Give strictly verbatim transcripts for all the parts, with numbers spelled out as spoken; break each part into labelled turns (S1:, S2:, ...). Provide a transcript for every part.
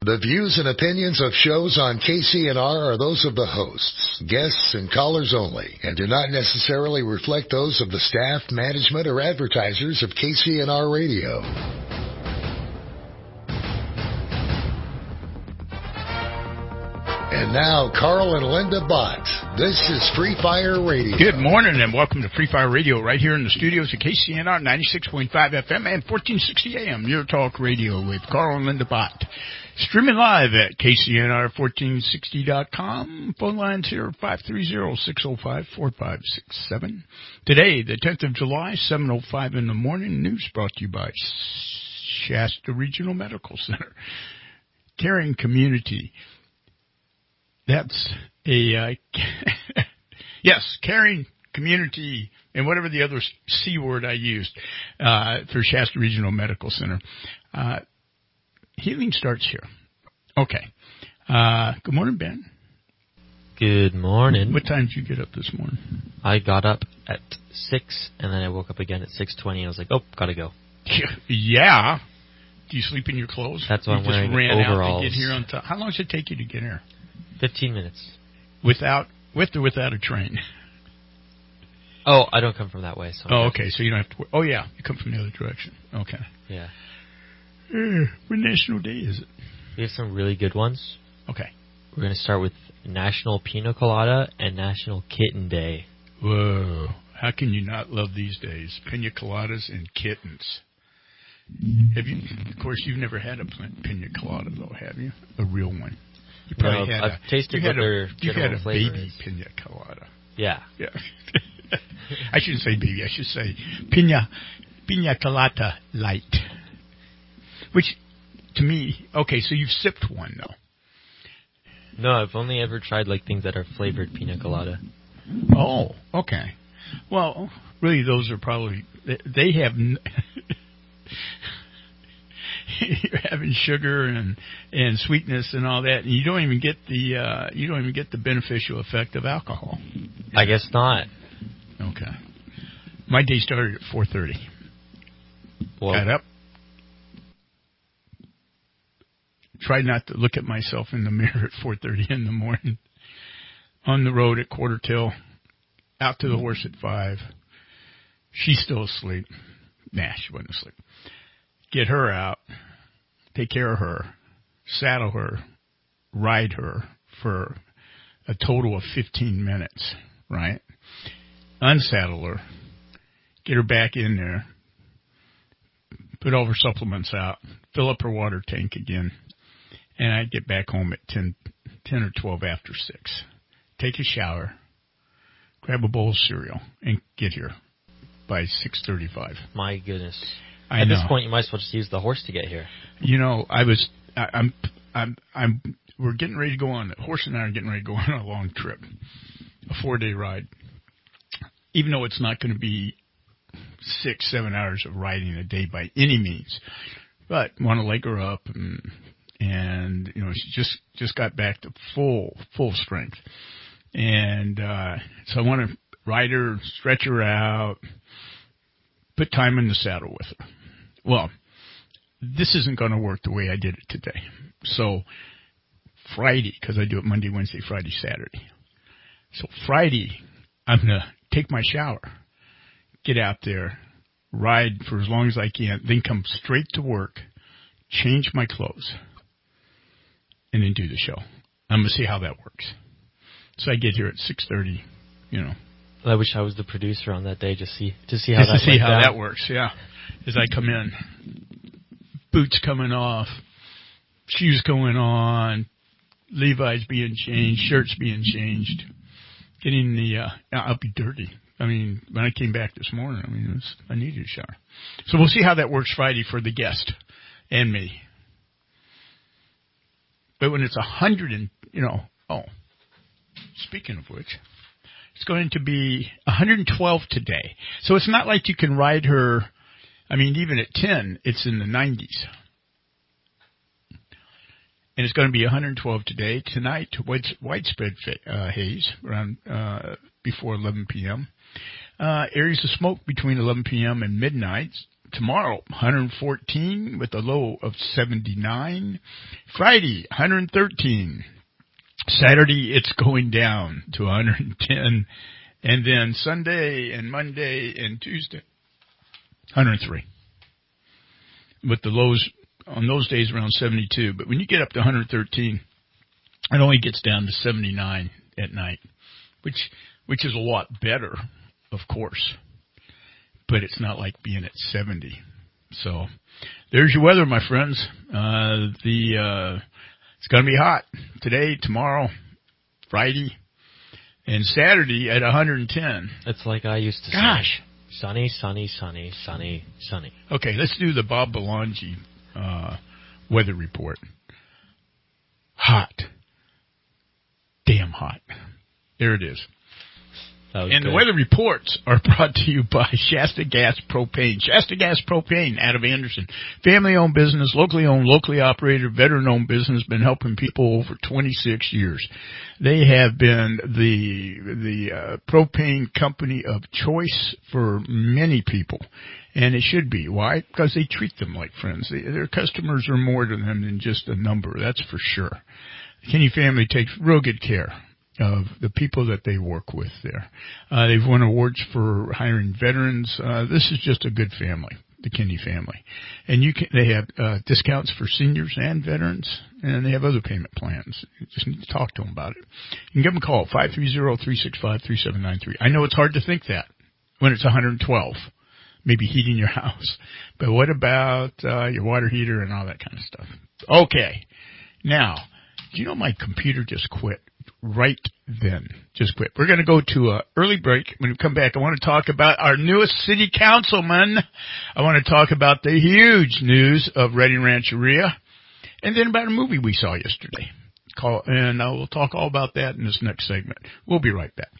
S1: The views and opinions of shows on K C N R are those of the hosts, guests, and callers only, and do not necessarily reflect those of the staff, management, or advertisers of K C N R Radio. And now, Carl and Linda Bott. This is Free Fire Radio.
S2: Good morning and welcome to Free Fire Radio right here in the studios of K C N R ninety-six point five F M and fourteen sixty A M. Your talk radio with Carl and Linda Bott. Streaming live at K C N R fourteen sixty dot com. Phone lines here five three zero, six zero five, four five six seven. Today, the tenth of July, seven oh five in the morning. News brought to you by Shasta Regional Medical Center. Caring community. That's a, uh, yes, caring community and whatever the other C word I used, uh, for Shasta Regional Medical Center. Uh, healing starts here. Okay. Uh, good morning, Ben.
S3: Good morning.
S2: What time did you get up this morning?
S3: I got up at six, and then I woke up again at six twenty, and I was like, oh, gotta go.
S2: Yeah. Do you sleep in your clothes?
S3: That's why I'm wearing overalls.
S2: You just ran out to get here on time. How long does it take you to get here?
S3: Fifteen minutes.
S2: Without, with or without a train?
S3: Oh, I don't come from that way. So
S2: oh, okay. So you don't have to. Oh, yeah. You come from the other direction. Okay.
S3: Yeah.
S2: Uh, what national day is it?
S3: We have some really good ones.
S2: Okay.
S3: We're going to start with National Pina Colada and National Kitten Day.
S2: Whoa. How can you not love these days? Pina coladas and kittens. Have you? Of course, you've never had a pina colada, though, have you? A real one. You probably
S3: no,
S2: had
S3: I've
S2: a,
S3: tasted
S2: you
S3: what their
S2: You had a
S3: flavor
S2: baby
S3: is.
S2: pina colada.
S3: Yeah.
S2: Yeah. I shouldn't say baby. I should say pina, pina colada light. Which, to me, okay, so you've sipped one, though.
S3: No, I've only ever tried, like, things that are flavored pina colada.
S2: Oh, okay. Well, really, those are probably, they, they have... N- You're having sugar and and sweetness and all that, and you don't even get the uh, you don't even get the beneficial effect of alcohol.
S3: I guess not.
S2: Okay. My day started at four thirty.
S3: Well,
S2: Got up. Tried not to look at myself in the mirror at four thirty in the morning. On the road at quarter till. Out to the horse at five. She's still asleep. Nah, she wasn't asleep. Get her out, take care of her, saddle her, ride her for a total of fifteen minutes, right? Unsaddle her, get her back in there, put all her supplements out, fill up her water tank again, and I'd get back home at ten, ten or twelve after six. Take a shower, grab a bowl of cereal, and get here by six thirty-five.
S3: My goodness.
S2: I
S3: At
S2: know.
S3: this point, you might as well just use the horse to get here.
S2: You know, I was, I, I'm, I'm, I'm, we're getting ready to go on, the horse and I are getting ready to go on a long trip, a four-day ride. Even though it's not going to be six, seven hours of riding a day by any means. But want to leg her up and, and, you know, she just, just got back to full, full strength. And, uh, so I want to ride her, stretch her out, put time in the saddle with her. Well, this isn't going to work the way I did it today. So Friday, because I do it Monday, Wednesday, Friday, Saturday. So Friday, I'm going to take my shower, get out there, ride for as long as I can, then come straight to work, change my clothes, and then do the show. I'm going to see how that works. So I get here at six thirty, you know.
S3: I wish I was the producer on that day, just see to see how
S2: just
S3: that
S2: to see
S3: went
S2: how
S3: down.
S2: that works. Yeah, as I come in, boots coming off, shoes going on, Levi's being changed, shirts being changed, getting the. Uh, I'll be dirty. I mean, when I came back this morning, I mean, it was, I needed a shower. So we'll see how that works Friday for the guest and me. But when it's a hundred and you know, oh, speaking of which. It's going to be one hundred twelve today. So it's not like you can ride her, I mean, even at ten, it's in the nineties. And it's going to be one hundred twelve today. Tonight, widespread uh, haze around uh, before eleven p.m. Uh, areas of smoke between eleven p.m. and midnight tomorrow, one hundred fourteen with a low of seventy-nine. Friday, one hundred thirteen. Saturday, it's going down to one hundred ten. And then Sunday and Monday and Tuesday, one hundred three. With the lows on those days around seventy-two. But when you get up to one hundred thirteen, it only gets down to seventy-nine at night, which which is a lot better, of course. But it's not like being at seventy. So there's your weather, my friends. Uh, the uh, it's going to be hot today, tomorrow, Friday, and Saturday at one hundred ten.
S3: It's like I used to
S2: Gosh.
S3: say. Sunny, sunny, sunny, sunny, sunny.
S2: Okay, let's do the Bob Belangi uh, weather report. Hot. Damn hot. There it is. And
S3: good.
S2: the weather reports are brought to you by Shasta Gas Propane. Shasta Gas Propane out of Anderson. Family-owned business, locally owned, locally operated, veteran-owned business, been helping people over twenty-six years. They have been the the uh, propane company of choice for many people. And it should be. Why? Because they treat them like friends. They, their customers are more to them than just a number, that's for sure. The Kinney family takes real good care of the people that they work with there. Uh, they've won awards for hiring veterans. Uh, this is just a good family, the Kinney family. And you can, they have uh, discounts for seniors and veterans, and they have other payment plans. You just need to talk to them about it. You can give them a call, five three zero, three six five, three seven nine three. I know it's hard to think that when it's one hundred twelve, maybe heating your house. But what about uh, your water heater and all that kind of stuff? Okay. Now, do you know my computer just quit? Right then. Just quit. We're going to go to an early break. When we come back, I want to talk about our newest city councilman. I want to talk about the huge news of Redding Rancheria. And then about a movie we saw yesterday. Call, and I will talk all about that in this next segment. We'll be right back.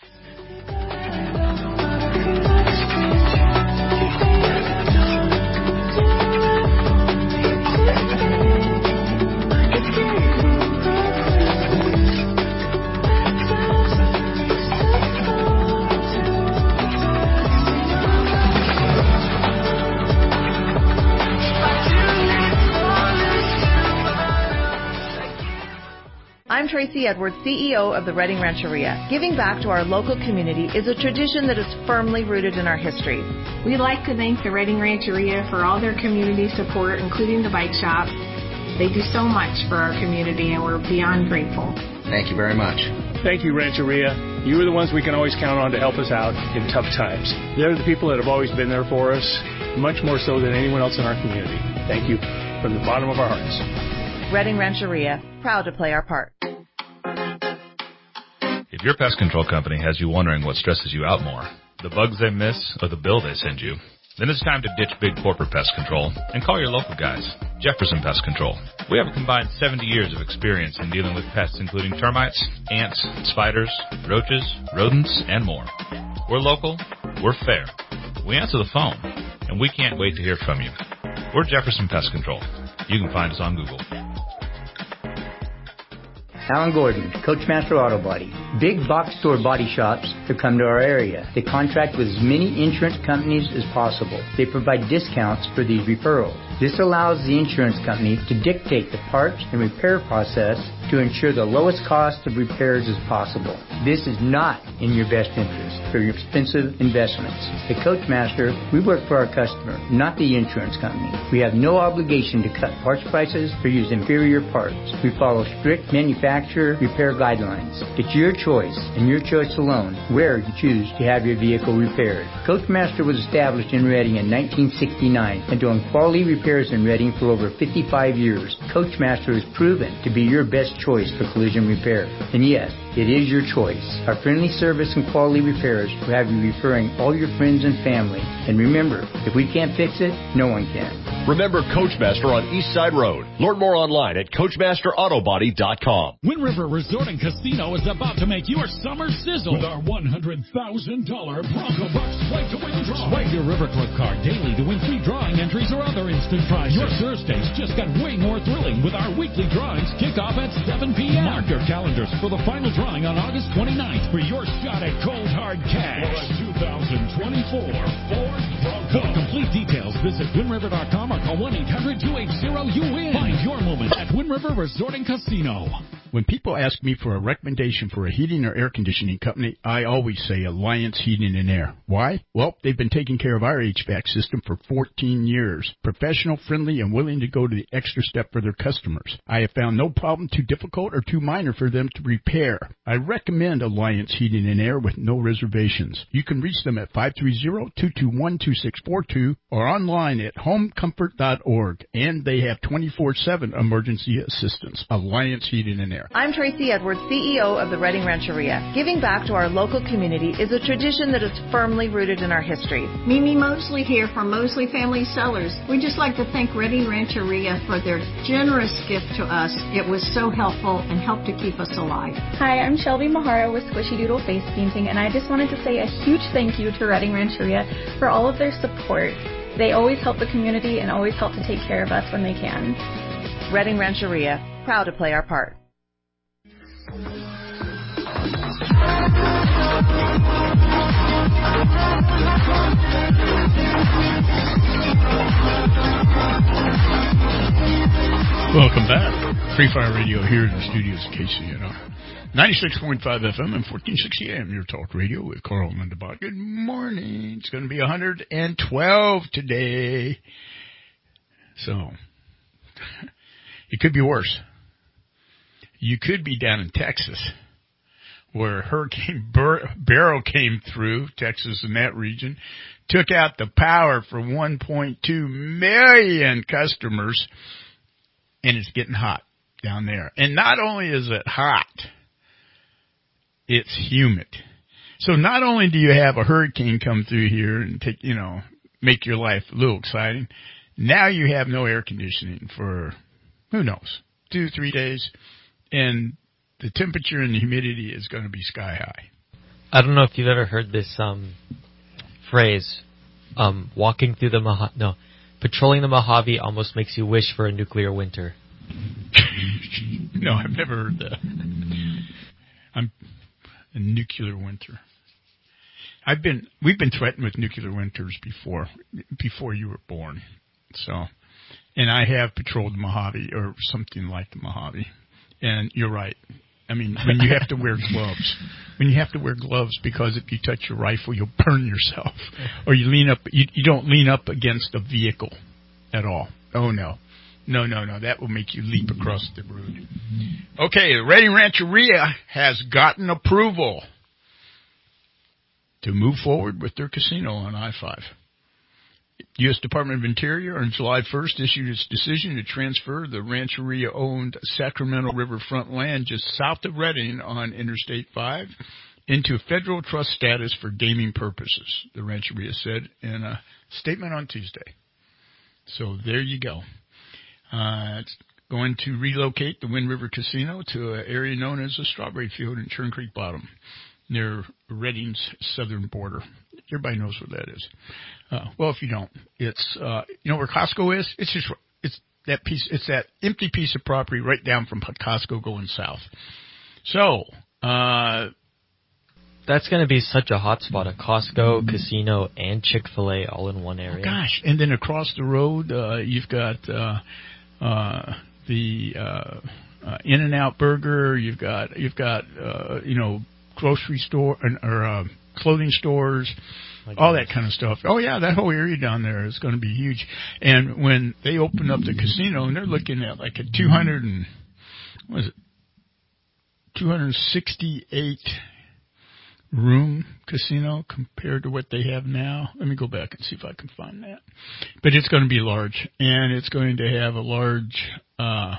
S4: I'm Tracy Edwards, C E O of the Redding Rancheria. Giving back to our local community is a tradition that is firmly rooted in our history.
S5: We'd like to thank the Redding Rancheria for all their community support, including the bike shop. They do so much for our community, and we're beyond grateful.
S6: Thank you very much.
S7: Thank you, Rancheria. You are the ones we can always count on to help us out in tough times. They're the people that have always been there for us, much more so than anyone else in our community. Thank you from the bottom of our hearts.
S4: Redding Rancheria, proud to play our part.
S8: If your pest control company has you wondering what stresses you out more, the bugs they miss or the bill they send you, then it's time to ditch big corporate pest control and call your local guys, Jefferson Pest Control. We have a combined seventy years of experience in dealing with pests including termites, ants, spiders, roaches, rodents, and more. We're local, we're fair, we answer the phone, and we can't wait to hear from you. We're Jefferson Pest Control. You can find us on Google.
S9: Alan Gordon, Coachmaster Auto Body. Big box store body shops to come to our area. They contract with as many insurance companies as possible. They provide discounts for these referrals. This allows the insurance company to dictate the parts and repair process to ensure the lowest cost of repairs as possible. This is not in your best interest for your expensive investments. At Coachmaster, we work for our customer, not the insurance company. We have no obligation to cut parts prices or use inferior parts. We follow strict manufacturer repair guidelines. It's your choice, and your choice alone, where you choose to have your vehicle repaired. Coachmaster was established in Redding in nineteen sixty-nine and doing quality repairs in Redding for over fifty-five years. Coachmaster is proven to be your best choice for collision repair. And yes, it is your choice. Our friendly service and quality repairs will have you referring all your friends and family. And remember, if we can't fix it, no one can.
S10: Remember Coachmaster on East Side Road. Learn more online at coachmaster auto body dot com.
S11: Wind River Resort and Casino is about to make your summer sizzle with our one hundred thousand dollars Bronco Bucks Play to Win draw. Swipe your River Club card daily to win free drawing entries or other instant prizes. Your Thursdays just got way more thrilling with our weekly drawings kick off at seven p.m. Mark your calendars for the final drawing on August twenty-ninth for your shot at cold hard cash. For a two thousand twenty-four Ford Bronco. For complete details, visit Visit Wind River dot com or call one eight hundred two eight zero U W I N. Find your moment at Wind River Resort and Casino.
S2: When people ask me for a recommendation for a heating or air conditioning company, I always say Alliance Heating and Air. Why? Well, they've been taking care of our H V A C system for fourteen years. Professional, friendly, and willing to go to the extra step for their customers. I have found no problem too difficult or too minor for them to repair. I recommend Alliance Heating and Air with no reservations. You can reach them at five three zero, two two one, two six four two or online at home comfort dot org. And they have twenty-four seven emergency assistance. Alliance Heating and Air.
S4: I'm Tracy Edwards, C E O of the Redding Rancheria. Giving back to our local community is a tradition that is firmly rooted in our history.
S6: Mimi Mosley here from Mosley Family Cellars. We'd just like to thank Redding Rancheria for their generous gift to us. It was so helpful and helped to keep us alive.
S12: Hi, I'm Shelby Mahara with Squishy Doodle Face Painting, and I just wanted to say a huge thank you to Redding Rancheria for all of their support. They always help the community and always help to take care of us when they can.
S4: Redding Rancheria, proud to play our part.
S2: Welcome back. Free Fire Radio here in the studios of K C N R. ninety-six point five F M and fourteen sixty A M, your talk radio with Carl Lindenbach. Good morning. It's going to be one hundred twelve today. So, it could be worse. You could be down in Texas, where Hurricane Bur- Beryl came through, Texas and that region, took out the power for one point two million customers, and it's getting hot down there. And not only is it hot, it's humid. So not only do you have a hurricane come through here and take, you know, make your life a little exciting, now you have no air conditioning for, who knows, two, three days, and the temperature and the humidity is going to be sky high.
S3: I don't know if you've ever heard this um, phrase, um, walking through the Mojave, no, patrolling the Mojave almost makes you wish for a nuclear winter.
S2: No, I've never heard that. I'm a nuclear winter. I've been, we've been threatened with nuclear winters before, before you were born. So, and I have patrolled the Mojave or something like the Mojave. And you're right. I mean, when you have to wear gloves, when you have to wear gloves because if you touch your rifle, you'll burn yourself. Or you lean up, you, you don't lean up against a vehicle at all. Oh, no. No, no, no. That will make you leap across the road. Okay, the Redding Rancheria has gotten approval to move forward with their casino on I five. U S Department of Interior on July first issued its decision to transfer the Rancheria-owned Sacramento Riverfront land just south of Redding on Interstate five into federal trust status for gaming purposes, the Rancheria said in a statement on Tuesday. So there you go. Uh, it's going to relocate the Wind River Casino to an area known as the Strawberry Field in Churn Creek Bottom, near Redding's southern border. Everybody knows where that is. Uh, well, if you don't, it's, uh, you know where Costco is? It's just, it's that piece, it's that empty piece of property right down from Costco going south. So, uh,
S3: that's going to be such a hot spot, a Costco, casino, and Chick-fil-A all in one area.
S2: Oh gosh, and then across the road, uh, you've got, uh, uh, the, uh, uh, In-N-Out Burger, you've got, you've got, uh, you know, grocery store, or, uh, clothing stores, all that kind of stuff. Oh, yeah, that whole area down there is going to be huge. And when they open up the casino, and they're looking at like a two hundred and, what is it, two hundred sixty-eight room casino compared to what they have now. Let me go back and see if I can find that. But it's going to be large, and it's going to have a large uh,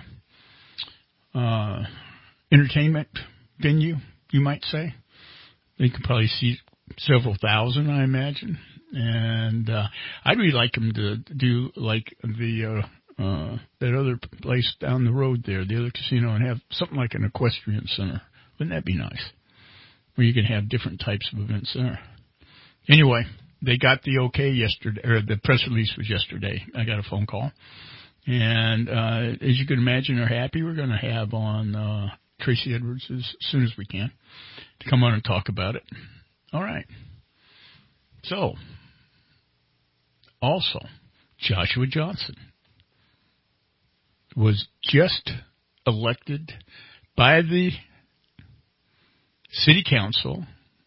S2: uh, entertainment venue, you might say. They could probably see several thousand, I imagine. And uh, I'd really like them to do like the uh, uh, that other place down the road there, the other casino, and have something like an equestrian center. Wouldn't that be nice? Where you can have different types of events there. Anyway, they got the okay yesterday, or the press release was yesterday. I got a phone call. And uh, as you can imagine, they're happy. We're going to have on uh, Tracy Edwards as soon as we can to come on and talk about it. All right. So, also, Joshua Johnson was just elected by the city council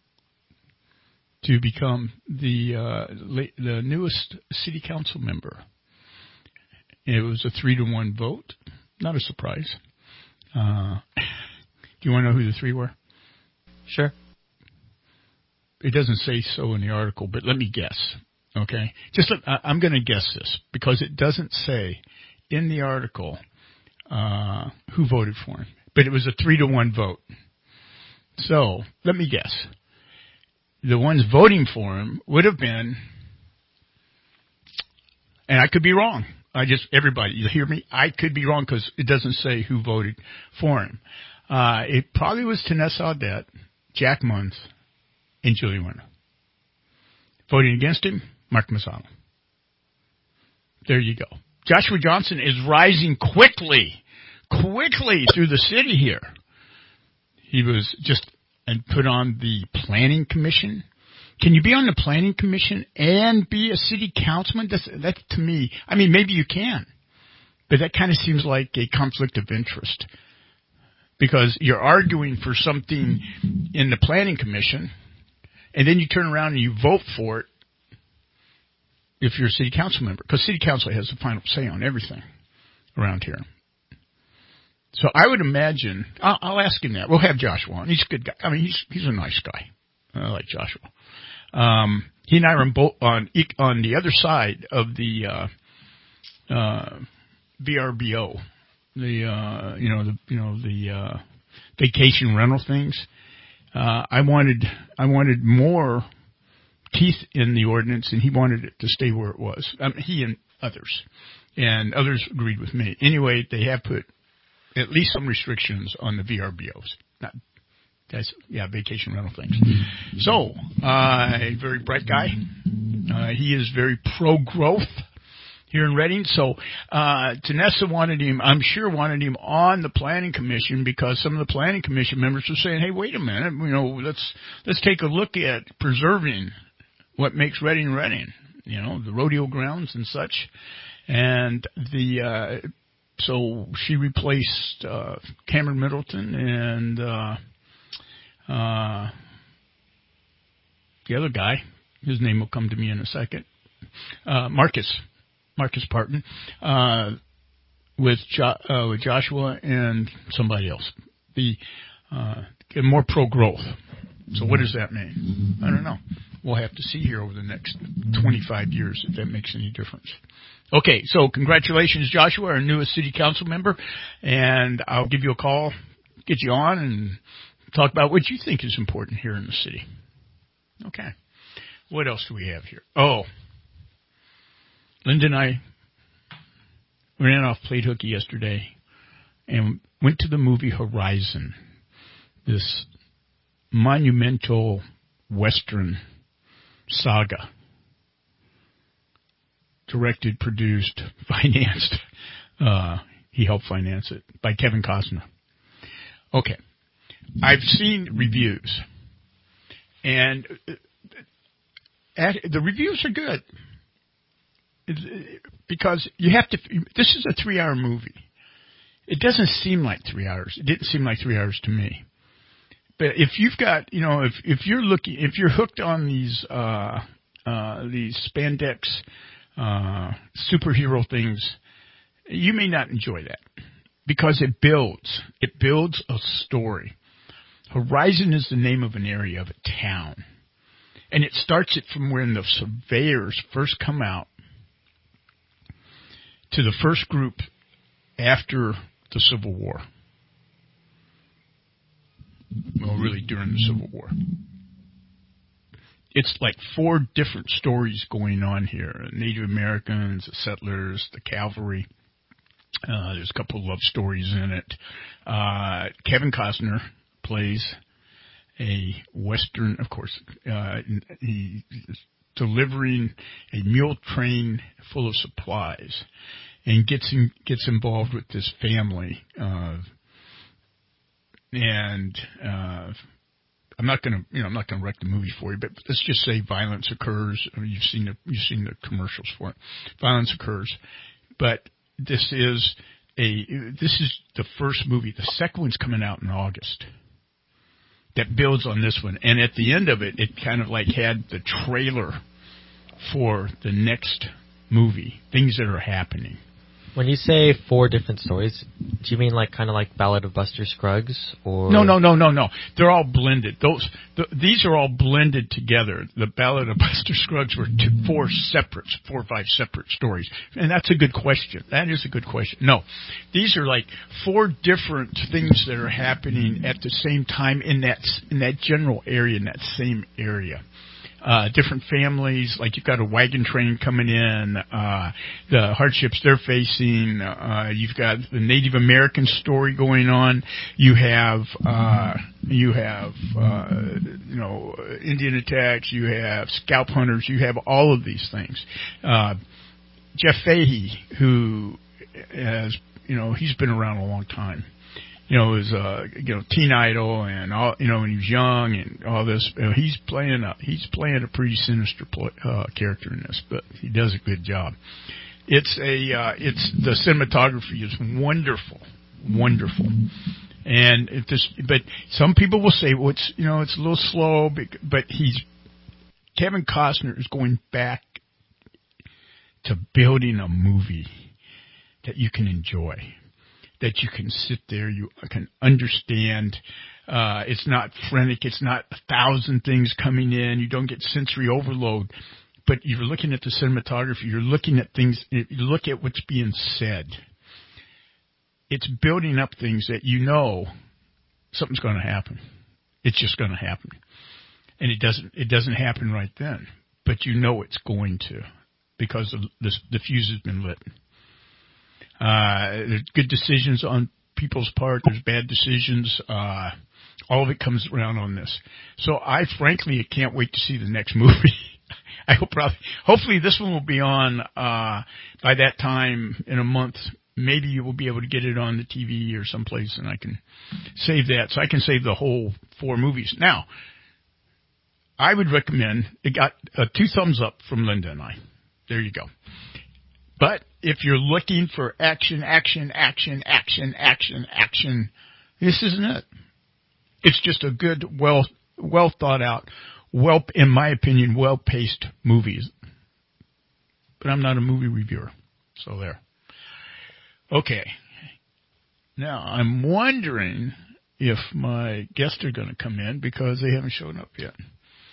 S2: to become the uh, the newest city council member. It was a three to one vote. Not a surprise. Uh, do you want to know who the three were?
S3: Sure.
S2: It doesn't say so in the article, but let me guess. Okay, just let, I, I'm going to guess this because it doesn't say in the article uh, who voted for him, but it was a three to one vote. So let me guess. The ones voting for him would have been, and I could be wrong. I just, everybody, you hear me? I could be wrong because it doesn't say who voted for him. Uh, it probably was Tanessa Audette, Jack Munz, and Julie Winter. Voting against him, Mark Mazzano. There you go. Joshua Johnson is rising quickly, quickly through the city here. He was just and put on the planning commission. Can you be on the planning commission and be a city councilman? That's, that to me, I mean, maybe you can, but that kind of seems like a conflict of interest because you're arguing for something in the planning commission, and then you turn around and you vote for it if you're a city council member, because city council has the final say on everything around here. So I would imagine, I'll, I'll ask him that. We'll have Joshua on. He's a good guy. I mean, he's he's a nice guy. I like Joshua. Um, he and I are on, both, on on the other side of the uh, uh, V R B O, the uh, you know the you know the uh, vacation rental things. Uh, I wanted I wanted more teeth in the ordinance, and he wanted it to stay where it was. Um, he and others, and others agreed with me. Anyway, they have put at least some restrictions on the V R B Os. Not, that's, yeah, vacation rental things. So, uh, a very bright guy. Uh, he is very pro-growth here in Reading. So, uh, Tanessa wanted him, I'm sure wanted him on the planning commission because some of the planning commission members were saying, hey, wait a minute, you know, let's, let's take a look at preserving what makes Reading Reading, you know, the rodeo grounds and such. And the, uh, so she replaced, uh, Cameron Middleton and, uh, uh, the other guy, his name will come to me in a second, uh, Marcus, Marcus Parton, uh, with, jo- uh, with Joshua and somebody else. The, uh, more pro-growth. So what does that mean? I don't know. We'll have to see here over the next twenty-five years if that makes any difference. Okay, so congratulations, Joshua, our newest city council member, and I'll give you a call, get you on, and talk about what you think is important here in the city. Okay. What else do we have here? Oh, Linda and I ran off plate hooky yesterday and went to the movie Horizon, this monumental Western saga. Directed, produced, financed. Uh, he helped finance it by Kevin Costner. Okay. I've seen reviews, and at, the reviews are good because you have to. This is a three-hour movie. It doesn't seem like three hours. It didn't seem like three hours to me. But if you've got, you know, if if you're looking, if you're hooked on these uh, uh, these spandex uh, superhero things, you may not enjoy that because it builds. It builds a story. Horizon is the name of an area of a town, and it starts it from when the surveyors first come out to the first group after the Civil War. Well, really during the Civil War. It's like four different stories going on here. Native Americans, the settlers, the cavalry. Uh, there's a couple of love stories in it. Uh, Kevin Costner plays a Western, of course, uh, he is delivering a mule train full of supplies and gets in, gets involved with this family, uh, and uh, I'm not going to, you know, I'm not going to wreck the movie for you, but let's just say violence occurs. I mean, you've seen the, you've seen the commercials for it. Violence occurs, but this is a, this is the first movie. The second one's coming out in August. That builds on this one, and at the end of it, it kind of like had the trailer for the next movie, things that are happening.
S3: When you say four different stories, do you mean like kind of like Ballad of Buster Scruggs, or
S2: no, no, no, no, no? They're all blended. Those, the, these are all blended together. The Ballad of Buster Scruggs were two, four separate, four or five separate stories, and that's a good question. That is a good question. No, these are like four different things that are happening at the same time in that in that general area, in that same area. Uh, different families, like you've got a wagon train coming in, uh, the hardships they're facing, uh, you've got the Native American story going on, you have, uh, you have, uh, you know, Indian attacks, you have scalp hunters, you have all of these things. Uh, Jeff Fahey, who has, you know, he's been around a long time. You know, was uh, you know, Teen Idol and all, you know, when he was young and all this. You know, he's playing a he's playing a pretty sinister play, uh, character in this, but he does a good job. It's a uh, it's the cinematography is wonderful, wonderful, and it just. But some people will say, well, it's you know, it's a little slow, but he's Kevin Costner is going back to building a movie that you can enjoy. That you can sit there, you can understand. Uh, it's not frenetic. It's not a thousand things coming in. You don't get sensory overload. But you're looking at the cinematography. You're looking at things. You look at what's being said. It's building up things that you know something's going to happen. It's just going to happen, and it doesn't. It doesn't happen right then, but you know it's going to because the the, the fuse has been lit. Uh, there's good decisions on people's part. There's bad decisions. Uh, all of it comes around on this. So I frankly can't wait to see the next movie. I hope probably, hopefully this one will be on, uh, by that time in a month. Maybe you will be able to get it on the T V or someplace and I can save that. So I can save the whole four movies. Now, I would recommend, it got uh, two thumbs up from Linda and I. There you go. But if you're looking for action, action, action, action, action, action, this isn't it. It's just a good, well, well thought out, well, in my opinion, well paced movies. But I'm not a movie reviewer, so there. Okay. Now I'm wondering if my guests are going to come in because they haven't shown up yet.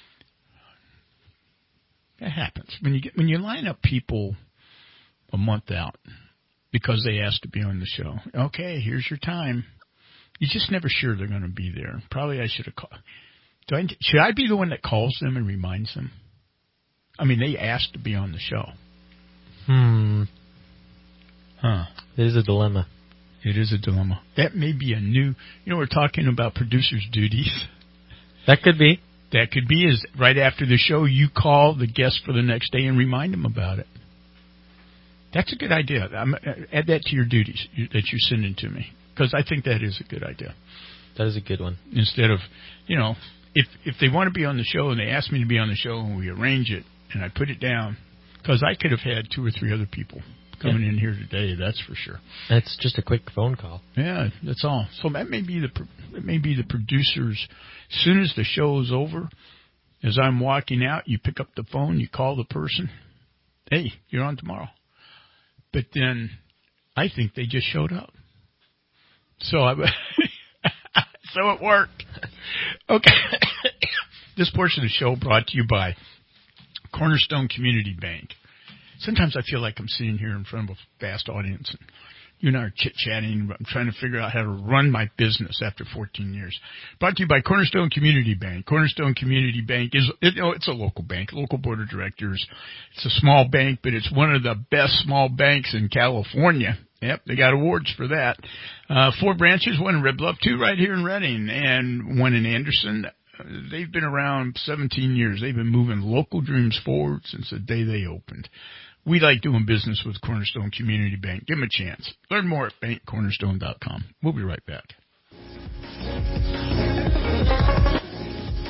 S2: That happens when you get when you line up people a month out because they asked to be on the show. Okay, here's your time. You're just never sure they're going to be there. Probably I should have called. Do I, should I be the one that calls them and reminds them? I mean, they asked to be on the show.
S3: Hmm.
S2: Huh.
S3: It is a dilemma.
S2: It is a dilemma. That may be a new, you know, we're talking about producers' duties.
S3: That could be.
S2: That could be is right after the show, you call the guest for the next day and remind them about it. That's a good idea. I'm, add that to your duties that you're sending to me because I think that is a good idea.
S3: That is a good one.
S2: Instead of, you know, if if they want to be on the show and they ask me to be on the show and we arrange it and I put it down, because I could have had two or three other people coming yeah. in here today, that's for sure.
S3: That's just a quick phone call.
S2: Yeah, that's all. So that may be the that may be the producers. As soon as the show is over, as I'm walking out, you pick up the phone, you call the person. Hey, you're on tomorrow. But then I think they just showed up. So I, so it worked. Okay. This portion of the show brought to you by Cornerstone Community Bank. Sometimes I feel like I'm sitting here in front of a vast audience and you and I are chit-chatting. I'm trying to figure out how to run my business after fourteen years. Brought to you by Cornerstone Community Bank. Cornerstone Community Bank is, you know, it's a local bank, local board of directors. It's a small bank, but it's one of the best small banks in California. Yep, they got awards for that. Uh, four branches, one in Red Bluff, two right here in Redding, and one in Anderson. They've been around seventeen years. They've been moving local dreams forward since the day they opened. We like doing business with Cornerstone Community Bank. Give them a chance. Learn more at bank cornerstone dot com. We'll be right back.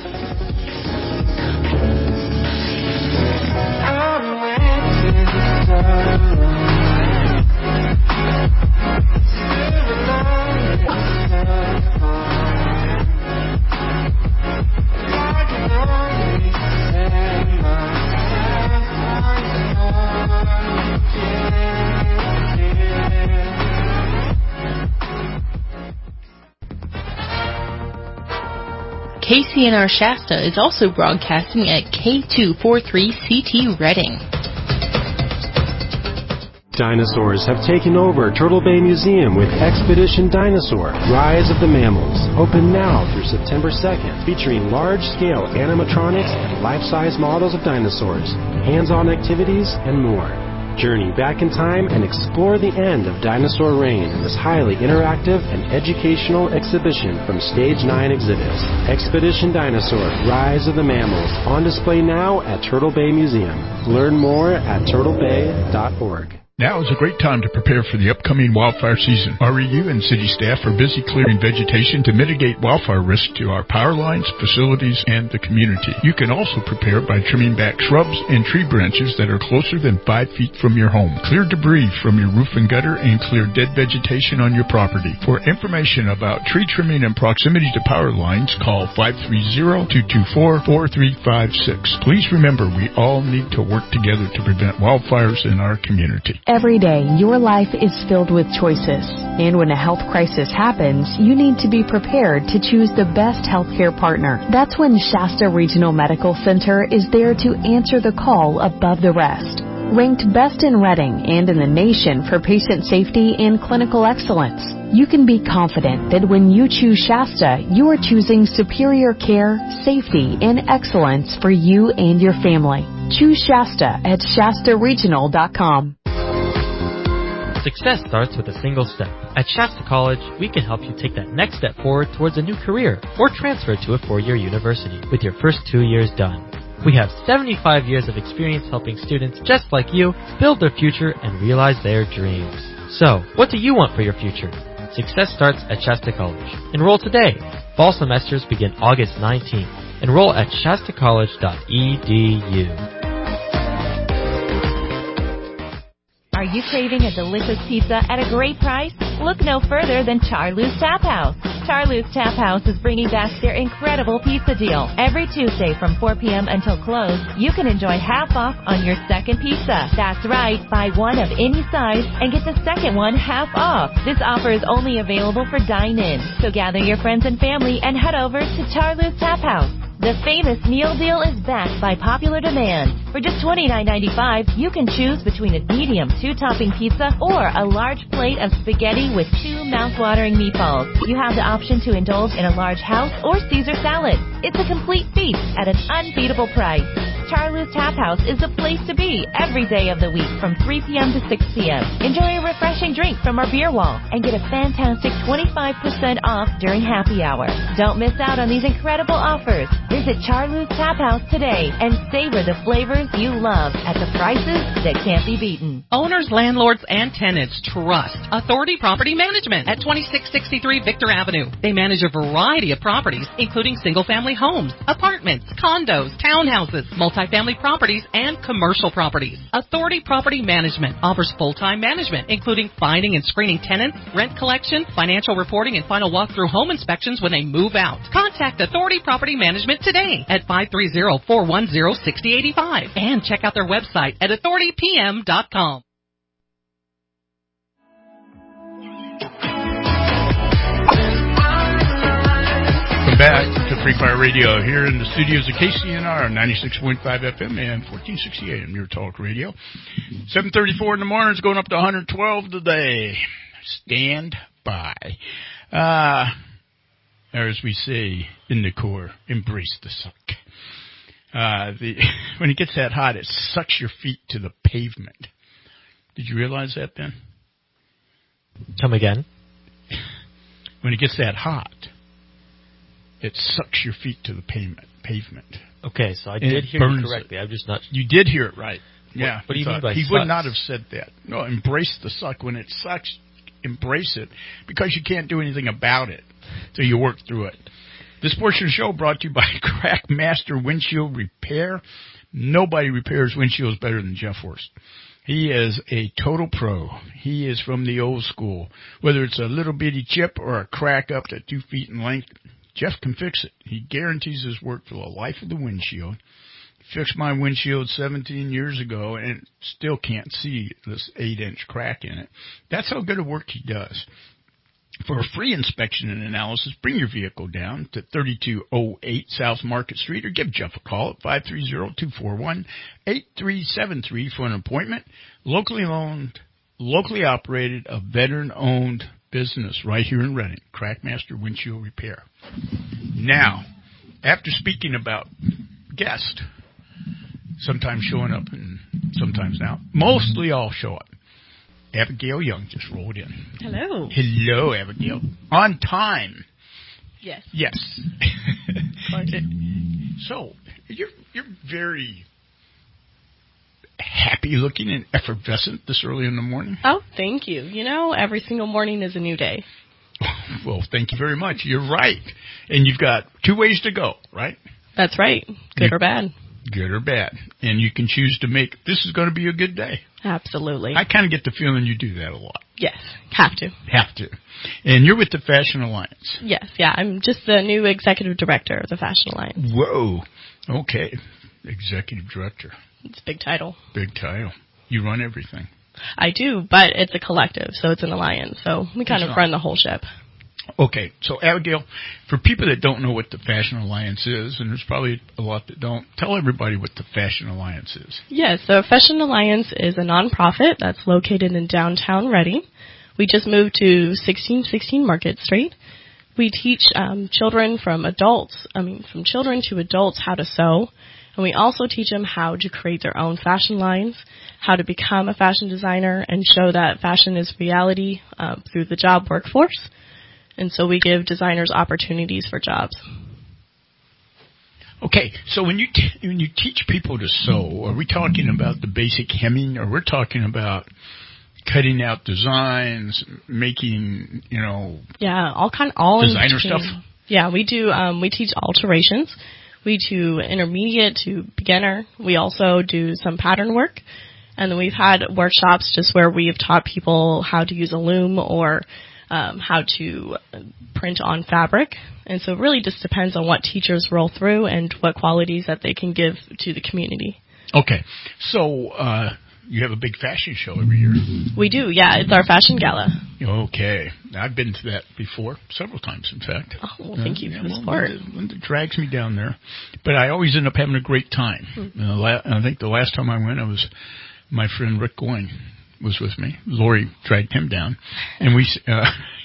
S13: K C N R Shasta is also broadcasting at K two forty-three C T Reading.
S14: Dinosaurs have taken over Turtle Bay Museum with Expedition Dinosaur, Rise of the Mammals. Open now through September second, featuring large-scale animatronics and life-size models of dinosaurs, hands-on activities, and more. Journey back in time and explore the end of dinosaur reign in this highly interactive and educational exhibition from Stage nine Exhibits. Expedition Dinosaur, Rise of the Mammals, on display now at Turtle Bay Museum. Learn more at turtle bay dot org.
S2: Now is a great time to prepare for the upcoming wildfire season. R E U and city staff are busy clearing vegetation to mitigate wildfire risk to our power lines, facilities, and the community. You can also prepare by trimming back shrubs and tree branches that are closer than five feet from your home. Clear debris from your roof and gutter and clear dead vegetation on your property. For information about tree trimming and proximity to power lines, call five three zero, two two four, four three five six. Please remember, we all need to work together to prevent wildfires in our community.
S15: Every day, your life is filled with choices. And when a health crisis happens, you need to be prepared to choose the best healthcare partner. That's when Shasta Regional Medical Center is there to answer the call above the rest. Ranked best in Reading and in the nation for patient safety and clinical excellence, you can be confident that when you choose Shasta, you are choosing superior care, safety, and excellence for you and your family. Choose Shasta at shasta regional dot com.
S3: Success starts with a single step. At Shasta College, we can help you take that next step forward towards a new career or transfer to a four-year university with your first two years done. We have seventy-five years of experience helping students just like you build their future and realize their dreams. So, what do you want for your future? Success starts at Shasta College. Enroll today. Fall semesters begin August nineteenth. Enroll at shasta college dot e d u.
S16: Are you craving a delicious pizza at a great price? Look no further than Charloo's Tap House. Charloo's Tap House is bringing back their incredible pizza deal. Every Tuesday from four p.m. until close, you can enjoy half off on your second pizza. That's right, buy one of any size and get the second one half off. This offer is only available for dine-in. So gather your friends and family and head over to Charloo's Tap House. The famous meal deal is backed by popular demand. For just twenty-nine ninety-five, you can choose between a medium two-topping pizza or a large plate of spaghetti with two mouth-watering meatballs. You have the option to indulge in a large house or Caesar salad. It's a complete feast at an unbeatable price. Charloo's Tap House is the place to be every day of the week from three p.m. to six p.m. Enjoy a refreshing drink from our beer wall and get a fantastic twenty-five percent off during happy hour. Don't miss out on these incredible offers. Visit Charloo's Tap House today and savor the flavors you love at the prices that can't be beaten.
S17: Owners, landlords, and tenants trust Authority Property Management at twenty-six sixty-three Victor Avenue. They manage a variety of properties, including single-family homes, apartments, condos, townhouses, multifamily properties, and commercial properties. Authority Property Management offers full-time management, including finding and screening tenants, rent collection, financial reporting, and final walkthrough home inspections when they move out. Contact Authority Property Management today at five three zero, four one zero, six zero eight five and check out their website at authority p m dot com.
S2: Welcome back to Free Fire Radio here in the studios of K C N R ninety-six point five F M and fourteen sixty A M, your talk radio. seven thirty-four in the morning, it's going up to one hundred twelve today. Stand by. Uh, or as we say in the Corps, embrace the suck. Uh, the, when it gets that hot, it sucks your feet to the pavement. Did you realize that, Ben?
S3: Come again?
S2: When it gets that hot, it sucks your feet to the pavement. Pavement.
S3: Okay, so I did hear you correctly.
S2: It.
S3: I'm just not.
S2: You did hear it right.
S3: What,
S2: yeah.
S3: What do you mean by
S2: He
S3: sucks?
S2: would not have said that. No, embrace the suck. When it sucks, embrace it because you can't do anything about it until you work through it. This portion of the show brought to you by Crack Master Windshield Repair. Nobody repairs windshields better than Jeff Horst. He is a total pro. He is from the old school. Whether it's a little bitty chip or a crack up to two feet in length, Jeff can fix it. He guarantees his work for the life of the windshield. He fixed my windshield seventeen years ago and still can't see this eight-inch crack in it. That's how good a work he does. For a free inspection and analysis, bring your vehicle down to thirty-two oh eight South Market Street or give Jeff a call at five three zero, two four one, eight three seven three for an appointment. Locally owned, locally operated, a veteran-owned business right here in Reading, Crackmaster Windshield Repair. Now, after speaking about guests, sometimes showing up and sometimes now, mostly all show up. Abigail Young just rolled in.
S18: Hello.
S2: Hello, Abigail. On time.
S18: Yes.
S2: Yes. So, you're you're very happy looking and effervescent this early in the morning.
S18: Oh, thank you. You know, every single morning is a new day.
S2: Well, thank you very much. You're right. And you've got two ways to go, right?
S18: That's right. Good you, or bad.
S2: Good or bad. And you can choose to make, this is going to be a good day.
S18: Absolutely.
S2: I kind of get the feeling you do that a lot.
S18: Yes, have to.
S2: Have to. And you're with the Fashion Alliance.
S18: Yes, yeah. I'm just the new executive director of the Fashion Alliance.
S2: Whoa. Okay. Executive director.
S18: It's a big title.
S2: Big title. You run everything.
S18: I do, but it's a collective, so it's an alliance. So we kind
S2: That's
S18: of
S2: not.
S18: run the whole ship.
S2: Okay, so Abigail, for people that don't know what the Fashion Alliance is, and there's probably a lot that don't, tell everybody what the Fashion Alliance is.
S18: Yes, so Fashion Alliance is a nonprofit that's located in downtown Reading. We just moved to sixteen sixteen Market Street. We teach um, children from adults, I mean, from children to adults how to sew, and we also teach them how to create their own fashion lines, how to become a fashion designer, and show that fashion is reality uh, through the job workforce. And so we give designers opportunities for jobs.
S2: Okay, so when you t- when you teach people to sew, are we talking about the basic hemming, or we're talking about cutting out designs, making, you know,
S18: yeah, all kind all
S2: designer stuff?
S18: Yeah, we do. Um, we teach alterations. We do intermediate to beginner. We also do some pattern work, and then we've had workshops just where we've taught people how to use a loom or Um, how to print on fabric. And so it really just depends on what teachers roll through and what qualities that they can give to the community.
S2: Okay. So uh, you have a big fashion show every year.
S18: We do, yeah. It's our fashion gala.
S2: Okay. I've been to that before, several times, in fact.
S18: Oh, well, thank uh, you for
S2: yeah,
S18: the support.
S2: Linda, Linda drags me down there. But I always end up having a great time. Mm-hmm. Uh, la- I think the last time I went, I was my friend Rick Goyne was with me. Lori dragged him down, and we uh,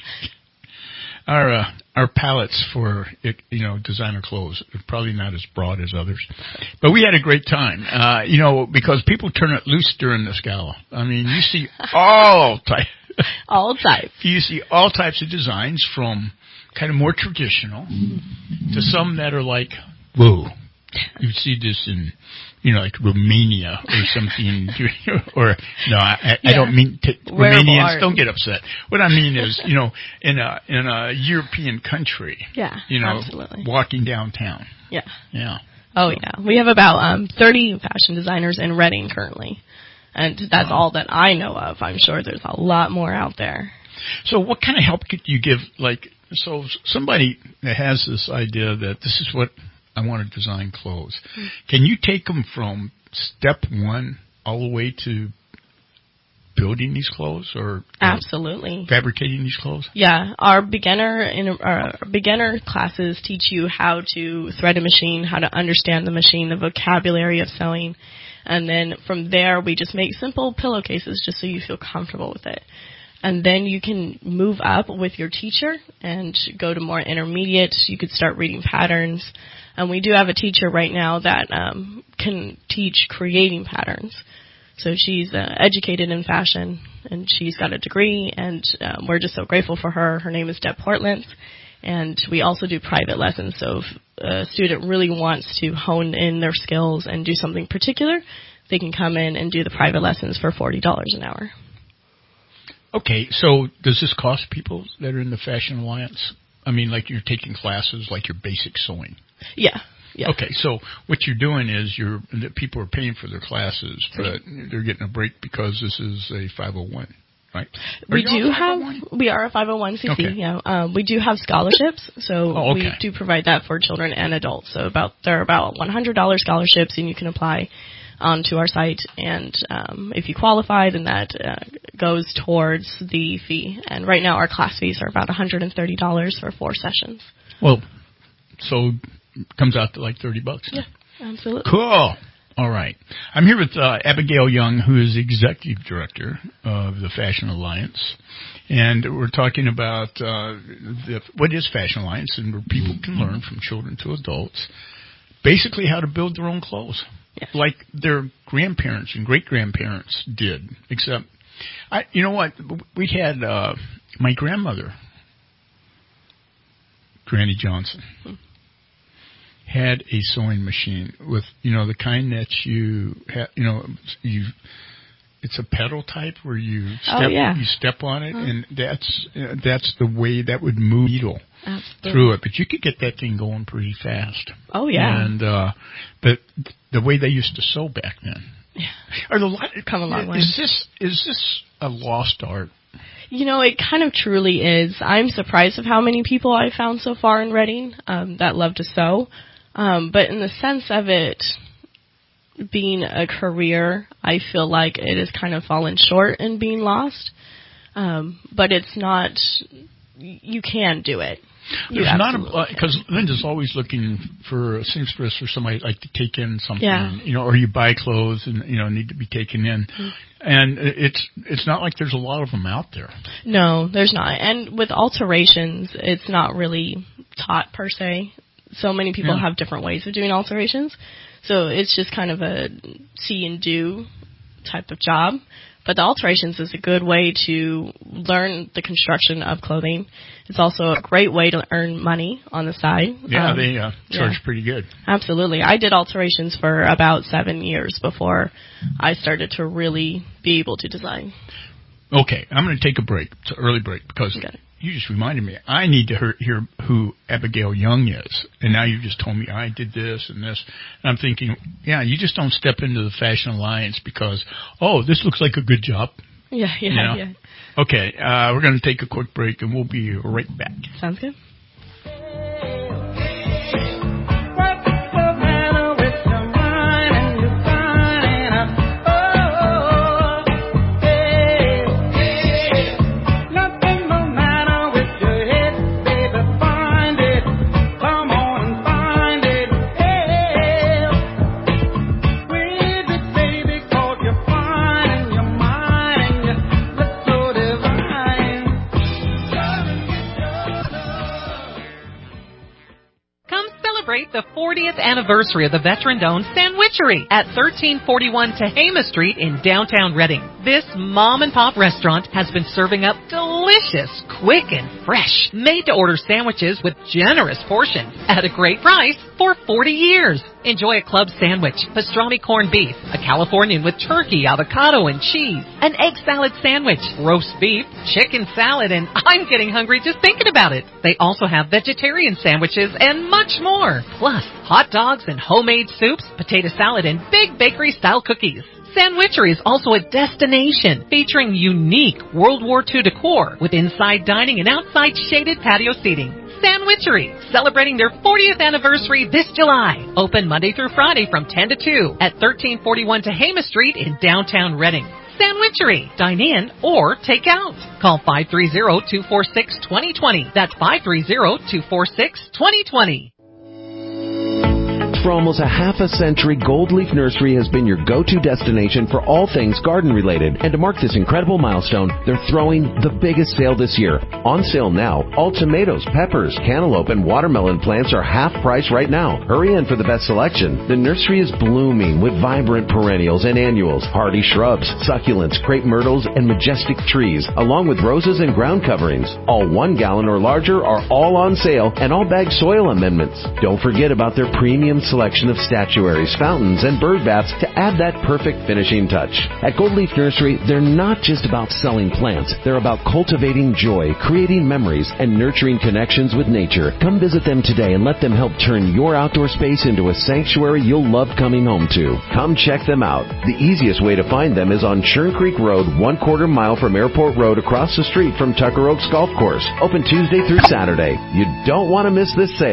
S2: our uh, our palettes for you know designer clothes are probably not as broad as others, but we had a great time. Uh, you know because people turn it loose during this gala. I mean, you see all types,
S18: all types.
S2: You see all types of designs from kind of more traditional to some that are like whoa. You see this in, you know, like Romania or something, or no, I, yeah. I don't mean to, Romanians. Art. Don't get upset. What I mean is, you know, in a in a European country,
S18: yeah,
S2: you know,
S18: absolutely.
S2: Walking downtown,
S18: yeah,
S2: yeah.
S18: Oh so. yeah, we have about um, thirty fashion designers in Reading currently, and that's wow. all that I know of. I'm sure there's a lot more out there.
S2: So, what kind of help could you give? Like, so somebody that has this idea that this is what I want to design clothes. Mm-hmm. Can you take them from step one all the way to building these clothes, or
S18: absolutely
S2: fabricating these clothes?
S18: Yeah, our beginner in our beginner classes teach you how to thread a machine, how to understand the machine, the vocabulary of sewing, and then from there we just make simple pillowcases just so you feel comfortable with it. And then you can move up with your teacher and go to more intermediate. You could start reading patterns. And we do have a teacher right now that um, can teach creating patterns. So she's uh, educated in fashion, and she's got a degree, and um, we're just so grateful for her. Her name is Deb Portland. And we also do private lessons. So if a student really wants to hone in their skills and do something particular, they can come in and do the private lessons for forty dollars an hour.
S2: Okay, so does this cost people that are in the Fashion Alliance? I mean, like you're taking classes like your basic sewing.
S18: Yeah. Yeah.
S2: Okay, so what you're doing is you're that people are paying for their classes, but they're getting a break because this is a five oh one, right? Are
S18: we do have we are a five oh one c c.
S2: Okay.
S18: Yeah, um, we do have scholarships, so
S2: oh, okay.
S18: we do provide that for children and adults. So about there are about one hundred dollars scholarships, and you can apply onto our site, and um, if you qualify, then that uh, goes towards the fee. And right now our class fees are about one hundred thirty dollars for four sessions.
S2: Well, so it comes out to like thirty bucks.
S18: Yeah, absolutely.
S2: Cool. All right. I'm here with uh, Abigail Young, who is Executive Director of the Fashion Alliance. And we're talking about uh, the, what is Fashion Alliance and where people can learn from children to adults basically how to build their own clothes. Yes. Like their grandparents and great-grandparents did. Except, I, you know what? We had uh, my grandmother, Granny Johnson, hmm. had a sewing machine with, you know, the kind that you, ha- you know, you, it's a pedal type where you step,
S18: oh, yeah.
S2: you step on it, huh. and that's uh, that's the way that would move the needle
S18: Absolutely.
S2: through it. But you could get that thing going pretty fast.
S18: Oh yeah.
S2: And uh, but the way they used to sew back then,
S18: yeah,
S2: are the
S18: come a long way.
S2: Is this is this a lost art?
S18: You know, it kind of truly is. I'm surprised of how many people I've found so far in Reading um, that love to sew. Um, but in the sense of it being a career, I feel like it has kind of fallen short in being lost. Um, but it's not, you can do it. You
S2: There's not a, because Linda's always looking for a seamstress or somebody like to take in something,
S18: yeah.
S2: you know, or you buy clothes and, you know, need to be taken in. Mm-hmm. And it's, it's not like there's a lot of them out there.
S18: No, there's not. And with alterations, it's not really taught per se. So many people yeah. have different ways of doing alterations. So it's just kind of a see and do type of job. But the alterations is a good way to learn the construction of clothing. It's also a great way to earn money on the side.
S2: Yeah,
S18: um,
S2: they uh, charge
S18: yeah.
S2: pretty good.
S18: Absolutely. I did alterations for about seven years before I started to really be able to design.
S2: Okay, I'm going to take a break. It's an early break because you just reminded me. I need to hear, hear who Abigail Young is. And now you just told me I did this and this. And I'm thinking, yeah, you just don't step into the Fashion Alliance because, oh, this looks like a good job.
S18: Yeah, yeah,
S2: you know?
S18: yeah.
S2: Okay, uh, we're going to take a quick break and we'll be right back.
S18: Sounds good.
S17: The fortieth anniversary of the veteran-owned Sandwichery at thirteen forty-one Tehama Street in downtown Reading. This mom-and-pop restaurant has been serving up delicious, quick, and fresh, made-to-order sandwiches with generous portions at a great price for forty years. Enjoy a club sandwich, pastrami corned beef, a Californian with turkey, avocado, and cheese, an egg salad sandwich, roast beef, chicken salad, and I'm getting hungry just thinking about it. They also have vegetarian sandwiches and much more. Plus, hot dogs and homemade soups, potato salad, and big bakery-style cookies. Sandwichery is also a destination featuring unique World War Two decor with inside dining and outside shaded patio seating. Sandwichery, celebrating their fortieth anniversary this July. Open Monday through Friday from ten to two at thirteen forty-one Tehama Street in downtown Reading. Sandwichery, dine in or take out. Call five three zero, two four six, two zero two zero. That's five three zero, two four six, two zero two zero.
S19: For almost a half a century, Gold Leaf Nursery has been your go-to destination for all things garden-related. And to mark this incredible milestone, they're throwing the biggest sale this year. On sale now, all tomatoes, peppers, cantaloupe, and watermelon plants are half price right now. Hurry in for the best selection. The nursery is blooming with vibrant perennials and annuals, hardy shrubs, succulents, crepe myrtles, and majestic trees, along with roses and ground coverings. All one gallon or larger are all on sale, and all bag soil amendments. Don't forget about their premium selection of statuaries, fountains, and bird baths to add that perfect finishing touch. At Gold Leaf Nursery, they're not just about selling plants. They're about cultivating joy, creating memories, and nurturing connections with nature. Come visit them today and let them help turn your outdoor space into a sanctuary you'll love coming home to. Come check them out. The easiest way to find them is on Churn Creek Road, one quarter mile from Airport Road across the street from Tucker Oaks Golf Course. Open Tuesday through Saturday. You don't want to miss this sale.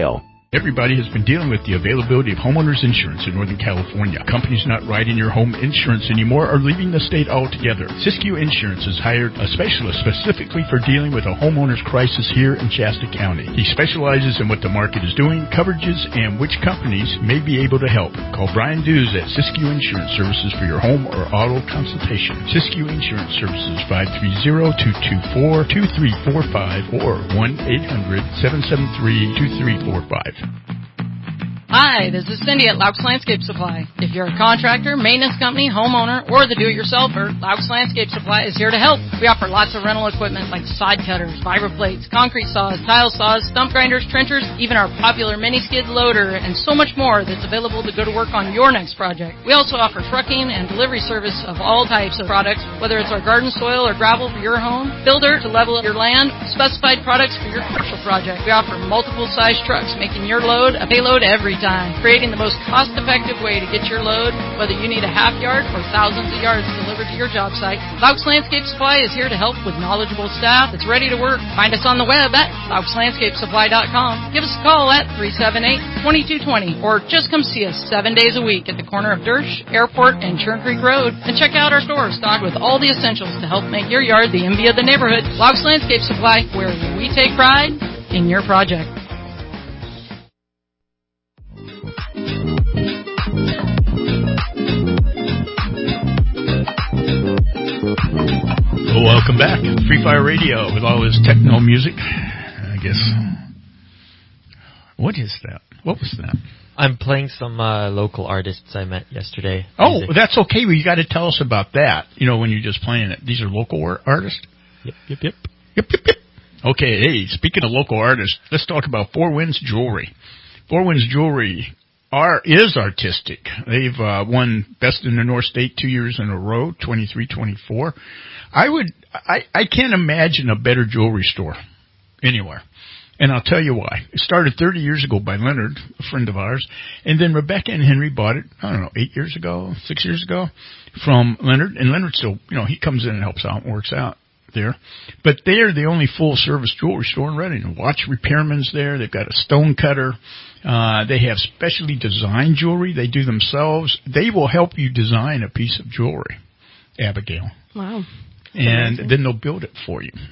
S2: Everybody has been dealing with the availability of homeowners insurance in Northern California. Companies not writing your home insurance anymore are leaving the state altogether. Siskiyou Insurance has hired a specialist specifically for dealing with a homeowner's crisis here in Shasta County. He specializes in what the market is doing, coverages, and which companies may be able to help. Call Brian Dews at Siskiyou Insurance Services for your home or auto consultation. Siskiyou Insurance Services, five three zero, two two four, two three four five or one eight hundred, seven seven three, two three four five.
S20: Hi, this is Cindy at Laux Landscape Supply. If you're a contractor, maintenance company, homeowner, or the do-it-yourselfer, Laux Landscape Supply is here to help. We offer lots of rental equipment like side cutters, vibra plates, concrete saws, tile saws, stump grinders, trenchers, even our popular mini-skid loader, and so much more that's available to go to work on your next project. We also offer trucking and delivery service of all types of products, whether it's our garden soil or gravel for your home, builder to level up your land, specified products for your commercial project. We offer multiple size trucks, making your load a payload every time, creating the most cost-effective way to get your load, whether you need a half yard or thousands of yards delivered to your job site. Laux Landscape Supply is here to help with knowledgeable staff that's ready to work. Find us on the web at laux landscape supply dot com. Give us a call at three seven eight, two two two zero or just come see us seven days a week at the corner of Dersh, Airport, and Churn Creek Road. And check out our store stocked with all the essentials to help make your yard the envy of the neighborhood. Laux Landscape Supply, where we take pride in your project.
S2: Welcome back. Free Fire Radio with all this techno music. I guess. What is that? What was that?
S3: I'm playing some uh, local artists I met yesterday.
S2: Oh,
S3: music.
S2: That's okay. Well, you got to tell us about that. You know, when you're just playing it. These are local artists?
S3: Yep, yep, yep.
S2: Yep, yep, yep. Okay, hey, speaking of local artists, let's talk about Four Winds Jewelry. Four Winds Jewelry are is artistic. They've uh, won Best in the North State two years in a row, twenty-three twenty-four. I would, I, I can't imagine a better jewelry store anywhere. And I'll tell you why. It started thirty years ago by Leonard, a friend of ours, and then Rebecca and Henry bought it, I don't know, eight years ago, six years ago, from Leonard. And Leonard still, you know, he comes in and helps out and works out there. But they're the only full-service jewelry store in Redding. Watch repairman's there. They've got a stone cutter. Uh, they have specially designed jewelry they do themselves. They will help you design a piece of jewelry, Abigail.
S18: Wow.
S2: And then they'll build it for you.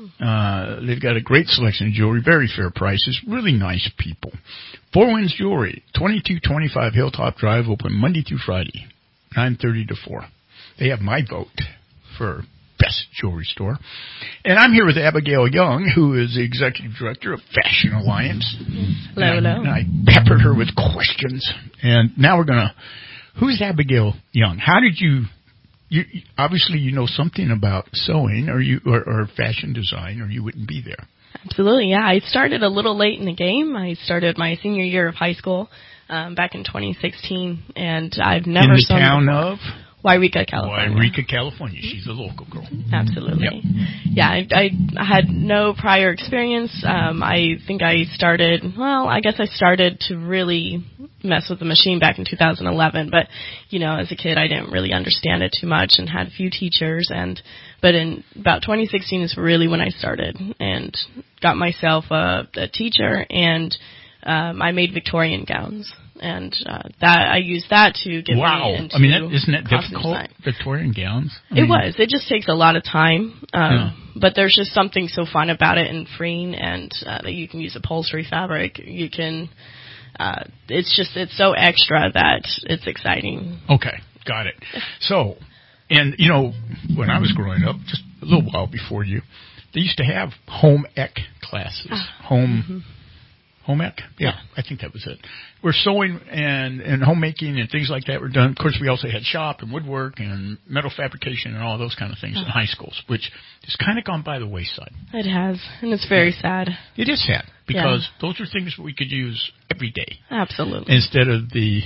S2: Uh, they've got a great selection of jewelry, very fair prices, really nice people. Four Winds Jewelry, twenty-two twenty-five Hilltop Drive, open Monday through Friday, nine thirty to four. They have my vote for best jewelry store. And I'm here with Abigail Young, who is the executive director of Fashion Alliance.
S18: Hello,
S2: and,
S18: hello.
S2: and I peppered her with questions. And now we're going to, who's Abigail Young? How did you, you, obviously you know something about sewing or you or, or fashion design, or you wouldn't be there.
S18: Absolutely, yeah. I started a little late in the game. I started my senior year of high school um, back in twenty sixteen, and I've never
S2: in the
S18: sewn
S2: town
S18: before.
S2: of
S18: Wairika, California.
S2: Wairika, California. She's a local girl.
S18: Absolutely.
S2: Yep.
S18: Yeah, I, I had no prior experience. Um, I think I started, well, I guess I started to really mess with the machine back in two thousand eleven. But, you know, as a kid, I didn't really understand it too much and had a few teachers. And But in about twenty sixteen is really when I started and got myself a, a teacher, and um, I made Victorian gowns. And uh, that I used that to get
S2: wow.
S18: me into
S2: I mean, that, isn't that difficult,
S18: design.
S2: Victorian gowns? I
S18: It
S2: mean,
S18: was. It just takes a lot of time. Um,
S2: yeah.
S18: But there's just something so fun about it and freeing, and uh, that you can use upholstery fabric. You can, uh, it's just, it's so extra that it's exciting.
S2: Okay, got it. So, and, you know, when I was growing up, just a little while before you, they used to have home ec classes. Home... Mm-hmm. Home ec? Yeah, yeah, I think that was it. Where sewing and, and homemaking and things like that were done. Of course, we also had shop and woodwork and metal fabrication and all those kind of things oh. in high schools, which has kind of gone by the wayside.
S18: It has, and it's very yeah. sad.
S2: It is sad, because
S18: yeah.
S2: those are things we could use every day.
S18: Absolutely.
S2: Instead of the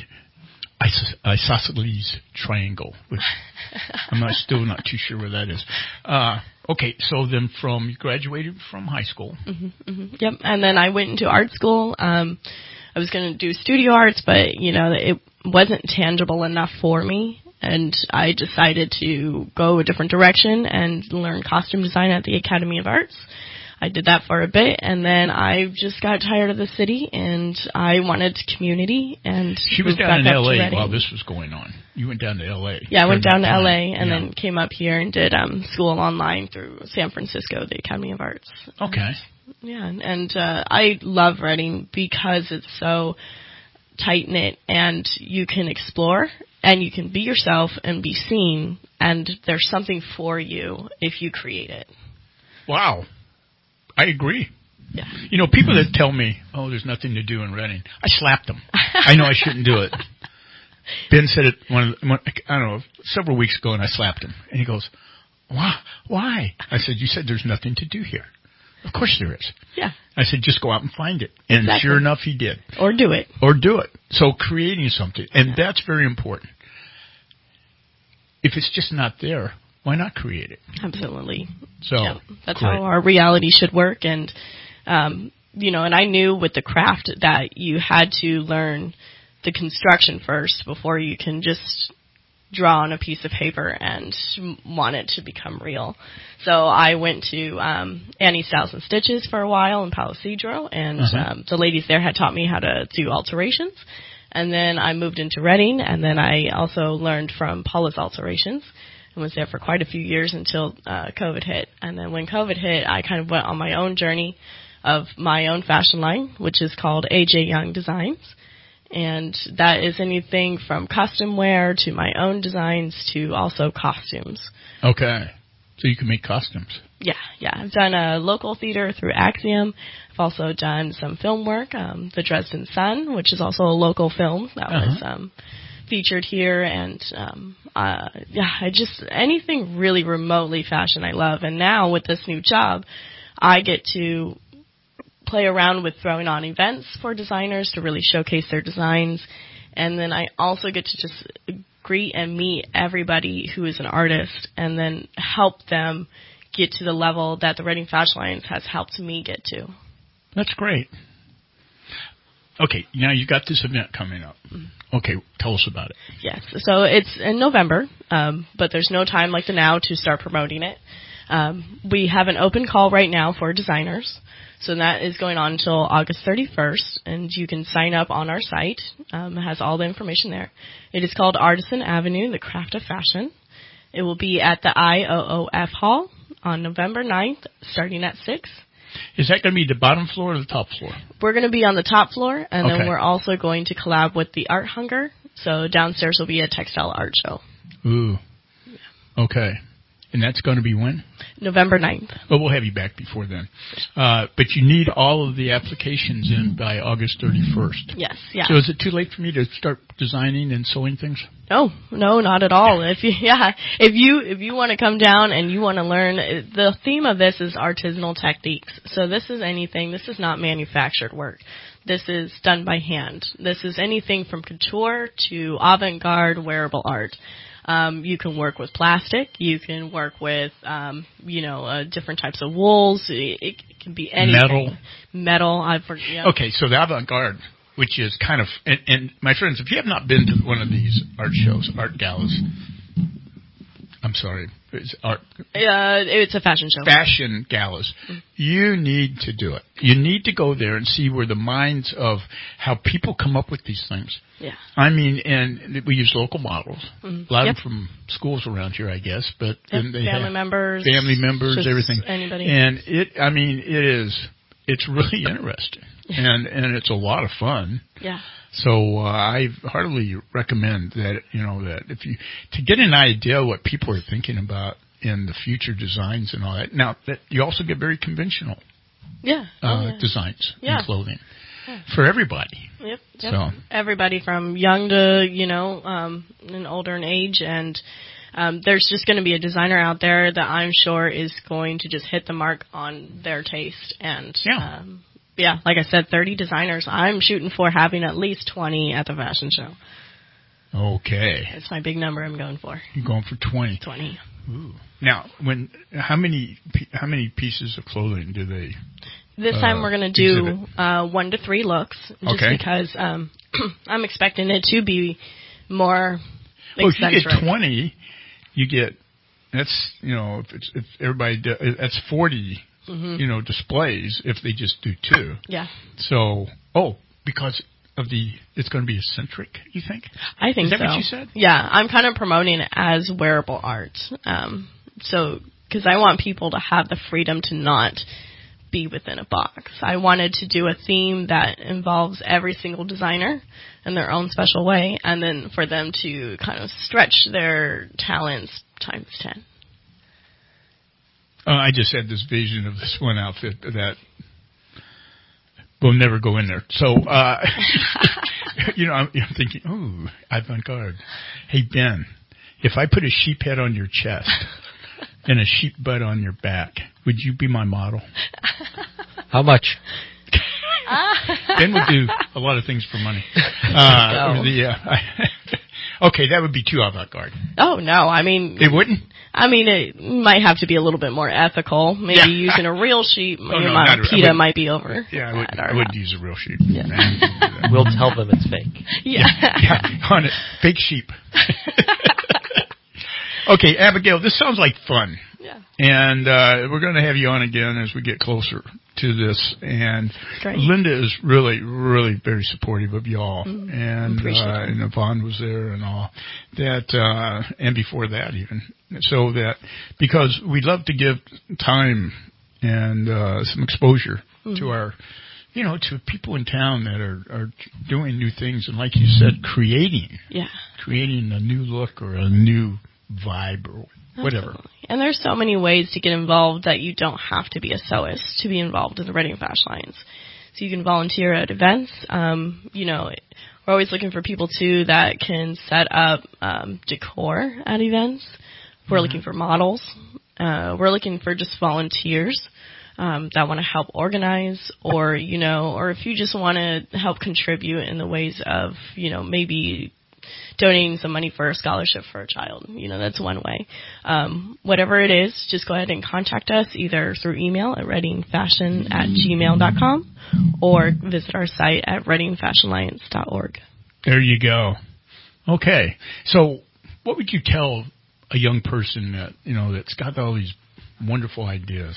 S2: Is- isosceles triangle, which I'm not, still not too sure where that is. Uh, okay, so then from, you graduated from high school.
S18: Mm-hmm, mm-hmm. Yep, and then I went into art school. Um, I was going to do studio arts, but, you know, it wasn't tangible enough for me, and I decided to go a different direction and learn costume design at the Academy of Arts. I did that for a bit, and then I just got tired of the city, and I wanted community. And
S2: she was down in L A while this was going on. You went down to L A.
S18: Yeah, I went down to L A and
S2: yeah.
S18: then came up here and did um, school online through San Francisco, the Academy of Arts.
S2: Okay.
S18: Yeah, and, and uh, I love Reading because it's so tight-knit, and you can explore, and you can be yourself and be seen, and there's something for you if you create it.
S2: Wow. I agree.
S18: Yeah.
S2: You know, people that tell me, oh, there's nothing to do in Reading, I slapped them. I know I shouldn't do it. Ben said it one, one, I don't know, several weeks ago, and I slapped him. And he goes, why? Why? I said, you said there's nothing to do here. Of course there is.
S18: Yeah.
S2: I said, just go out and find it. And
S18: exactly.
S2: sure enough, he did.
S18: Or do it.
S2: Or do it. So creating something. And yeah. that's very important. If it's just not there, why not create it?
S18: Absolutely.
S2: So
S18: yeah, that's
S2: great.
S18: how our reality should work. And, um, you know, and I knew with the craft that you had to learn the construction first before you can just draw on a piece of paper and want it to become real. So I went to um, Annie Styles and Stitches for a while in Palo Cedro, and uh-huh. um, the ladies there had taught me how to do alterations. And then I moved into Reading, and then I also learned from Paula's Alterations and was there for quite a few years until uh, COVID hit. And then when COVID hit, I kind of went on my own journey of my own fashion line, which is called A J Young Designs. And that is anything from custom wear to my own designs to also costumes.
S2: Okay. So you can make costumes.
S18: Yeah, yeah. I've done a local theater through Axiom. I've also done some film work, um, The Dresden Sun, which is also a local film that uh-huh. was um, featured here. And, um, uh, yeah, I just, anything really remotely fashion I love. And now with this new job, I get to play around with throwing on events for designers to really showcase their designs. And then I also get to just greet and meet everybody who is an artist and then help them get to the level that the Reading Fashion Alliance has helped me get to.
S2: That's great. Okay, now you got this event coming up. Okay, tell us about it.
S18: Yes, so it's in November, um, but there's no time like the now to start promoting it. Um, we have an open call right now for designers. So that is going on until August thirty-first, and you can sign up on our site. Um, it has all the information there. It is called Artisan Avenue, the Craft of Fashion. It will be at the I O O F Hall on November ninth, starting at six.
S2: Is that going to be the bottom floor or the top floor?
S18: We're going to be on the top floor, and
S2: okay.
S18: then we're also going to collab with the Art Hunger. So downstairs will be a textile art show.
S2: Ooh. Yeah. Okay. And that's going to be when?
S18: November ninth.
S2: Well, we'll have you back before then. Uh, but you need all of the applications in by August thirty-first.
S18: Yes, yeah.
S2: So is it too late for me to start designing and sewing things?
S18: No, no, not at all. If you, yeah, if you, if you want to come down and you want to learn, the theme of this is artisanal techniques. So this is anything, this is not manufactured work. This is done by hand. This is anything from couture to avant-garde wearable art. Um, you can work with plastic. You can work with, um, you know, uh, different types of wools. It, it can be anything.
S2: Metal.
S18: Metal. I've yeah.
S2: Okay, so the avant-garde, which is kind of, and, and my friends, if you have not been to one of these art shows, art galas, I'm sorry, it's art.
S18: Uh, it's a fashion show.
S2: Fashion galas. Mm-hmm. You need to do it. You need to go there and see where the minds of how people come up with these things.
S18: Yeah.
S2: I mean, and we use local models.
S18: Mm-hmm.
S2: A lot
S18: yep.
S2: of them from schools around here, I guess, but
S18: yep.
S2: then they
S18: family
S2: have
S18: members,
S2: family members, everything.
S18: Anybody.
S2: And it, I mean, it is, it's really interesting, and and it's a lot of fun.
S18: Yeah.
S2: So uh, I heartily recommend that, you know, that if you, to get an idea what people are thinking about in the future designs and all that. Now, that you also get very conventional
S18: yeah.
S2: Uh,
S18: oh, yeah.
S2: designs
S18: yeah.
S2: in clothing
S18: yeah.
S2: for everybody.
S18: Yep. yep.
S2: So
S18: everybody from young to, you know, um, and older in age. And um, there's just going to be a designer out there that I'm sure is going to just hit the mark on their taste. And
S2: yeah.
S18: Um, Yeah, like I said, thirty designers. I'm shooting for having at least twenty at the fashion show.
S2: Okay.
S18: That's my big number I'm going for.
S2: You're going for twenty.
S18: twenty.
S2: Ooh. Now, when how many how many pieces of clothing do they?
S18: This
S2: uh,
S18: time we're going to do uh, one to three looks, just
S2: okay.
S18: because um, I'm expecting it to be more.
S2: Well, if you get twenty, you get that's you know if it's if everybody does, that's forty
S18: mm-hmm.
S2: you know, displays if they just do two.
S18: Yeah.
S2: So, oh, because of the, it's going to be eccentric, you think?
S18: I think so.
S2: Is that so. What you said?
S18: Yeah, I'm kind of promoting it as wearable art. Um, so, because I want people to have the freedom to not be within a box. I wanted to do a theme that involves every single designer in their own special way, and then for them to kind of stretch their talents times ten.
S2: Uh, I just had this vision of this one outfit that will never go in there. So, uh, you know, I'm, I'm thinking, oh, avant-garde. Hey, Ben, if I put a sheep head on your chest and a sheep butt on your back, would you be my model?
S3: How much?
S2: Ben would do a lot of things for money. Uh,
S18: no.
S2: the, uh, okay, that would be too avant-garde.
S18: Oh, no. I mean...
S2: It wouldn't?
S18: I mean, it might have to be a little bit more ethical. Maybe
S2: yeah.
S18: using a real sheep.
S2: Oh,
S18: your
S2: no,
S18: mom, PETA might be over.
S2: Yeah, I would, I would use a real sheep.
S18: Yeah.
S3: We'll tell them it's fake.
S18: Yeah.
S2: yeah, yeah on it. Fake sheep. Okay, Abigail, this sounds like fun.
S18: Yeah.
S2: And uh, we're going to have you on again as we get closer to this. And
S18: Great.
S2: Linda is really, really very supportive of y'all.
S18: Mm,
S2: and uh, and Yvonne was there and all that, uh, and before that even. So that because we love to give time and uh, some exposure mm-hmm. to our, you know, to people in town that are, are doing new things and, like you said, creating,
S18: yeah,
S2: creating a new look or a new vibe or whatever.
S18: Absolutely. And there's so many ways to get involved that you don't have to be a sewist to be involved in the Reading Fashion Alliance. So you can volunteer at events. Um, you know, we're always looking for people, too, that can set up um, decor at events. We're mm-hmm. looking for models. Uh, we're looking for just volunteers um, that want to help organize or, you know, or if you just want to help contribute in the ways of, you know, maybe donating some money for a scholarship for a child. You know, that's one way. Um, whatever it is, just go ahead and contact us either through email at readingfashion at gmail dot com or visit our site at reading fashion alliance dot org.
S2: There you go. Okay. So what would you tell a young person that, you know, that's got all these wonderful ideas?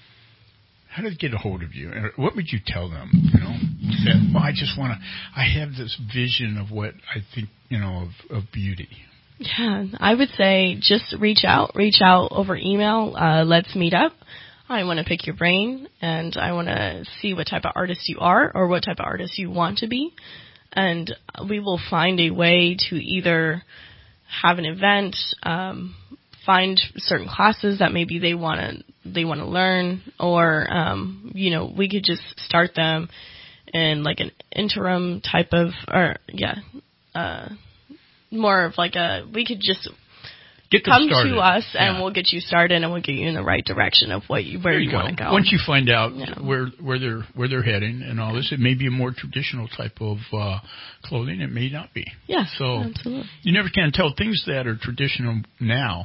S2: How do they get a hold of you? What would you tell them, you know? That, well, I just want to, I have this vision of what I think, you know, of, of beauty.
S18: Yeah, I would say just reach out. Reach out over email. Uh, let's meet up. I want to pick your brain, and I want to see what type of artist you are or what type of artist you want to be. And we will find a way to either have an event, um, find certain classes that maybe they want to they want to learn, or um, you know, we could just start them in like an interim type of, or yeah, uh, more of like a, we could just
S2: get
S18: come
S2: started.
S18: to us and
S2: yeah.
S18: we'll get you started and we'll get you in the right direction of what you where
S2: you,
S18: you want to go.
S2: Once you find out
S18: yeah.
S2: where where they're where they're heading and all this, it may be a more traditional type of uh, clothing. It may not be.
S18: Yeah,
S2: so
S18: absolutely.
S2: You never can tell. Things that are traditional now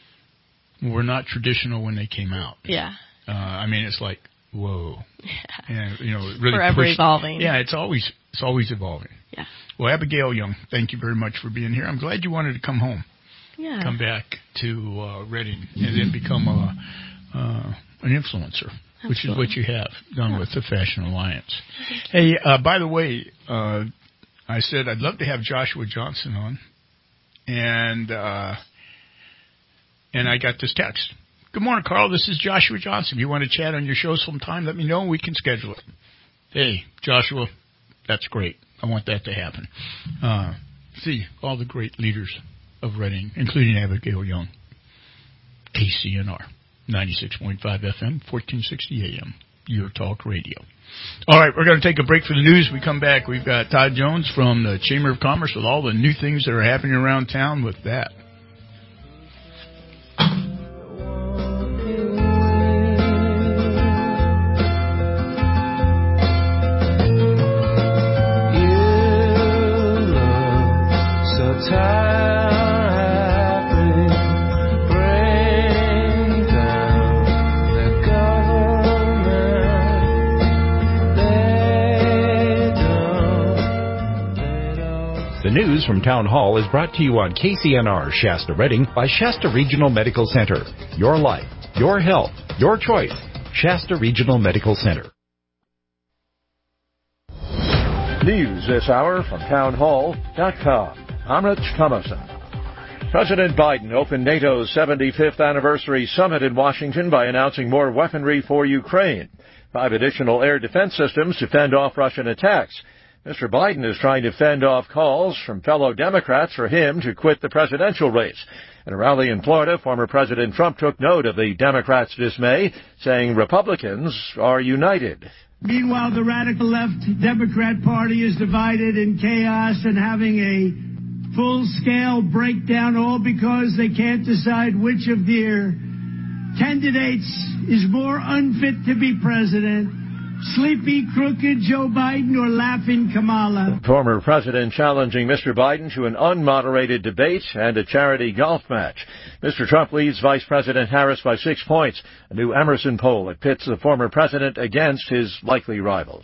S2: were not traditional when they came out.
S18: Yeah.
S2: Uh, I mean, it's like, whoa.
S18: Yeah.
S2: And, you know, really
S18: forever
S2: pushed,
S18: evolving.
S2: Yeah, it's always it's always evolving.
S18: Yeah.
S2: Well, Abigail Young, thank you very much for being here. I'm glad you wanted to come home.
S18: Yeah.
S2: Come back to uh, Reading and then become a uh, an influencer, Absolutely. Which is what you have done yeah. with the Fashion Alliance. Hey, uh, by the way, uh, I said I'd love to have Joshua Johnson on, and uh, and I got this text. Good morning, Carl. This is Joshua Johnson. If you want to chat on your show sometime, let me know and we can schedule it. Hey, Joshua, that's great. I want that to happen. Uh, see, all the great leaders of Reading, including Abigail Young. K C N R, ninety-six point five F M, fourteen sixty A M, Your Talk Radio. All right, we're going to take a break for the news. We come back. We've got Todd Jones from the Chamber of Commerce with all the new things that are happening around town with that.
S21: The news from Town Hall is brought to you on K C N R Shasta Reading by Shasta Regional Medical Center. Your life, your health, your choice. Shasta Regional Medical Center.
S1: News this hour from town hall dot com. I'm Rich Thomason. President Biden opened NATO's seventy-fifth anniversary summit in Washington by announcing more weaponry for Ukraine. Five additional air defense systems to fend off Russian attacks. Mister Biden is trying to fend off calls from fellow Democrats for him to quit the presidential race. At a rally in Florida, former President Trump took note of the Democrats' dismay, saying Republicans are united.
S22: Meanwhile, the radical left Democrat Party is divided in chaos and having a full-scale breakdown, all because they can't decide which of their candidates is more unfit to be president. Sleepy, crooked Joe Biden or laughing Kamala.
S1: Former president challenging Mister Biden to an unmoderated debate and a charity golf match. Mister Trump leads Vice President Harris by six points. A new Emerson poll that pits the former president against his likely rivals.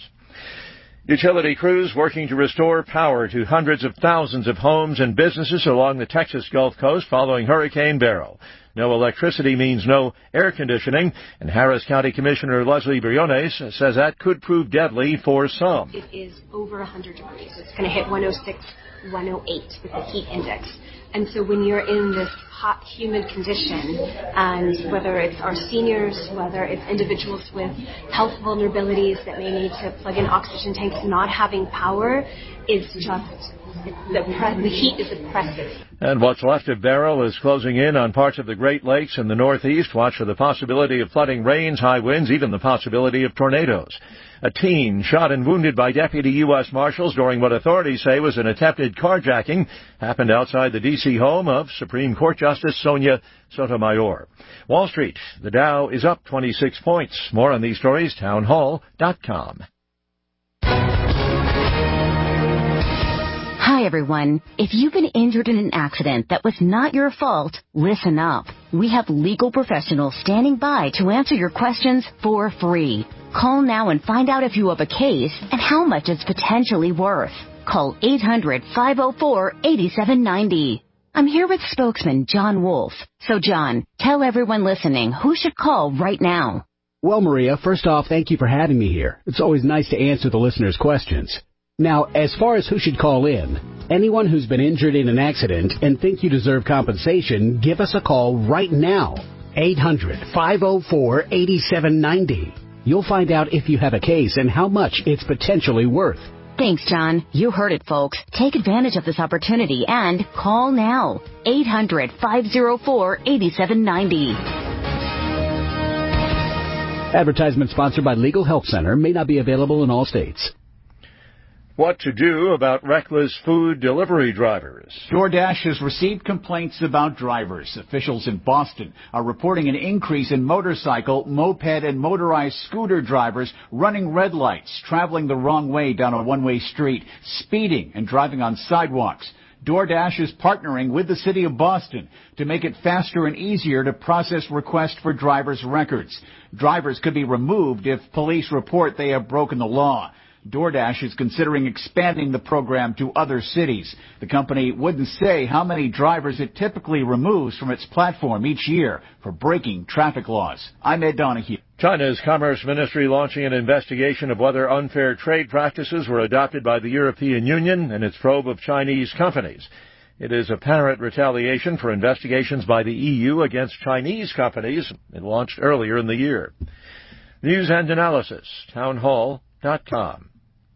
S1: Utility crews working to restore power to hundreds of thousands of homes and businesses along the Texas Gulf Coast following Hurricane Beryl. No electricity means no air conditioning, and Harris County Commissioner Leslie Briones says that could prove deadly for some.
S23: It is over one hundred degrees. It's going to hit one oh six, one oh eight with the heat index. And so when you're in this hot, humid condition, and whether it's our seniors, whether it's individuals with health vulnerabilities that may need to plug in oxygen tanks, not having power is just, the, the heat is oppressive.
S1: And what's left of Beryl is closing in on parts of the Great Lakes and the Northeast. Watch for the possibility of flooding rains, high winds, even the possibility of tornadoes. A teen shot and wounded by deputy U S Marshals during what authorities say was an attempted carjacking happened outside the D C home of Supreme Court Justice Sonia Sotomayor. Wall Street, the Dow is up twenty-six points. More on these stories, town hall dot com.
S24: Hi, everyone. If you've been injured in an accident that was not your fault, listen up. We have legal professionals standing by to answer your questions for free. Call now and find out if you have a case and how much it's potentially worth. Call eight hundred, five oh four, eight seven nine oh. I'm here with spokesman John Wolf. So, John, tell everyone listening who should call right now.
S25: Well, Maria, first off, thank you for having me here. It's always nice to answer the listeners' questions. Now, as far as who should call in, anyone who's been injured in an accident and think you deserve compensation, give us a call right now. eight hundred, five oh four, eight seven nine oh. You'll find out if you have a case and how much it's potentially worth.
S24: Thanks, John. You heard it, folks. Take advantage of this opportunity and call now. eight hundred, five oh four, eight seven nine oh.
S25: Advertisement sponsored by Legal Help Center. May not be available in all states.
S1: What to do about reckless food delivery drivers.
S26: DoorDash has received complaints about drivers. Officials in Boston are reporting an increase in motorcycle, moped, and motorized scooter drivers running red lights, traveling the wrong way down a one-way street, speeding, and driving on sidewalks. DoorDash is partnering with the city of Boston to make it faster and easier to process requests for drivers' records. Drivers could be removed if police report they have broken the law. DoorDash is considering expanding the program to other cities. The company wouldn't say how many drivers it typically removes from its platform each year for breaking traffic laws. I'm Ed Donahue.
S1: China's Commerce Ministry launching an investigation of whether unfair trade practices were adopted by the European Union in its probe of Chinese companies. It is apparent retaliation for investigations by the E U against Chinese companies it launched earlier in the year. News and analysis, town hall dot com.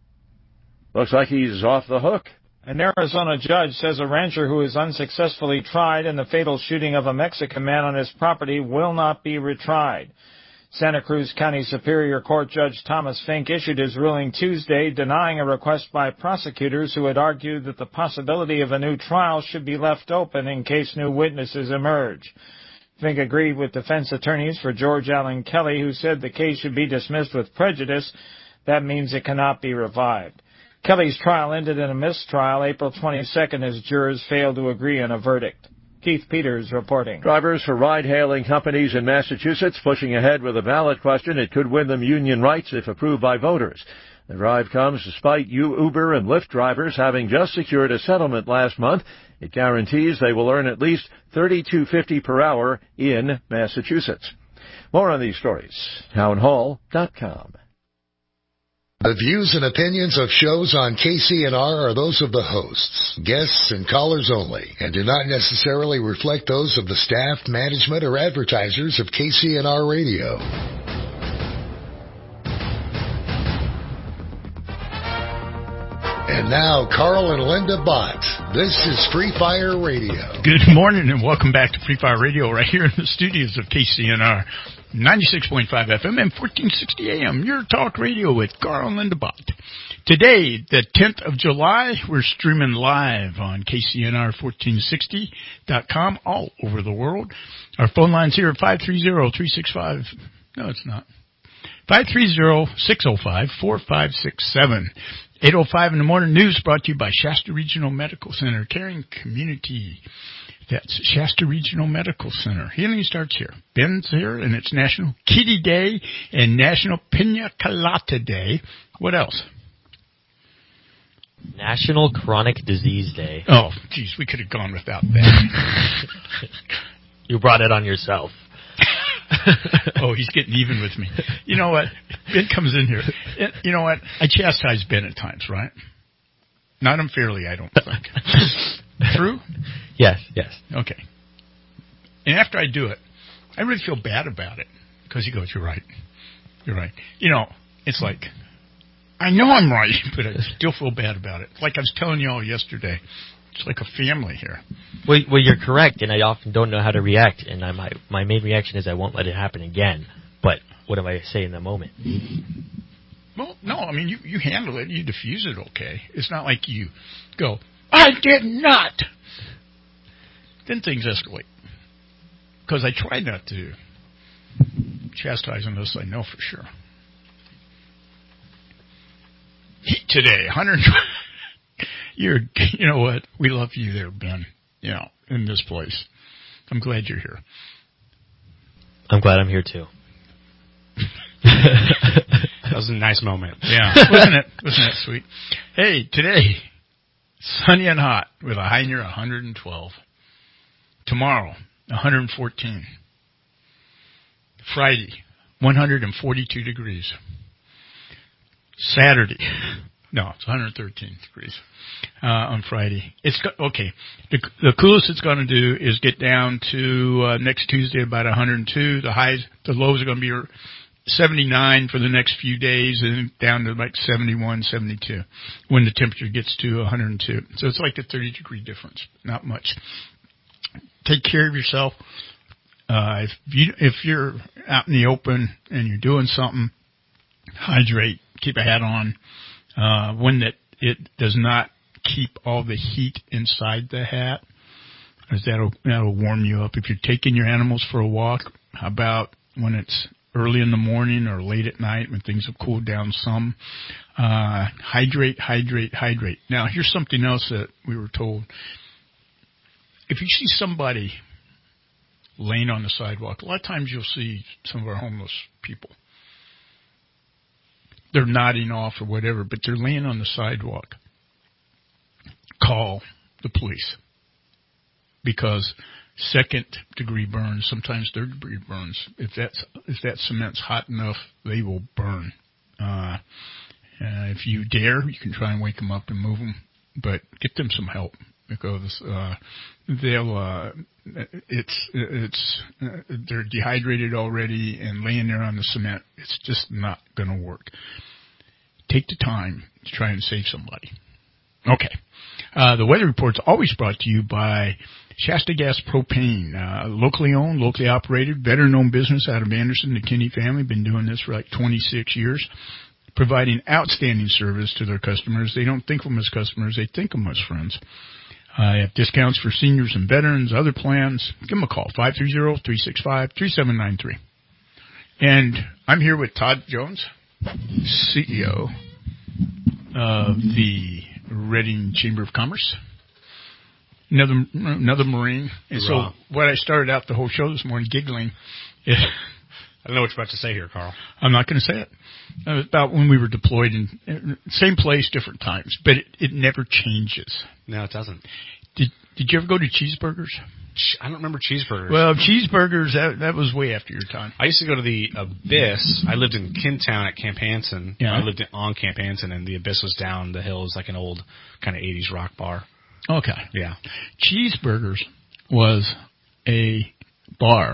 S1: Looks like he's off the hook.
S27: An Arizona judge says a rancher who is unsuccessfully tried in the fatal shooting of a Mexican man on his property will not be retried. Santa Cruz County Superior Court Judge Thomas Fink issued his ruling Tuesday, denying a request by prosecutors who had argued that the possibility of a new trial should be left open in case new witnesses emerge. Fink agreed with defense attorneys for George Allen Kelly, who said the case should be dismissed with prejudice. That means it cannot be revived. Kelly's trial ended in a mistrial April twenty-second as jurors failed to agree on a verdict. Keith Peters reporting.
S1: Drivers for ride-hailing companies in Massachusetts pushing ahead with a ballot question. It could win them union rights if approved by voters. The drive comes despite Uber and Lyft drivers having just secured a settlement last month. It guarantees they will earn at least thirty-two fifty per hour in Massachusetts. More on these stories, town hall dot com.
S5: The views and opinions of shows on K C N R are those of the hosts, guests, and callers only, and do not necessarily reflect those of the staff, management, or advertisers of K C N R Radio. And now, Carl and Linda Bott. This is Free Fire Radio.
S2: Good morning and welcome back to Free Fire Radio right here in the studios of K C N R. ninety-six point five F M and fourteen sixty A M, your talk radio with Carl and Linda Bott. Today, the tenth of July, we're streaming live on K C N R fourteen sixty dot com all over the world. Our phone line's here at five three zero, three six five, no it's not, five three zero, six zero five, four five six seven. eight oh five in the morning news brought to you by Shasta Regional Medical Center, caring community. That's Shasta Regional Medical Center. Healing starts here. Ben's here, and it's National Kitty Day and National Pina Colada Day. What else?
S3: National Chronic Disease Day.
S2: Oh, geez, we could have gone without that.
S3: You brought it on yourself.
S2: Oh, he's getting even with me. You know what? Ben comes in here. You know what? I chastise Ben at times, right? Not unfairly, I don't think. True?
S3: Yes, yes.
S2: Okay. And after I do it, I really feel bad about it. Because he goes, you're right. You're right. You know, it's like, I know I'm right, but I still feel bad about it. Like I was telling you all yesterday. It's like a family here.
S3: Well, well, you're correct, and I often don't know how to react. And I, my, my main reaction is I won't let it happen again. But what do I say in the moment?
S2: Well, no, I mean, you, you handle it. You diffuse it okay. It's not like you go, I did not. Then things escalate. Because I try not to chastise unless I know for sure. Heat today, one hundred. You're, you know what? We love you there, Ben. You know, in this place. I'm glad you're here.
S3: I'm glad I'm here too.
S6: That was a nice moment.
S2: Yeah, wasn't it? Wasn't that sweet? Hey, today, sunny and hot with a high near one hundred twelve. Tomorrow, one hundred fourteen. Friday, one hundred forty-two degrees. Saturday, no, it's one hundred thirteen degrees uh, on Friday. It's go- okay. The, the coolest it's going to do is get down to uh, next Tuesday about one hundred two. The highs, the lows are going to be seventy-nine for the next few days, and then down to like seventy-one, seventy-two when the temperature gets to one hundred two. So it's like a thirty degree difference. Not much. Take care of yourself. Uh, if you, if you're out in the open and you're doing something, hydrate, keep a hat on. Uh, one that it does not keep all the heat inside the hat, as that'll, that'll warm you up. If you're taking your animals for a walk, how about when it's early in the morning or late at night when things have cooled down some? Uh, hydrate, hydrate, hydrate. Now, here's something else that we were told. If you see somebody laying on the sidewalk, a lot of times you'll see some of our homeless people. They're nodding off or whatever, but they're laying on the sidewalk. Call the police. Because second degree burns, sometimes third degree burns. If that's if that cement's hot enough, they will burn. Uh, uh, if you dare, you can try and wake them up and move them, but get them some help. Because uh, they'll, uh, it's it's uh, they're dehydrated already, and laying there on the cement, it's just not going to work. Take the time to try and save somebody. Okay, uh, the weather report's always brought to you by Shasta Gas Propane, uh, locally owned, locally operated, veteran-owned business out of Anderson. The Kinney family been doing this for like twenty-six years. Providing outstanding service to their customers. They don't think of them as customers, they think of them as friends. Uh, they have discounts for seniors and veterans, other plans. Give them a call, five three zero, three six five, three seven nine three. And I'm here with Todd Jones, C E O of the Reading Chamber of Commerce. Another another Marine. And so what I started out the whole show this morning giggling. Is,
S6: I don't know what you're about to say here, Carl.
S2: I'm not going to say it. It was about when we were deployed in same place, different times, but it, it never changes.
S6: No, it doesn't.
S2: Did Did you ever go to Cheeseburgers?
S6: I don't remember cheeseburgers.
S2: Well, cheeseburgers, that, that was way after your time.
S6: I used to go to the Abyss. I lived in Kintown at Camp Hansen.
S2: Yeah.
S6: I lived in, on Camp Hansen, and the Abyss was down the hill. It was like an old kind of eighties rock bar.
S2: Okay.
S6: Yeah.
S2: Cheeseburgers was a bar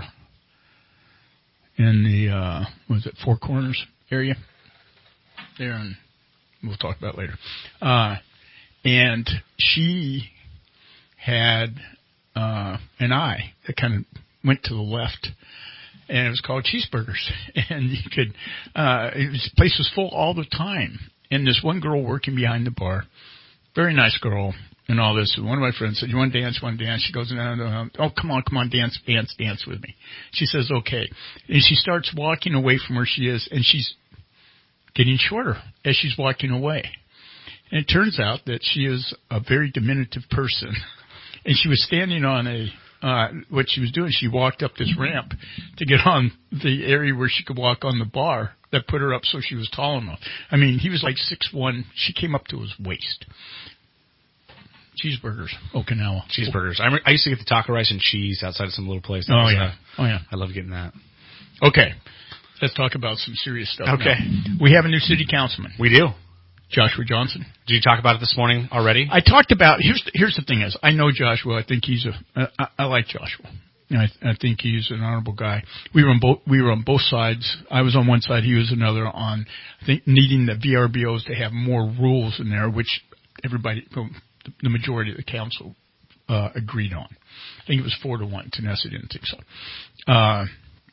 S2: in the, uh, was it Four Corners area? There, and we'll talk about it later. Uh, and she had uh, an eye that kind of went to the left, and it was called Cheeseburgers. And you could, uh, it was, the place was full all the time. And this one girl working behind the bar, very nice girl, and all this. One of my friends said, "You want to dance? Want to dance?" She goes, "No, no, no. Oh, come on, come on, dance, dance, dance with me." She says, "Okay." And she starts walking away from where she is, and she's getting shorter as she's walking away. And it turns out that she is a very diminutive person. And she was standing on a, uh, what she was doing, she walked up this ramp to get on the area where she could walk on the bar that put her up so she was tall enough. I mean, he was like six one. She came up to his waist. Cheeseburgers, Okinawa.
S6: Cheeseburgers. I, I used to get the taco rice and cheese outside of some little place. That
S2: Oh,
S6: was,
S2: yeah.
S6: Uh,
S2: Oh, yeah.
S6: I love getting that.
S2: Okay. Let's talk about some serious stuff.
S6: Okay.
S2: Now. We have a new city councilman.
S6: We do.
S2: Joshua Johnson.
S6: Did you talk about it this morning already?
S2: I talked about, here's the, here's the thing is, I know Joshua. I think he's a, I, I like Joshua. You know, I, I think he's an honorable guy. We were on both, we were on both sides. I was on one side, he was another on, I think, needing the V R B Os to have more rules in there, which everybody, the majority of the council, uh, agreed on. I think it was four to one. Tennessee didn't think so. Uh,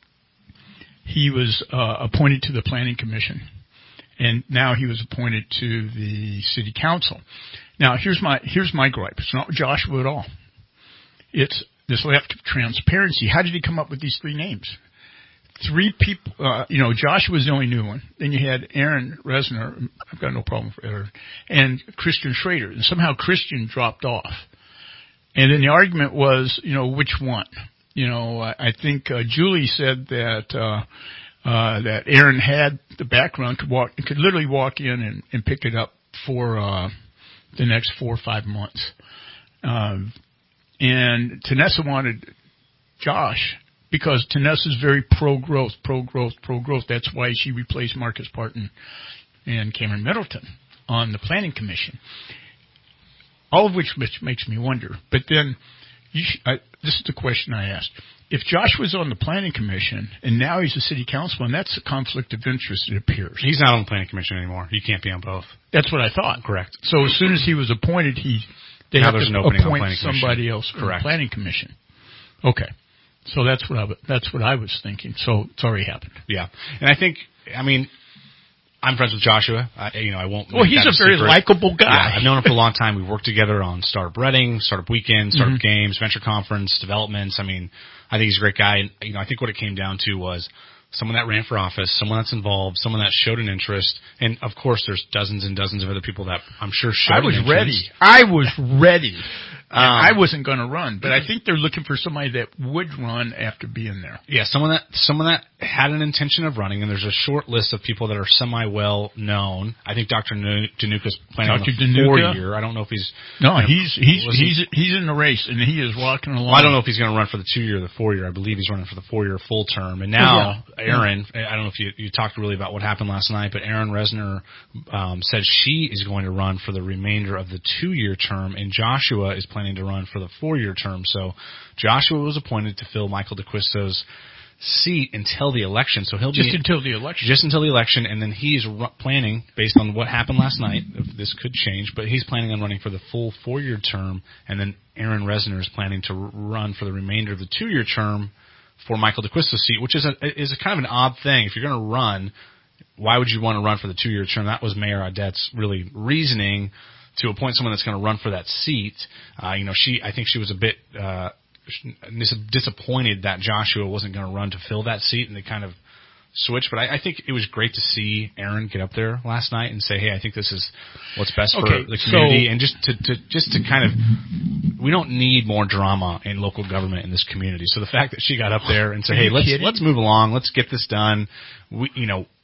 S2: he was, uh, appointed to the Planning Commission. And now he was appointed to the city council. Now, here's my here's my gripe. It's not Joshua at all. It's this lack of transparency. How did he come up with these three names? Three people, uh, you know, Joshua was the only new one. Then you had Aaron Resner. I've got no problem for Aaron. And Christian Schrader. And somehow Christian dropped off. And then the argument was, you know, which one? You know, I, I think uh, Julie said that uh Uh, that Aaron had the background, could walk, could literally walk in and, and pick it up for, uh, the next four or five months. Um, and Tanessa wanted Josh because Tanessa's very pro-growth, pro-growth, pro-growth. That's why she replaced Marcus Parton and Cameron Middleton on the Planning Commission. All of which, which makes me wonder. But then, you sh- I, this is the question I asked. If Josh was on the Planning Commission and now he's a city councilman, that's a conflict of interest, it appears.
S6: He's not on the Planning Commission anymore. He can't be on both.
S2: That's what I thought.
S6: Correct.
S2: So as soon as he was appointed, he they
S6: now
S2: have
S6: there's
S2: to
S6: an opening on
S2: appoint
S6: Planning Commission.
S2: somebody else on the Planning Commission. Okay. So that's what I that's what I was thinking. So it's already happened.
S6: Yeah, and I think I mean. I'm friends with Joshua. I, you know, I won't.
S2: Well, he's a very likable guy.
S6: Yeah, I've known him for a long time. We've worked together on Startup Reading, Startup Weekend, Startup
S2: Mm-hmm.
S6: Games, Venture Conference, developments. I mean, I think he's a great guy. And, you know, I think what it came down to was someone that ran for office, someone that's involved, someone that showed an interest. And, of course, there's dozens and dozens of other people that I'm sure showed
S2: I was
S6: an
S2: ready.
S6: interest.
S2: I was ready.
S6: Um,
S2: I wasn't going to run, but I think they're looking for somebody that would run after being there.
S6: Yeah, someone that someone that had an intention of running, and there's a short list of people that are semi well known. I think Doctor Danuka's planning
S2: Doctor
S6: on a four
S2: Danuka?
S6: year. I don't know if he's
S2: No,
S6: you know,
S2: he's he's
S6: was he-
S2: he's he's in the race, and he is walking along.
S6: Well, I don't know if he's going to run for the two year or the four year. I believe he's running for the four year full term. And now,
S2: Oh, yeah.
S6: Aaron, I don't know if you, you talked really about what happened last night, but Aaron Resner um, said she is going to run for the remainder of the two year term, and Joshua is planning to run for the four year term. So Joshua was appointed to fill Michael DeQuisto's seat until the election. So he'll
S2: Just
S6: be
S2: until the election.
S6: Just until the election, and then he's ru- planning, based on what happened last night, if this could change, but he's planning on running for the full four-year term, and then Aaron Resner is planning to r- run for the remainder of the two-year term for Michael DeQuisto's seat, which is a is a kind of an odd thing. If you're going to run, why would you want to run for the two-year term? That was Mayor Audette's really reasoning to appoint someone that's going to run for that seat. Uh, you know, she I think she was a bit uh, dis- disappointed that Joshua wasn't going to run to fill that seat, and they kind of switched. But I, I think it was great to see Aaron get up there last night and say, "Hey, I think this is what's best
S2: Okay,
S6: for the community,"
S2: so-
S6: and just to, to just to kind of, we don't need more drama in local government in this community. So the fact that she got up there and said,
S2: Are
S6: "Hey,
S2: you
S6: let's
S2: kidding?
S6: let's move along, let's get this done," we you know.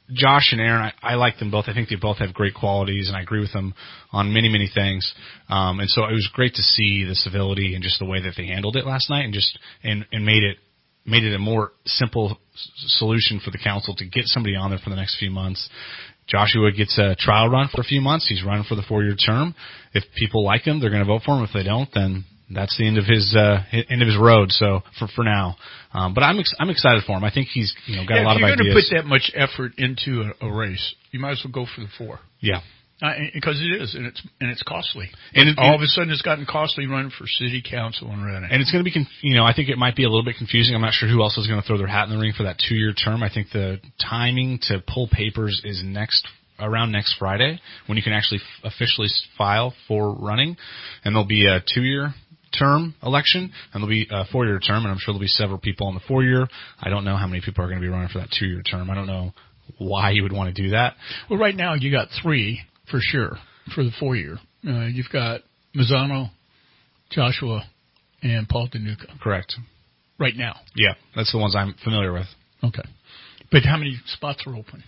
S6: Josh and Aaron, I, I like them both. I think they both have great qualities, and I agree with them on many, many things. Um, and so it was great to see the civility and just the way that they handled it last night, and just and, and made it made it a more simple s- solution for the council to get somebody on there for the next few months. Joshua gets a trial run for a few months. He's running for the four-year term. If people like him, they're going to vote for him. If they don't, then that's the end of his uh, end of his road. So for for now, um, but I'm ex- I'm excited for him. I think he's you know got
S2: yeah,
S6: a lot of
S2: ideas. If you're going to put that much effort into a, a race, you might as well go for the four.
S6: Yeah.
S2: Uh, because it is, and it's and it's costly.
S6: And it,
S2: all of a sudden, it's gotten costly running for city council in Reading.
S6: And it's going to be, conf- you know, I think it might be a little bit confusing. I'm not sure who else is going to throw their hat in the ring for that two-year term. I think the timing to pull papers is next around next Friday, when you can actually f- officially file for running, and there'll be a two-year term election, and there'll be a four-year term, and I'm sure there'll be several people in the four-year. I don't know how many people are going to be running for that two-year term. I don't know why you would want to do that.
S2: Well, right now you got three. For sure, for the four-year. Uh, you've got Mazzano, Joshua, and Paul DeNuca.
S6: Correct.
S2: Right now.
S6: Yeah, that's the ones I'm familiar with.
S2: Okay. But how many spots are open?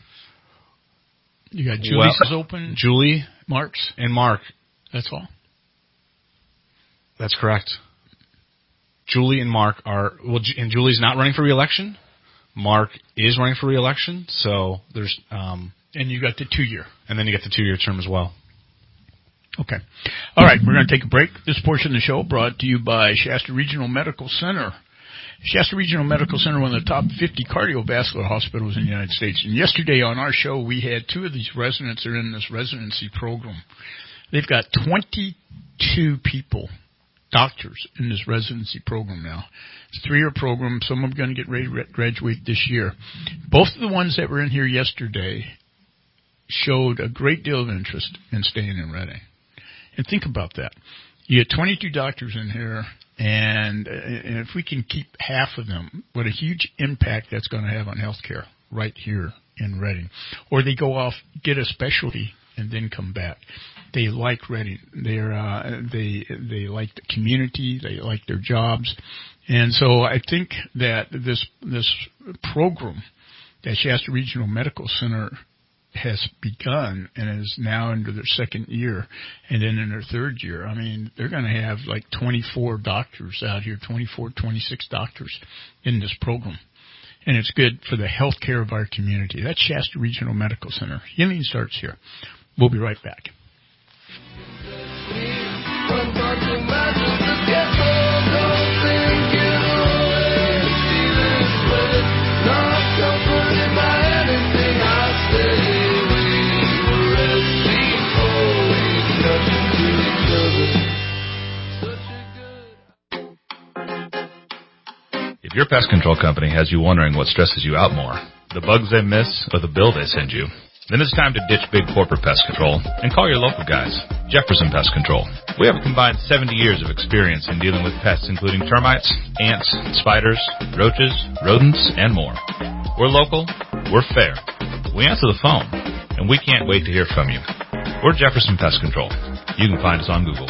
S2: You got Julie's
S6: well,
S2: is open.
S6: Julie.
S2: Mark's.
S6: And Mark.
S2: That's all?
S6: That's correct. Julie and Mark are, well, and Julie's not running for re-election. Mark is running for re-election, so there's... Um,
S2: And you got the two-year.
S6: And then you get the two-year term as well.
S2: Okay. All right, we're going to take a break. This portion of the show brought to you by Shasta Regional Medical Center. Shasta Regional Medical Center, one of the top fifty cardiovascular hospitals in the United States. And yesterday on our show, we had two of these residents that are in this residency program. They've got twenty-two people, doctors, in this residency program now. It's a three-year program. Some of them are going to get ready to graduate this year. Both of the ones that were in here yesterday showed a great deal of interest in staying in Reading. And think about that. You get twenty-two doctors in here, and, and if we can keep half of them, what a huge impact that's going to have on healthcare right here in Reading. Or they go off, get a specialty, and then come back. They like Reading. They're, uh, they they like the community. They like their jobs. And so I think that this this program that Shasta Regional Medical Center has begun and is now into their second year, and then in their third year, I mean, they're going to have like twenty-four doctors out here, twenty-four, twenty-six doctors in this program. And it's good for the health care of our community. That's Shasta Regional Medical Center. Healing starts here. We'll be right back.
S4: If your pest control company has you wondering what stresses you out more, the bugs they miss or the bill they send you, then it's time to ditch big corporate pest control and call your local guys, Jefferson Pest Control. We have a combined seventy years of experience in dealing with pests including termites, ants, spiders, roaches, rodents, and more. We're local, we're fair, we answer the phone, and we can't wait to hear from you. We're Jefferson Pest Control. You can find us on Google.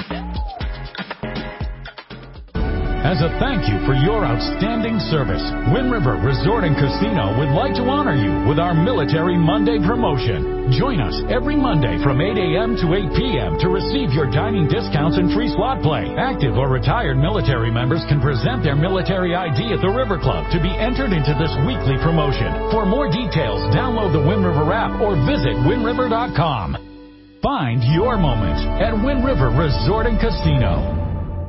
S7: As a thank you for your outstanding service, Wind River Resort and Casino would like to honor you with our Military Monday promotion. Join us every Monday from eight a.m. to eight p.m. to receive your dining discounts and free slot play. Active or retired military members can present their military I D at the River Club to be entered into this weekly promotion. For more details, download the Wind River app or visit wind river dot com. Find your moment at Wind River Resort and Casino.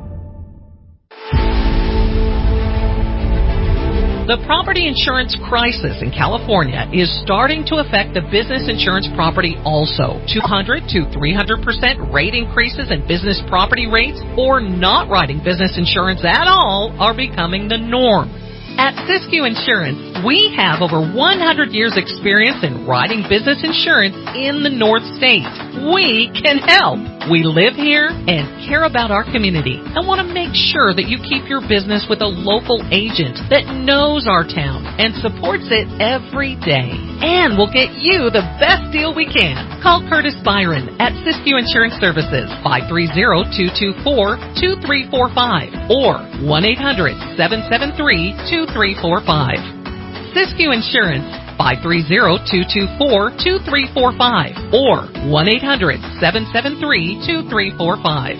S17: The property insurance crisis in California is starting to affect the business insurance property also. two hundred to three hundred percent rate increases in business property rates or not writing business insurance at all are becoming the norm. At Siskiyou Insurance, we have over one hundred years experience in writing business insurance in the North States. We can help. We live here and care about our community and want to make sure that you keep your business with a local agent that knows our town and supports it every day. And we'll get you the best deal we can. Call Curtis Byron at Siskiyou Insurance Services, five three zero, two two four, two three four five or one eight hundred, seven seven three, two three four five. Siskiyou Insurance, five three zero, two two four, two three four five or one eight hundred, seven seven three, two three four five.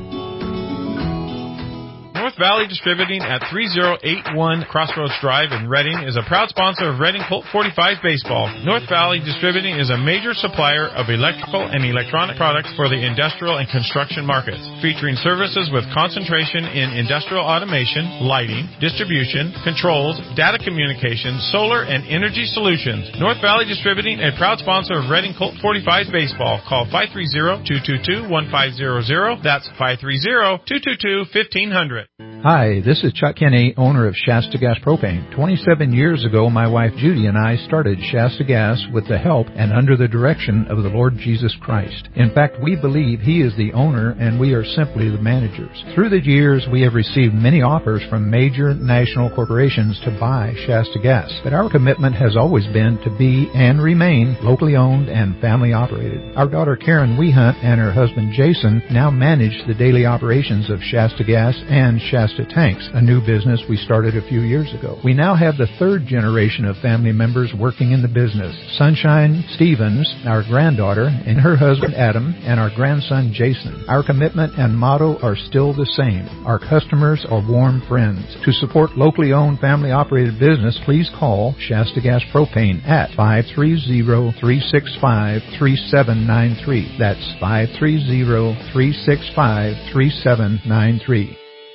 S21: North Valley Distributing at three oh eight one Crossroads Drive in Reading is a proud sponsor of Reading Colt forty-five Baseball. North Valley Distributing is a major supplier of electrical and electronic products for the industrial and construction markets, featuring services with concentration in industrial automation, lighting, distribution, controls, data communications, solar, and energy solutions. North Valley Distributing, a proud sponsor of Reading Colt forty-five Baseball. Call five three zero, two two two, one five zero zero. That's five three zero, two two two, one five zero zero.
S8: Hi, this is Chuck Kenny, owner of Shasta Gas Propane. twenty-seven years ago, my wife Judy and I started Shasta Gas with the help and under the direction of the Lord Jesus Christ. In fact, we believe He is the owner and we are simply the managers. Through the years, we have received many offers from major national corporations to buy Shasta Gas, but our commitment has always been to be and remain locally owned and family operated. Our daughter Karen Wehunt and her husband Jason now manage the daily operations of Shasta Gas and Shasta Tanks, a new business we started a few years ago. We now have the third generation of family members working in the business. Sunshine Stevens, our granddaughter, and her husband Adam, and our grandson Jason. Our commitment and motto are still the same. Our customers are warm friends. To support locally owned, family operated business, please call Shasta Gas Propane at five three zero, three six five, three seven nine three. That's five three zero, three six five, three seven nine three.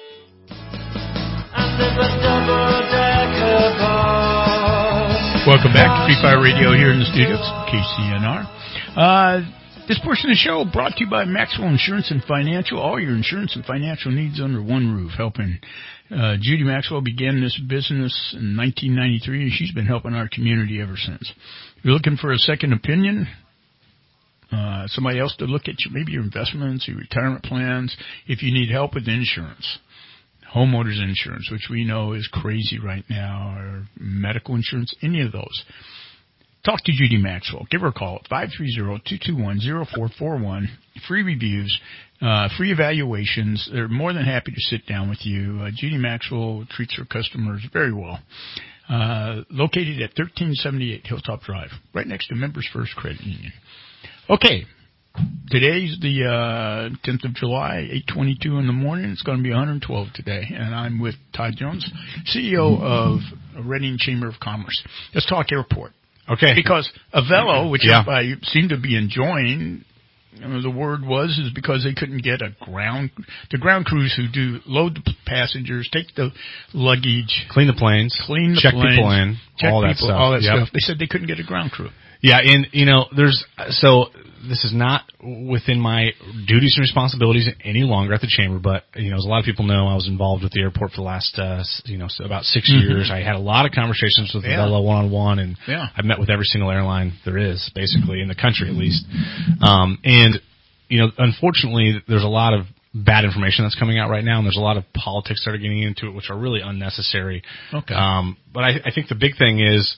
S2: Welcome back to Free Fire Radio here in the studios, K C N R. Uh, this portion of the show brought to you by Maxwell Insurance and Financial. All your insurance and financial needs under one roof. Helping uh, Judy Maxwell began this business in nineteen ninety-three, and she's been helping our community ever since. If you're looking for a second opinion, uh, somebody else to look at your, maybe your investments, your retirement plans, if you need help with insurance, homeowners insurance, which we know is crazy right now, or medical insurance, any of those, talk to Judy Maxwell. Give her a call at five three zero, two two one, zero four four one. Free reviews, uh, free evaluations. They're more than happy to sit down with you. Uh, Judy Maxwell treats her customers very well. Uh, located at thirteen seventy-eight Hilltop Drive, right next to Members First Credit Union. Okay. Today's the uh, tenth of July, eight twenty-two in the morning. It's going to be one hundred twelve today, and I'm with Todd Jones, C E O of Reading Chamber of Commerce. Let's talk airport.
S6: Okay.
S2: Because Avello, which
S6: yeah.
S2: I seem to be enjoying, you know, the word was, is because they couldn't get a ground, the ground crews who do load the passengers, take the luggage,
S6: clean the planes,
S2: clean the
S6: check
S2: planes,
S6: people in,
S2: check
S6: all that
S2: people,
S6: stuff.
S2: all that
S6: yep.
S2: stuff. They said they couldn't get a ground crew.
S6: Yeah, and, you know, there's, so this is not within my duties and responsibilities any longer at the Chamber, but, you know, as a lot of people know, I was involved with the airport for the last, uh, you know, about six mm-hmm. years. I had a lot of conversations with yeah. Avello one-on-one, and
S2: yeah.
S6: I've met with every single airline there is, basically, in the country at least. Um, and, you know, unfortunately, there's a lot of bad information that's coming out right now, and there's a lot of politics that are getting into it, which are really unnecessary.
S2: Okay.
S6: Um, but I, I think the big thing is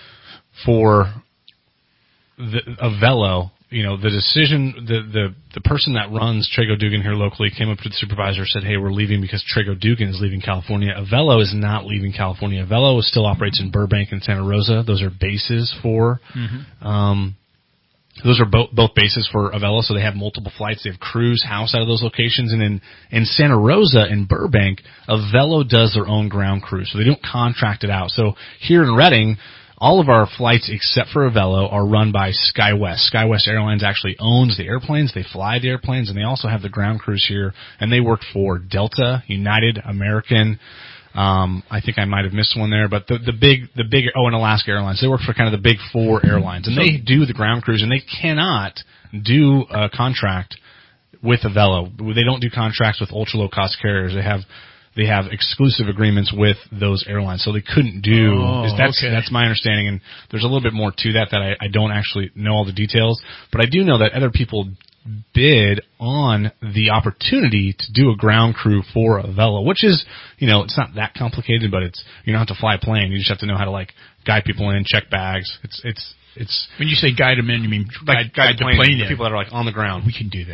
S6: for the Avello, you know, the decision, the, the, the person that runs Trago Dugan here locally came up to the supervisor and said, hey, we're leaving because Trago Dugan is leaving California. Avello is not leaving California. Avello still operates in Burbank and Santa Rosa. Those are bases for,
S2: mm-hmm.
S6: um, those are both, both bases for Avello, so they have multiple flights. They have crews housed out of those locations. And in, in Santa Rosa and Burbank, Avello does their own ground crew, so they don't contract it out. So here in Reading, all of our flights except for Avello are run by SkyWest. SkyWest Airlines actually owns the airplanes. They fly the airplanes, and they also have the ground crews here. And they work for Delta, United, American. Um, I think I might have missed one there, but the, the big, the big, oh, and Alaska Airlines. They work for kind of the big four airlines, and they do the ground crews, and they cannot do a contract with Avello. They don't do contracts with ultra low cost carriers. They have. They have exclusive agreements with those airlines, so they couldn't do.
S2: Oh,
S6: that's
S2: okay.
S6: that's my understanding, and there's a little bit more to that that I, I don't actually know all the details, but I do know that other people bid on the opportunity to do a ground crew for Avello, which is, you know, it's not that complicated, but it's you don't have to fly a plane. You just have to know how to like guide people in, check bags. It's it's it's.
S2: When you say guide them in, you mean
S6: like
S2: guide, guide the plane,
S6: plane
S2: in.
S6: The people that are like on the ground.
S2: We can do that.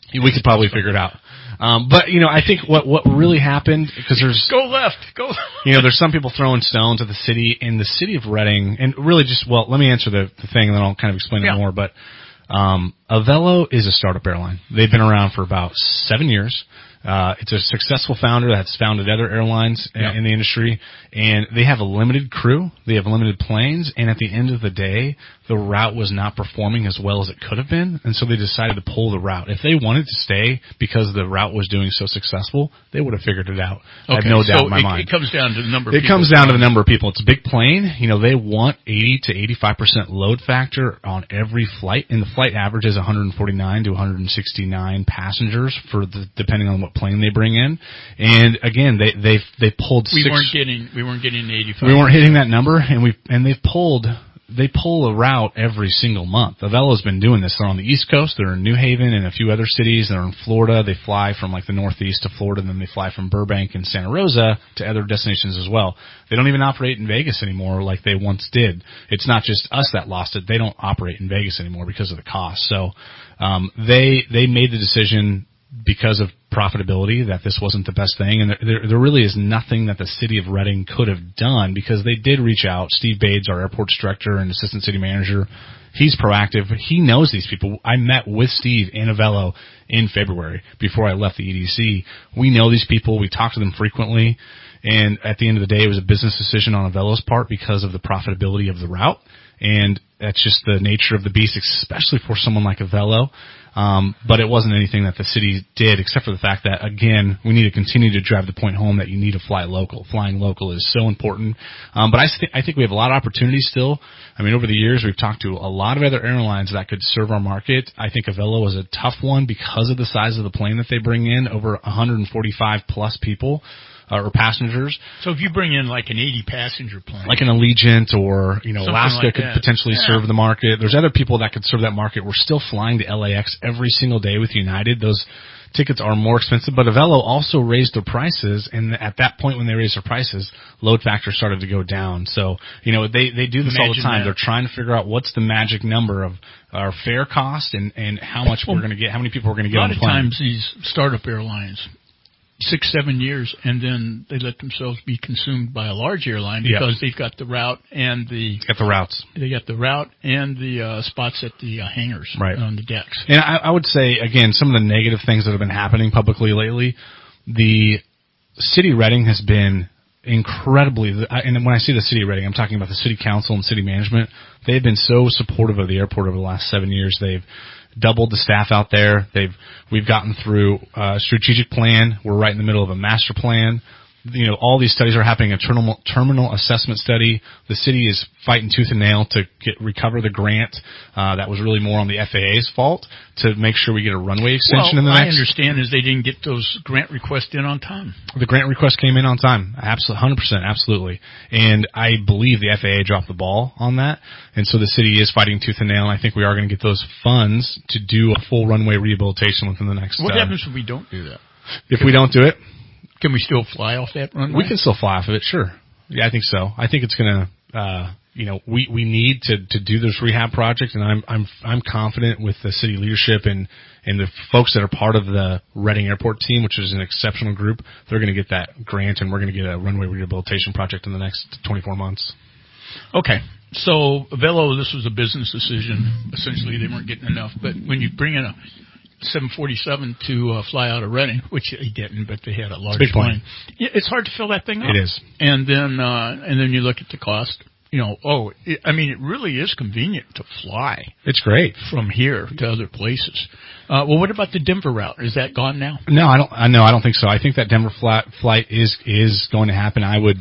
S6: We could probably figure it out. Um, but, you know, I think what, what really happened, because there's...
S2: Go left, go left.
S6: You know, there's some people throwing stones at the city, and the city of Reading, and really just, well, let me answer the, the thing, and then I'll kind of explain
S2: yeah.
S6: it more, but um, Avelo is a startup airline. They've been around for about seven years. Uh, it's a successful founder that's founded other airlines
S2: yep.
S6: in the industry, and they have a limited crew. They have limited planes, and at the end of the day, the route was not performing as well as it could have been, and so they decided to pull the route. If they wanted to stay because the route was doing so successful, they would have figured it out.
S2: Okay,
S6: I have no doubt
S2: so
S6: in my
S2: it,
S6: mind.
S2: It comes down to the number of
S6: It
S2: people.
S6: comes down to the number of people. It's a big plane. You know, they want eighty to eighty-five percent load factor on every flight, and the flight average is one forty-nine to one sixty-nine passengers for the, depending on what plane they bring in. And again, they they they pulled.
S2: We
S6: six,
S2: weren't getting we weren't getting eighty-five.
S6: We weren't hitting that number, and we and they've pulled. They pull a route every single month. Avelo's been doing this. They're on the East Coast. They're in New Haven and a few other cities. They're in Florida. They fly from like the Northeast to Florida, and then they fly from Burbank and Santa Rosa to other destinations as well. They don't even operate in Vegas anymore like they once did. It's not just us that lost it. They don't operate in Vegas anymore because of the cost. So um, they they made the decision because of profitability that this wasn't the best thing, and there, there really is nothing that the city of Reading could have done because they did reach out. Steve Bades, our airports director and assistant city manager, he's proactive. He knows these people. I met with Steve and Avelo in February before I left the E D C. We know these people. We talk to them frequently, and at the end of the day, it was a business decision on Avelo's part because of the profitability of the route, and that's just the nature of the beast, especially for someone like Avelo. Um, but it wasn't anything that the city did, except for the fact that, again, we need to continue to drive the point home that you need to fly local. Flying local is so important. Um, but I, th- I think we have a lot of opportunities still. I mean, over the years, we've talked to a lot of other airlines that could serve our market. I think Avelo is a tough one because of the size of the plane that they bring in, over one forty-five plus people. Uh, or passengers.
S2: So if you bring in like an eighty passenger plane,
S6: like an Allegiant or, you know,
S2: Something
S6: Alaska
S2: like
S6: could
S2: that.
S6: potentially
S2: yeah.
S6: serve the market. There's other people that could serve that market. We're still flying to L A X every single day with United. Those tickets are more expensive, but Avelo also raised their prices, and at that point when they raised their prices, load factor started to go down. So, you know, they, they do this
S2: Imagine
S6: all the time.
S2: that.
S6: They're trying to figure out what's the magic number of our fare cost and, and how much well, we're going to get, how many people we're going to get on the plane.
S2: A lot of times these startup airlines, six, seven years, and then they let themselves be consumed by a large airline because
S6: yeah.
S2: they've got the route and the
S6: got the routes.
S2: They got the route and the uh, spots at the uh, hangars
S6: right.
S2: on the decks.
S6: And I, I would say again, some of the negative things that have been happening publicly lately, the city of Reading has been incredibly, and when I say the city of Reading, I'm talking about the city council and city management. They've been so supportive of the airport over the last seven years. They've doubled the staff out there. They've we've gotten through a strategic plan. We're right in the middle of a master plan. You know, all these studies are happening. A terminal, terminal assessment study. The city is fighting tooth and nail to get recover the grant. Uh, that was really more on the F A A's fault to make sure we get a runway extension
S2: well,
S6: in the next.
S2: I understand is they didn't get those grant requests in on time.
S6: The grant request came in on time. Absolutely, one hundred percent, absolutely. And I believe the F A A dropped the ball on that. And so the city is fighting tooth and nail. And I think we are going to get those funds to do a full runway rehabilitation within the next.
S2: What
S6: uh,
S2: happens if we don't do that?
S6: If we don't do it?
S2: Can we still fly off that runway?
S6: We can still fly off of it, sure. Yeah, I think so. I think it's going to, uh, you know, we, we need to, to do this rehab project, and I'm I'm I'm confident with the city leadership and, and the folks that are part of the Reading Airport team, which is an exceptional group. They're going to get that grant, and we're going to get a runway rehabilitation project in the next twenty-four months.
S2: Okay. So, Avelo, this was a business decision. Essentially, they weren't getting enough. But when you bring in a seven forty-seven to uh, fly out of Reading, which they didn't, but they had a large
S6: it's a big
S2: plane.
S6: plane.
S2: It's hard to fill that thing up.
S6: It is.
S2: And then, uh, and then you look at the cost. You know, oh, it, I mean, it really is convenient to fly.
S6: It's great
S2: from here to other places. Uh, well, what about the Denver route? Is that gone now?
S6: No, I don't. I no, I don't think so. I think that Denver flat flight is is going to happen. I would.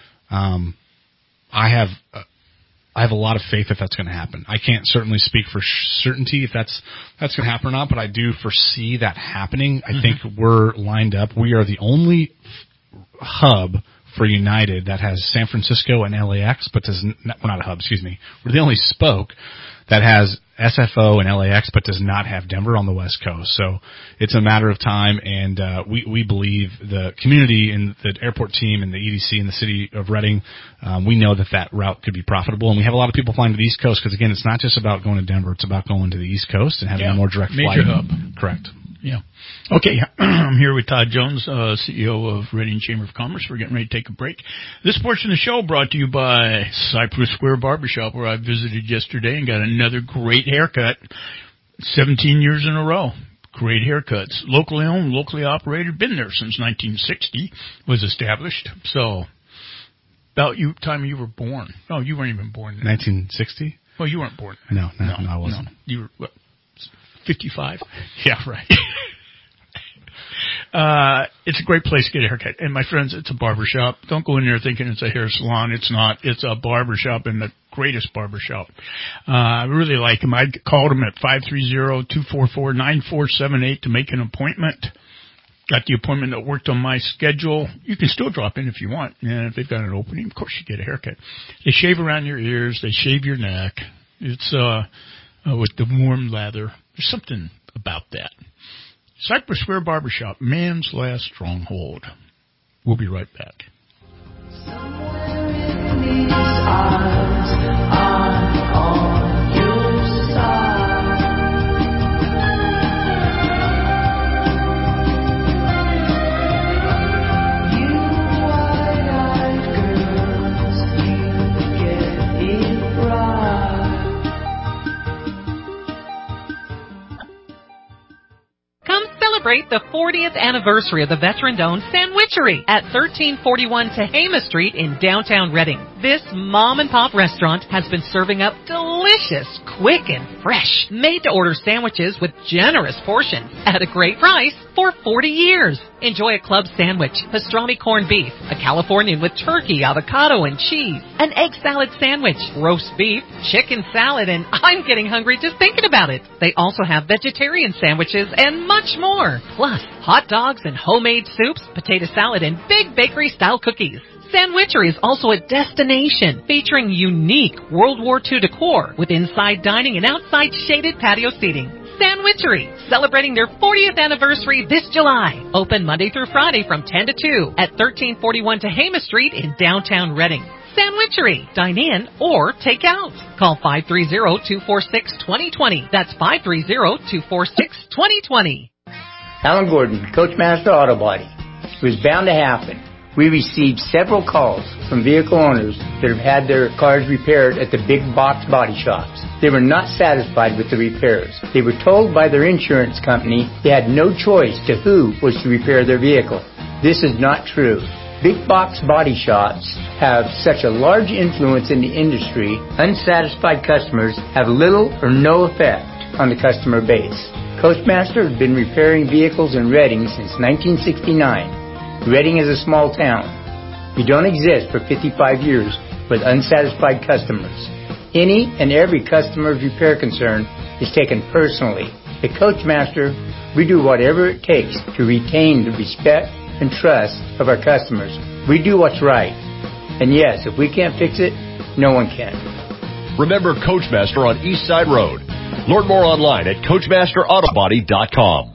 S6: Um, I have. Uh, I have a lot of faith that that's going to happen. I can't certainly speak for certainty if that's that's going to happen or not, but I do foresee that happening. I mm-hmm. think we're lined up. We are the only hub for United that has San Francisco and L A X, but does not, well, not a hub, excuse me. We're the only spoke that has S F O and L A X, but does not have Denver on the West Coast. So it's a matter of time, and uh, we, we believe the community and the airport team and the E D C and the city of Reading, um, we know that that route could be profitable. And we have a lot of people flying to the East Coast because, again, it's not just about going to Denver. It's about going to the East Coast and having
S2: yeah,
S6: a more direct
S2: major
S6: flight.
S2: hub.
S6: Correct.
S2: Yeah. Okay, I'm here with Todd Jones, uh, C E O of Reading Chamber of Commerce. We're getting ready to take a break. This portion of the show brought to you by Cypress Square Barbershop, where I visited yesterday and got another great haircut. seventeen years in a row. Great haircuts. Locally owned, locally operated. Been there since nineteen sixty. Was established. So, about you time you were born. No, you weren't even born then.
S6: nineteen sixty?
S2: Well, you weren't born
S6: then. No, no,
S2: no,
S6: no I wasn't.
S2: No. You were, what, fifty-five?
S6: Yeah, right.
S2: uh, it's a great place to get a haircut. And my friends, it's a barbershop. Don't go in there thinking it's a hair salon. It's not. It's a barbershop, and the greatest barbershop. Uh, I really like them. I called them at five three zero, two four four, nine four seven eight to make an appointment. Got the appointment that worked on my schedule. You can still drop in if you want. And if they've got an opening, of course you get a haircut. They shave around your ears. They shave your neck. It's uh, uh with the warm lather. There's something about that. Cypress Square Barbershop, man's last stronghold. We'll be right back.
S9: Somewhere in these eyes, I'm on your side. You wide-eyed girls, you get it right.
S17: Come celebrate the fortieth anniversary of the veteran-owned Sandwichery at thirteen forty-one Tehama Street in downtown Reading. This mom-and-pop restaurant has been serving up delicious, quick, and fresh, made-to-order sandwiches with generous portions at a great price for forty years. Enjoy a club sandwich, pastrami corned beef, a Californian with turkey, avocado, and cheese, an egg salad sandwich, roast beef, chicken salad, and I'm getting hungry just thinking about it. They also have vegetarian sandwiches and much more. Plus, hot dogs and homemade soups, potato salad, and big bakery-style cookies. Sandwichery is also a destination featuring unique World War Two decor with inside dining and outside shaded patio seating. Sandwichery, celebrating their fortieth anniversary this July. Open Monday through Friday from ten to two at thirteen forty-one Tehama Street in downtown Reading. Sandwichery, dine in or take out. Call five three zero, two four six, two zero two zero. That's five three zero, two four six, two zero two zero.
S10: Alan Gordon, Coachmaster Auto Body. It was bound to happen. We received several calls from vehicle owners that have had their cars repaired at the big box body shops. They were not satisfied with the repairs. They were told by their insurance company they had no choice to who was to repair their vehicle. This is not true. Big box body shops have such a large influence in the industry, unsatisfied customers have little or no effect on the customer base. Coachmaster has been repairing vehicles in Reading since nineteen sixty-nine. Reading is a small town. We don't exist for fifty-five years with unsatisfied customers. Any and every customer's repair concern is taken personally. At Coachmaster, we do whatever it takes to retain the respect and trust of our customers. We do what's right. And yes, if we can't fix it, no one can.
S11: Remember Coachmaster on East Side Road. Learn more online at coachmaster auto body dot com.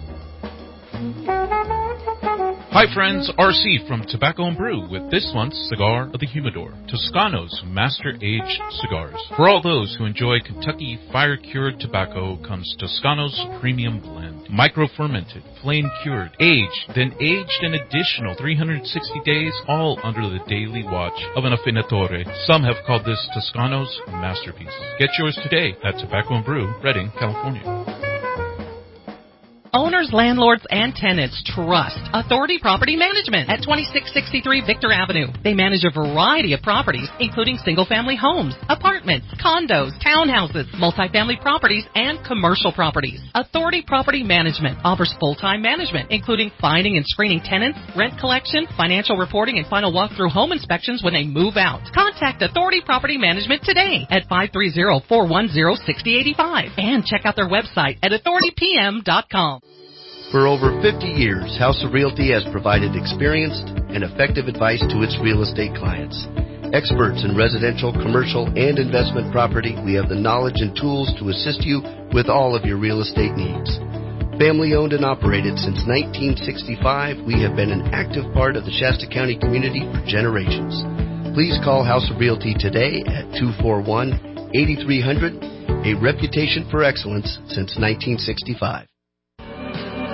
S12: Hi friends, R C from Tobacco and Brew with this month's Cigar of the Humidor, Toscano's Master Aged Cigars. For all those who enjoy Kentucky fire-cured tobacco comes Toscano's Premium Blend. Micro-fermented, flame-cured, aged, then aged an additional three hundred sixty days, all under the daily watch of an affinatore. Some have called this Toscano's masterpiece. Get yours today at Tobacco and Brew, Redding, California.
S17: Owners, landlords, and tenants trust Authority Property Management at twenty-six sixty-three Victor Avenue. They manage a variety of properties, including single-family homes, apartments, condos, townhouses, multifamily properties, and commercial properties. Authority Property Management offers full-time management, including finding and screening tenants, rent collection, financial reporting, and final walkthrough home inspections when they move out. Contact Authority Property Management today at five three zero, four one zero, six zero eight five and check out their website at authority p m dot com.
S13: For over fifty years, House of Realty has provided experienced and effective advice to its real estate clients. Experts in residential, commercial, and investment property, we have the knowledge and tools to assist you with all of your real estate needs. Family owned and operated since nineteen sixty-five, we have been an active part of the Shasta County community for generations. Please call House of Realty today at two four one, eight three zero zero, a reputation for excellence since nineteen sixty-five.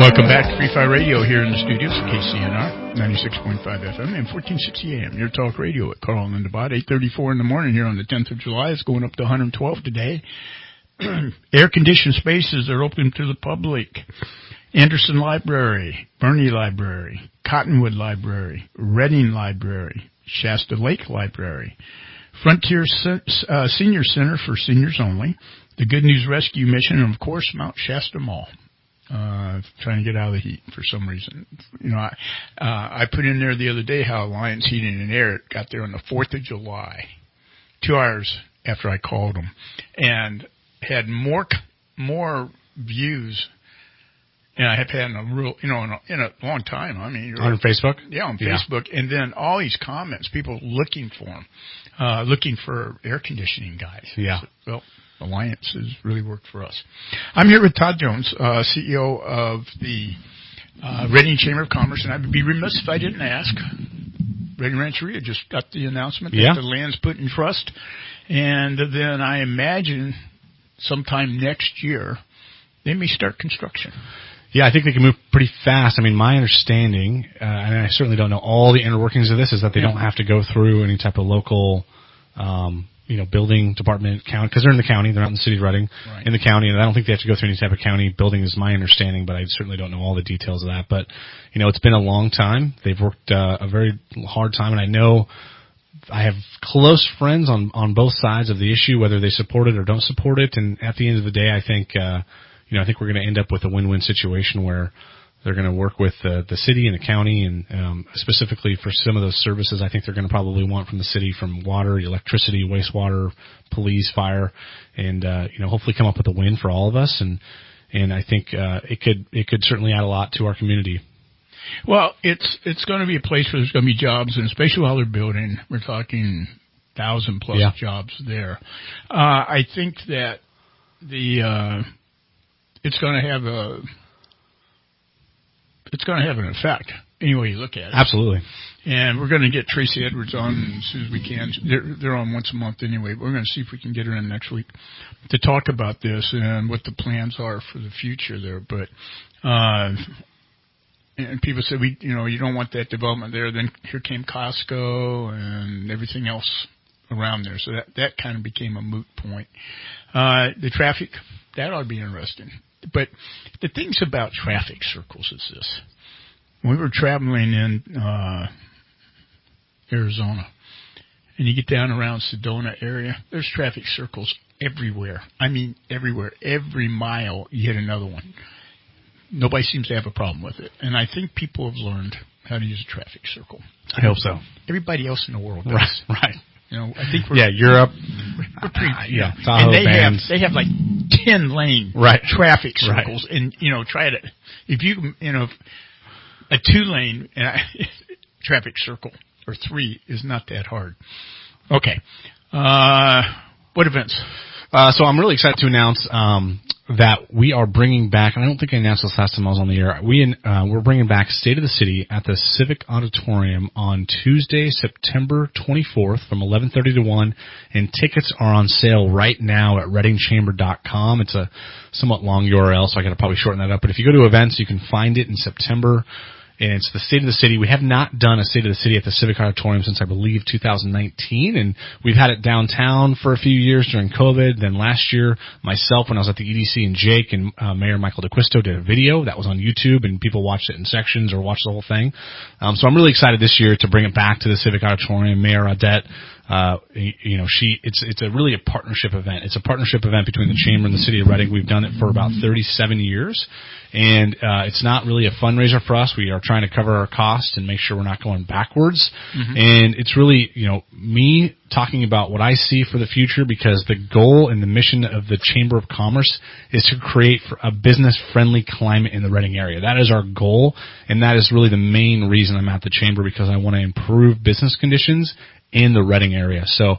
S2: Welcome back to Free Fire Radio here in the studios of K C N R, ninety-six point five F M and fourteen sixty A M. Your talk radio at Carl and About eight thirty-four in the morning here on the tenth of July. It's going up to one hundred twelve today. Air-conditioned spaces are open to the public. Anderson Library, Bernie Library, Cottonwood Library, Reading Library, Shasta Lake Library, Frontier uh, Senior Center for seniors only, the Good News Rescue Mission, and, of course, Mount Shasta Mall. Uh, trying to get out of the heat for some reason. You know, I, uh, I put in there the other day how Alliance Heating and Air got there on the fourth of July, two hours after I called them, and had more, more views than I have had in a real, you know, in a, in a long time. I mean,
S6: on Facebook?
S2: Yeah, on
S6: yeah.
S2: Facebook. And then all these comments, people looking for them, uh, looking for air conditioning guys.
S6: Yeah.
S2: So, well, Alliance has really worked for us. I'm here with Todd Jones, uh, C E O of the uh, Reading Chamber of Commerce, and I'd be remiss if I didn't ask. Reading Rancheria just got the announcement
S6: yeah.
S2: that the land's put in trust, and then I imagine sometime next year they may start construction.
S6: Yeah, I think they can move pretty fast. I mean, my understanding, uh, and I certainly don't know all the inner workings of this, is that they yeah. don't have to go through any type of local um you know, building department, county, because they're in the county, they're not in the city of Reading,
S2: right.
S6: in the county, and I don't think they have to go through any type of county building is my understanding, but I certainly don't know all the details of that. But, you know, it's been a long time. They've worked uh, a very hard time, and I know I have close friends on, on both sides of the issue, whether they support it or don't support it, and at the end of the day, I think, uh, you know, I think we're going to end up with a win-win situation where they're going to work with uh, the city and the county, and um, specifically for some of those services I think they're going to probably want from the city, from water, electricity, wastewater, police, fire, and uh, you know, hopefully come up with a win for all of us. And and I think uh, it could it could certainly add a lot to our community.
S2: Well, it's it's going to be a place where there's going to be jobs, and especially while they're building, we're talking thousand plus
S6: yeah.
S2: jobs there. Uh, I think that the uh, it's going to have a It's going to have an effect, any way you look at it.
S6: Absolutely.
S2: And we're going to get Tracy Edwards on as soon as we can. They're, they're on once a month anyway, but we're going to see if we can get her in next week to talk about this and what the plans are for the future there. But, uh, and people said, we, you know, you don't want that development there. Then here came Costco and everything else around there. So that, that kind of became a moot point. Uh, the traffic, that ought to be interesting. But the things about traffic circles is this. When we were traveling in uh, Arizona, and you get down around Sedona area, there's traffic circles everywhere. I mean, everywhere. Every mile you hit another one. Nobody seems to have a problem with it. And I think people have learned how to use a traffic circle.
S6: I hope so.
S2: Everybody else in the world does.
S6: Right, right.
S2: You know, I think we're
S6: yeah, Europe,
S2: we're pretty,
S6: uh, yeah,
S2: yeah.
S6: Tahoe
S2: and they
S6: bands.
S2: have they have like ten lane
S6: right.
S2: traffic circles,
S6: right.
S2: and you know, try to if you you know a two lane uh, traffic circle or three is not that hard. Okay, uh, what events?
S6: Uh, so I'm really excited to announce um, that we are bringing back, and I don't think I announced this last time I was on the air, we, uh, we're bringing back State of the City at the Civic Auditorium on Tuesday, September twenty-fourth from eleven thirty to one, and tickets are on sale right now at reading chamber dot com. It's a somewhat long U R L, so I got to probably shorten that up, but if you go to events, you can find it in September. And it's the State of the City. We have not done a State of the City at the Civic Auditorium since, I believe, two thousand nineteen. And we've had it downtown for a few years during COVID. Then last year, myself, when I was at the E D C, and Jake and uh, Mayor Michael DeQuisto did a video that was on YouTube, and people watched it in sections or watched the whole thing. Um, so I'm really excited this year to bring it back to the Civic Auditorium. Mayor Audette, uh, you know, she, it's, it's a really a partnership event. It's a partnership event between the Chamber and the City of Reading. We've done it for about thirty-seven years. And, uh, it's not really a fundraiser for us. We are trying to cover our costs and make sure we're not going backwards. Mm-hmm. And it's really, you know, me talking about what I see for the future, because the goal and the mission of the Chamber of Commerce is to create a business-friendly climate in the Reading area. That is our goal, and that is really the main reason I'm at the Chamber, because I want to improve business conditions in the Reading area. So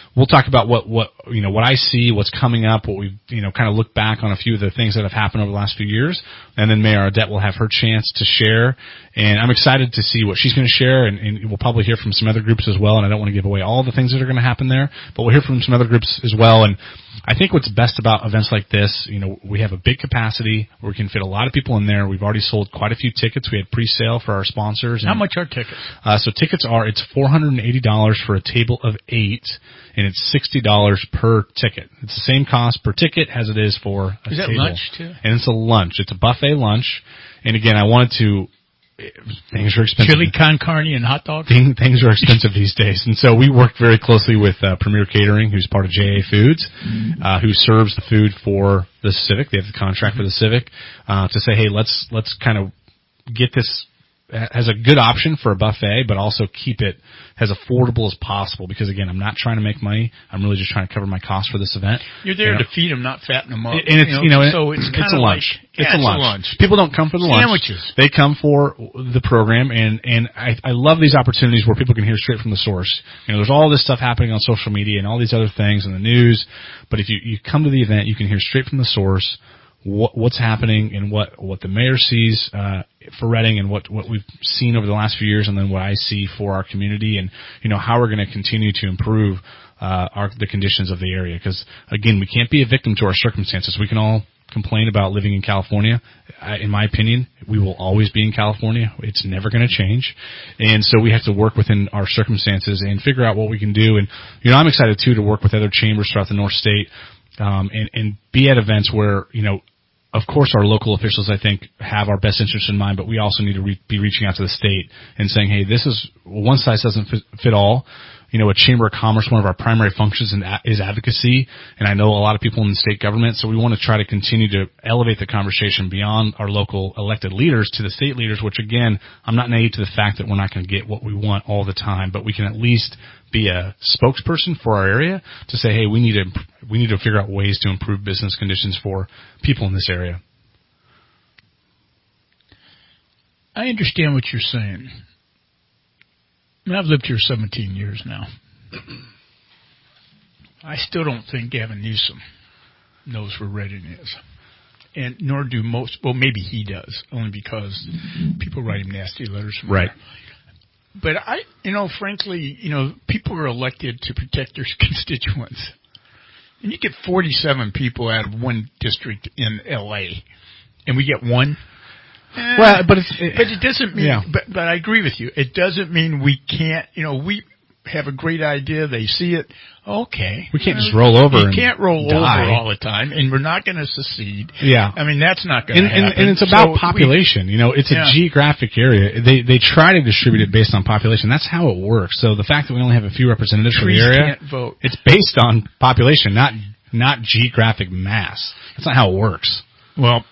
S6: we'll talk about what, what, you know, what I see, what's coming up, what we've, you know, kind of look back on a few of the things that have happened over the last few years. And then Mayor Audette will have her chance to share. And I'm excited to see what she's going to share. And, and we'll probably hear from some other groups as well. And I don't want to give away all the things that are going to happen there, but we'll hear from some other groups as well. And I think what's best about events like this, you know, we have a big capacity where we can fit a lot of people in there. We've already sold quite a few tickets. We had pre-sale for our sponsors.
S2: How
S6: and,
S2: much are tickets?
S6: Uh, so tickets are, it's four hundred eighty dollars for a table of eight, and it's sixty dollars per ticket. It's the same cost per ticket as it is for a
S2: Is that
S6: table.
S2: lunch too?
S6: And it's a lunch. It's a buffet lunch. And again, I wanted to, things are expensive.
S2: Chili con carne and hot dogs?
S6: Things, things are expensive these days. And so we worked very closely with uh, Premier Catering, who's part of J A Foods, uh, who serves the food for the Civic. They have the contract for the Civic, uh, to say, hey, let's, let's kind of get this as a good option for a buffet, but also keep it as affordable as possible. Because again, I'm not trying to make money. I'm really just trying to cover my costs for this event.
S2: You're there
S6: you know,
S2: to feed them, not fatten them up.
S6: And it's, you know,
S2: so it's,
S6: it's a lunch.
S2: Like,
S6: it's,
S2: yeah,
S6: a,
S2: it's
S6: lunch.
S2: a lunch.
S6: People don't come for the lunch.
S2: Sandwiches.
S6: They come for the program, and, and I, I love these opportunities where people can hear straight from the source. You know, there's all this stuff happening on social media and all these other things in the news, but if you, you come to the event, you can hear straight from the source what, what's happening and what, what the mayor sees, uh, for Reading and what, what we've seen over the last few years, and then what I see for our community, and, you know, how we're going to continue to improve, uh, our, the conditions of the area. Because again, we can't be a victim to our circumstances. We can all complain about living in California. I, in my opinion, we will always be in California. It's never going to change. And so we have to work within our circumstances and figure out what we can do. And, you know, I'm excited too to work with other chambers throughout the North State, um, and, and be at events where, you know, of course, our local officials, I think, have our best interests in mind, but we also need to re- be reaching out to the state and saying, hey, this is, one size doesn't fit, fit all. You know, a Chamber of Commerce, one of our primary functions is advocacy, and I know a lot of people in the state government, so we want to try to continue to elevate the conversation beyond our local elected leaders to the state leaders, which, again, I'm not naive to the fact that we're not going to get what we want all the time, but we can at least be a spokesperson for our area to say, hey, we need to we need to figure out ways to improve business conditions for people in this area.
S2: I understand what you're saying. I mean, I've lived here seventeen years now. I still don't think Gavin Newsom knows where Reading is. And nor do most, well, maybe he does, only because people write him nasty letters from
S6: Right.
S2: there. But I, you know, frankly, you know, people are elected to protect their constituents. And you get forty-seven people out of one district in L A, and we get one. Eh,
S6: well, but it's, it,
S2: but it doesn't mean.
S6: Yeah.
S2: But but I agree with you. It doesn't mean we can't. You know, we have a great idea. They see it. Okay,
S6: we can't just roll over.
S2: You
S6: and
S2: can't roll
S6: die.
S2: over all the time, and we're not going to secede.
S6: Yeah,
S2: I mean that's not going to
S6: and,
S2: happen.
S6: And, and it's about
S2: so
S6: population.
S2: We,
S6: you know, it's
S2: yeah.
S6: a geographic area. They they try to distribute it based on population. That's how it works. So the fact that we only have a few representatives for the area,
S2: can't vote.
S6: It's based on population, not not geographic mass. That's not how it works.
S2: Well,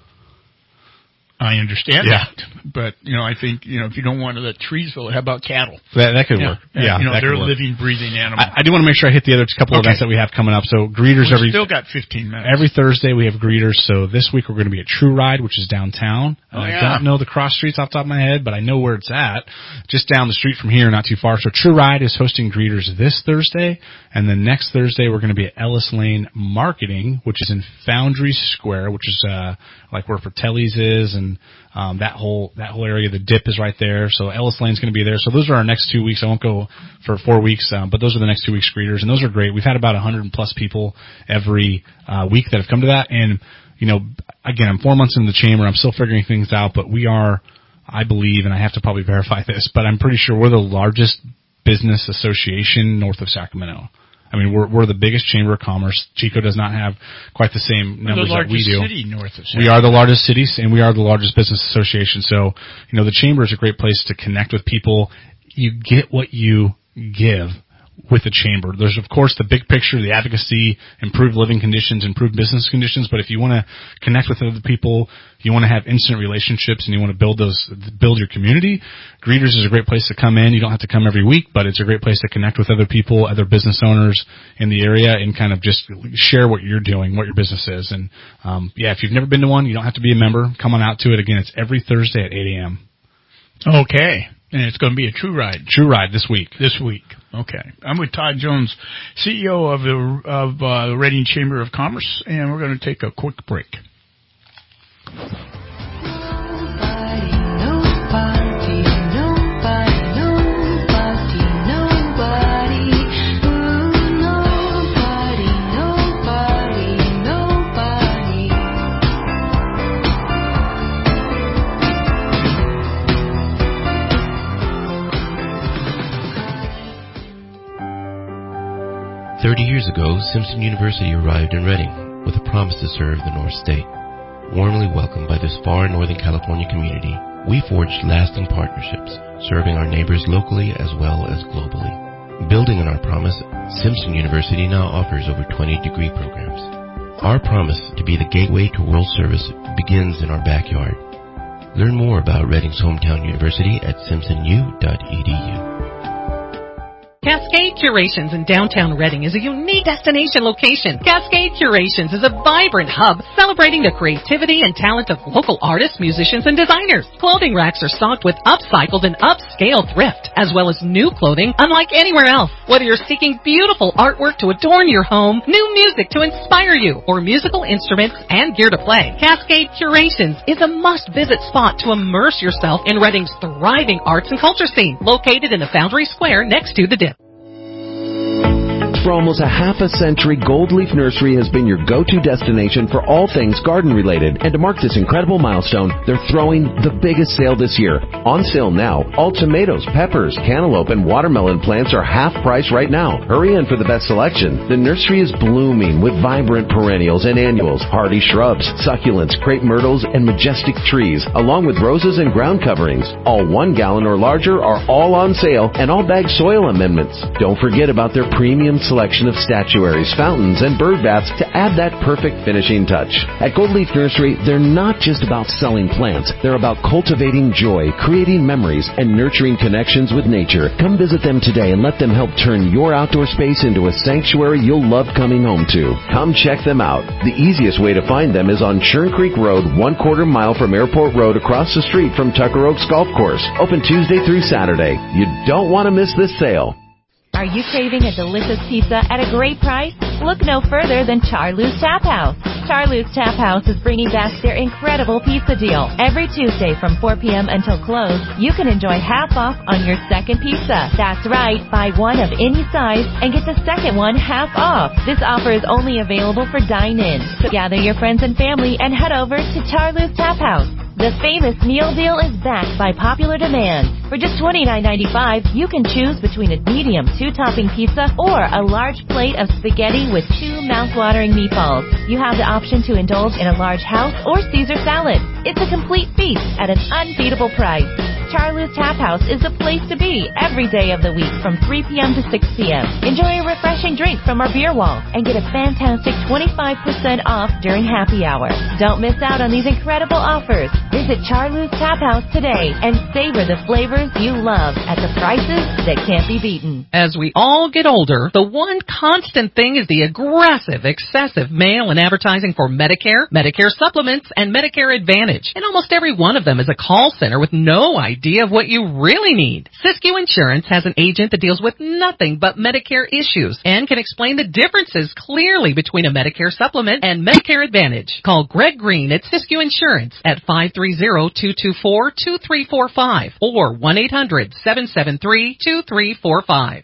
S2: I understand
S6: yeah.
S2: that, but you know, I think you know if you don't want to let trees vote, how about cattle?
S6: That, that could
S2: yeah.
S6: work. Yeah,
S2: you know,
S6: that
S2: they're
S6: could work.
S2: living, breathing animals.
S6: I, I do want to make sure I hit the other couple of
S2: okay.
S6: events that we have coming up. So greeters
S2: We've
S6: every
S2: still got fifteen minutes.
S6: Every Thursday we have greeters. So this week we're going to be at True Ride, which is downtown.
S2: Oh,
S6: I
S2: yeah.
S6: don't know the cross streets off the top of my head, but I know where it's at. Just down the street from here, not too far. So True Ride is hosting greeters this Thursday, and then next Thursday we're going to be at Ellis Lane Marketing, which is in Foundry Square, which is uh like where Fratelli's is, and um that whole that whole area. The Dip is right there. So Ellis Lane's going to be there. So those are our next two weeks. I won't go for four weeks, um, but those are the next two weeks greeters, and those are great. We've had about one hundred plus people every uh, week that have come to that, and you know, again, I'm four months into the chamber. I'm still figuring things out, but we are, I believe, and I have to probably verify this, but I'm pretty sure we're the largest business association north of Sacramento. I mean, we're we're the biggest chamber of commerce. Chico does not have quite the same numbers
S2: the
S6: that we do.
S2: City north of
S6: we are the largest city, and we are the largest business association. So, you know, the chamber is a great place to connect with people. You get what you give with the chamber. There's, of course, the big picture, the advocacy, improved living conditions, improved business conditions. But if you want to connect with other people, you want to have instant relationships, and you want to build those, build your community, Greeters is a great place to come in. You don't have to come every week, but it's a great place to connect with other people, other business owners in the area, and kind of just share what you're doing, what your business is. And, um, yeah, if you've never been to one, you don't have to be a member. Come on out to it. Again, it's every Thursday at eight a.m.
S2: Okay. And it's going to be a true ride.
S6: True ride this week.
S2: This week. Okay. I'm with Todd Jones, C E O of the of uh, the Reading Chamber of Commerce, and we're going to take a quick break.
S14: Thirty years ago, Simpson University arrived in Reading with a promise to serve the North State. Warmly welcomed by this far Northern California community, we forged lasting partnerships, serving our neighbors locally as well as globally. Building on our promise, Simpson University now offers over twenty degree programs. Our promise to be the gateway to world service begins in our backyard. Learn more about Reading's hometown university at simpson u dot e d u.
S17: Cascade Curations in downtown Reading is a unique destination location. Cascade Curations is a vibrant hub celebrating the creativity and talent of local artists, musicians, and designers. Clothing racks are stocked with upcycled and upscale thrift, as well as new clothing unlike anywhere else. Whether you're seeking beautiful artwork to adorn your home, new music to inspire you, or musical instruments and gear to play, Cascade Curations is a must-visit spot to immerse yourself in Reading's thriving arts and culture scene, located in the Foundry Square next to the Dip.
S15: For almost a half a century, Gold Leaf Nursery has been your go-to destination for all things garden-related. And to mark this incredible milestone, they're throwing the biggest sale this year. On sale now, all tomatoes, peppers, cantaloupe, and watermelon plants are half price right now. Hurry in for the best selection. The nursery is blooming with vibrant perennials and annuals, hardy shrubs, succulents, crepe myrtles, and majestic trees, along with roses and ground coverings. All one gallon or larger are all on sale, and all bag soil amendments. Don't forget about their premium selection of statuaries, fountains, and bird baths to add that perfect finishing touch. At Gold Leaf Nursery, they're not just about selling plants. They're about cultivating joy, creating memories, and nurturing connections with nature. Come visit them today and let them help turn your outdoor space into a sanctuary you'll love coming home to. Come check them out. The easiest way to find them is on Churn Creek Road, one quarter mile from Airport Road across the street from Tucker Oaks Golf Course. Open Tuesday through Saturday. You don't want to miss this sale.
S16: Are you craving a delicious pizza at a great price? Look no further than Charlou's Tap House. Charlou's Tap House is bringing back their incredible pizza deal. Every Tuesday from four p.m. until close, you can enjoy half off on your second pizza. That's right, buy one of any size and get the second one half off. This offer is only available for dine-in. So gather your friends and family and head over to Charlou's Tap House. The famous meal deal is backed by popular demand. For just twenty-nine ninety-five, you can choose between a medium two-topping pizza or a large plate of spaghetti with two mouth-watering meatballs. You have the option to indulge in a large house or Caesar salad. It's a complete feast at an unbeatable price. Charlou's Tap House is the place to be every day of the week from three p.m. to six p.m. Enjoy a refreshing drink from our beer wall and get a fantastic twenty-five percent off during happy hour. Don't miss out on these incredible offers. Visit Charlou's Tap House today and savor the flavors you love at the prices that can't be beaten.
S17: As we all get older, the one constant thing is the aggressive, excessive mail and advertising for Medicare, Medicare supplements, and Medicare Advantage. And almost every one of them is a call center with no idea of what you really need. Siskiyou Insurance has an agent that deals with nothing but Medicare issues and can explain the differences clearly between a Medicare supplement and Medicare Advantage. Call Greg Green at Siskiyou Insurance at five three zero, two two four, two three four five or one eight hundred, seven seven three, two three four five.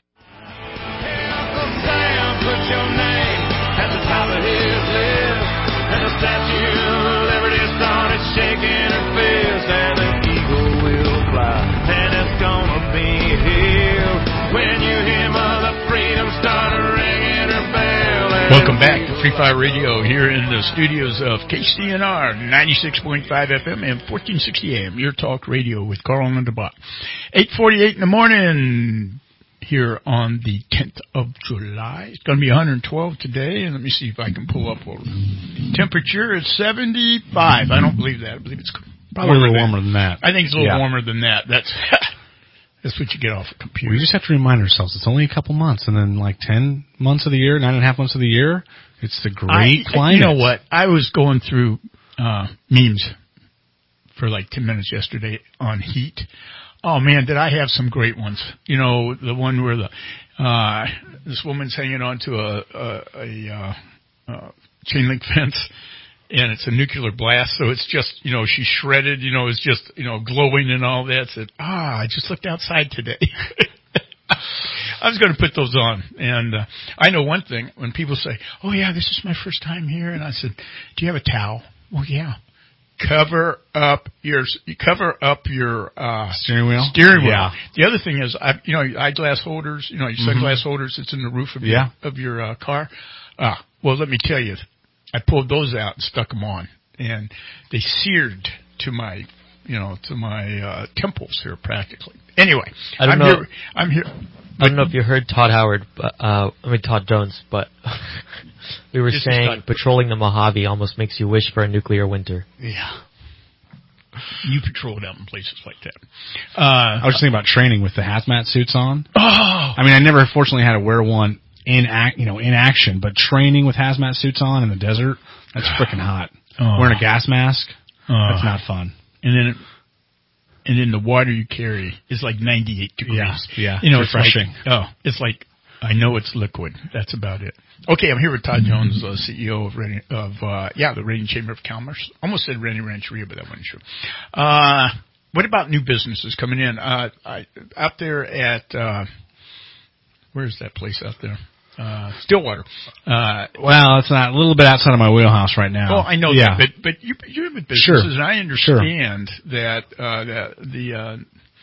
S2: Welcome back to Free Fire Radio here in the studios of K C N R ninety-six point five F M and fourteen sixty A M, your talk radio with Carl and Underbot. eight forty-eight in the morning here on the tenth of July. It's going to be one hundred twelve today, and let me see if I can pull up what temperature. It's seventy-five. I don't believe that. I believe it's
S6: probably a little warmer than that.
S2: I think it's a little
S6: yeah.
S2: warmer than that. That's That's what you get off a computer.
S6: We just have to remind ourselves it's only a couple months, and then like ten months of the year, nine and a half months of the year, it's the great
S2: I,
S6: climate.
S2: You know what? I was going through uh, memes for like ten minutes yesterday on heat. Oh man, did I have some great ones? You know, the one where the uh, this woman's hanging on to a a, a uh, uh, chain link fence, and it's a nuclear blast, so it's just, you know, she's shredded. You know, it's just, you know, glowing and all that. Said, ah, I just looked outside today. I was going to put those on, and uh, I know one thing. When people say, "Oh yeah, this is my first time here," and I said, "Do you have a towel?" Well, yeah. Cover up your cover up your uh,
S6: steering wheel.
S2: Steering wheel.
S6: Yeah.
S2: The other thing is, I, you know, your eyeglass holders. You know, your
S6: Mm-hmm.
S2: sunglass holders. It's in the roof of
S6: Yeah.
S2: your of your uh, car. Ah, well, let me tell you, I pulled those out and stuck them on, and they seared to my, you know, to my uh, temples here practically. Anyway,
S3: I don't
S2: I'm
S3: know.
S2: here. I'm here.
S3: I don't know if you heard Todd Howard, but, uh, I mean Todd Jones, but we were
S2: This is
S3: saying
S2: Todd.
S3: patrolling the Mojave almost makes you wish for a nuclear winter.
S2: Yeah. You patrolled out in places like that. Uh,
S6: I was just thinking about training with the hazmat suits on.
S2: Oh,
S6: I mean, I never fortunately had to wear one in act, you know, in action, but training with hazmat suits on in the desert, that's freaking hot.
S2: Oh.
S6: Wearing a gas mask,
S2: Oh.
S6: that's not fun.
S2: and then, and then the water you carry is like ninety-eight degrees.
S6: Yeah, yeah,
S2: You know,
S6: it's
S2: it's like,
S6: refreshing.
S2: oh, it's like, I know it's liquid. That's about it. Okay, I'm here with Todd Jones, uh, C E O of Reading, of uh, yeah, the Reading Chamber of Commerce. Almost said Reading Rancheria, but that wasn't true. Uh, what about new businesses coming in? Uh, I, out there at uh, where's that place out there? Uh, Stillwater. Uh,
S6: Well, it's not a little bit outside of my wheelhouse right now.
S2: Oh, I know
S6: yeah.
S2: that, but but you you have businesses,
S6: Sure.
S2: and I understand that uh, that the uh,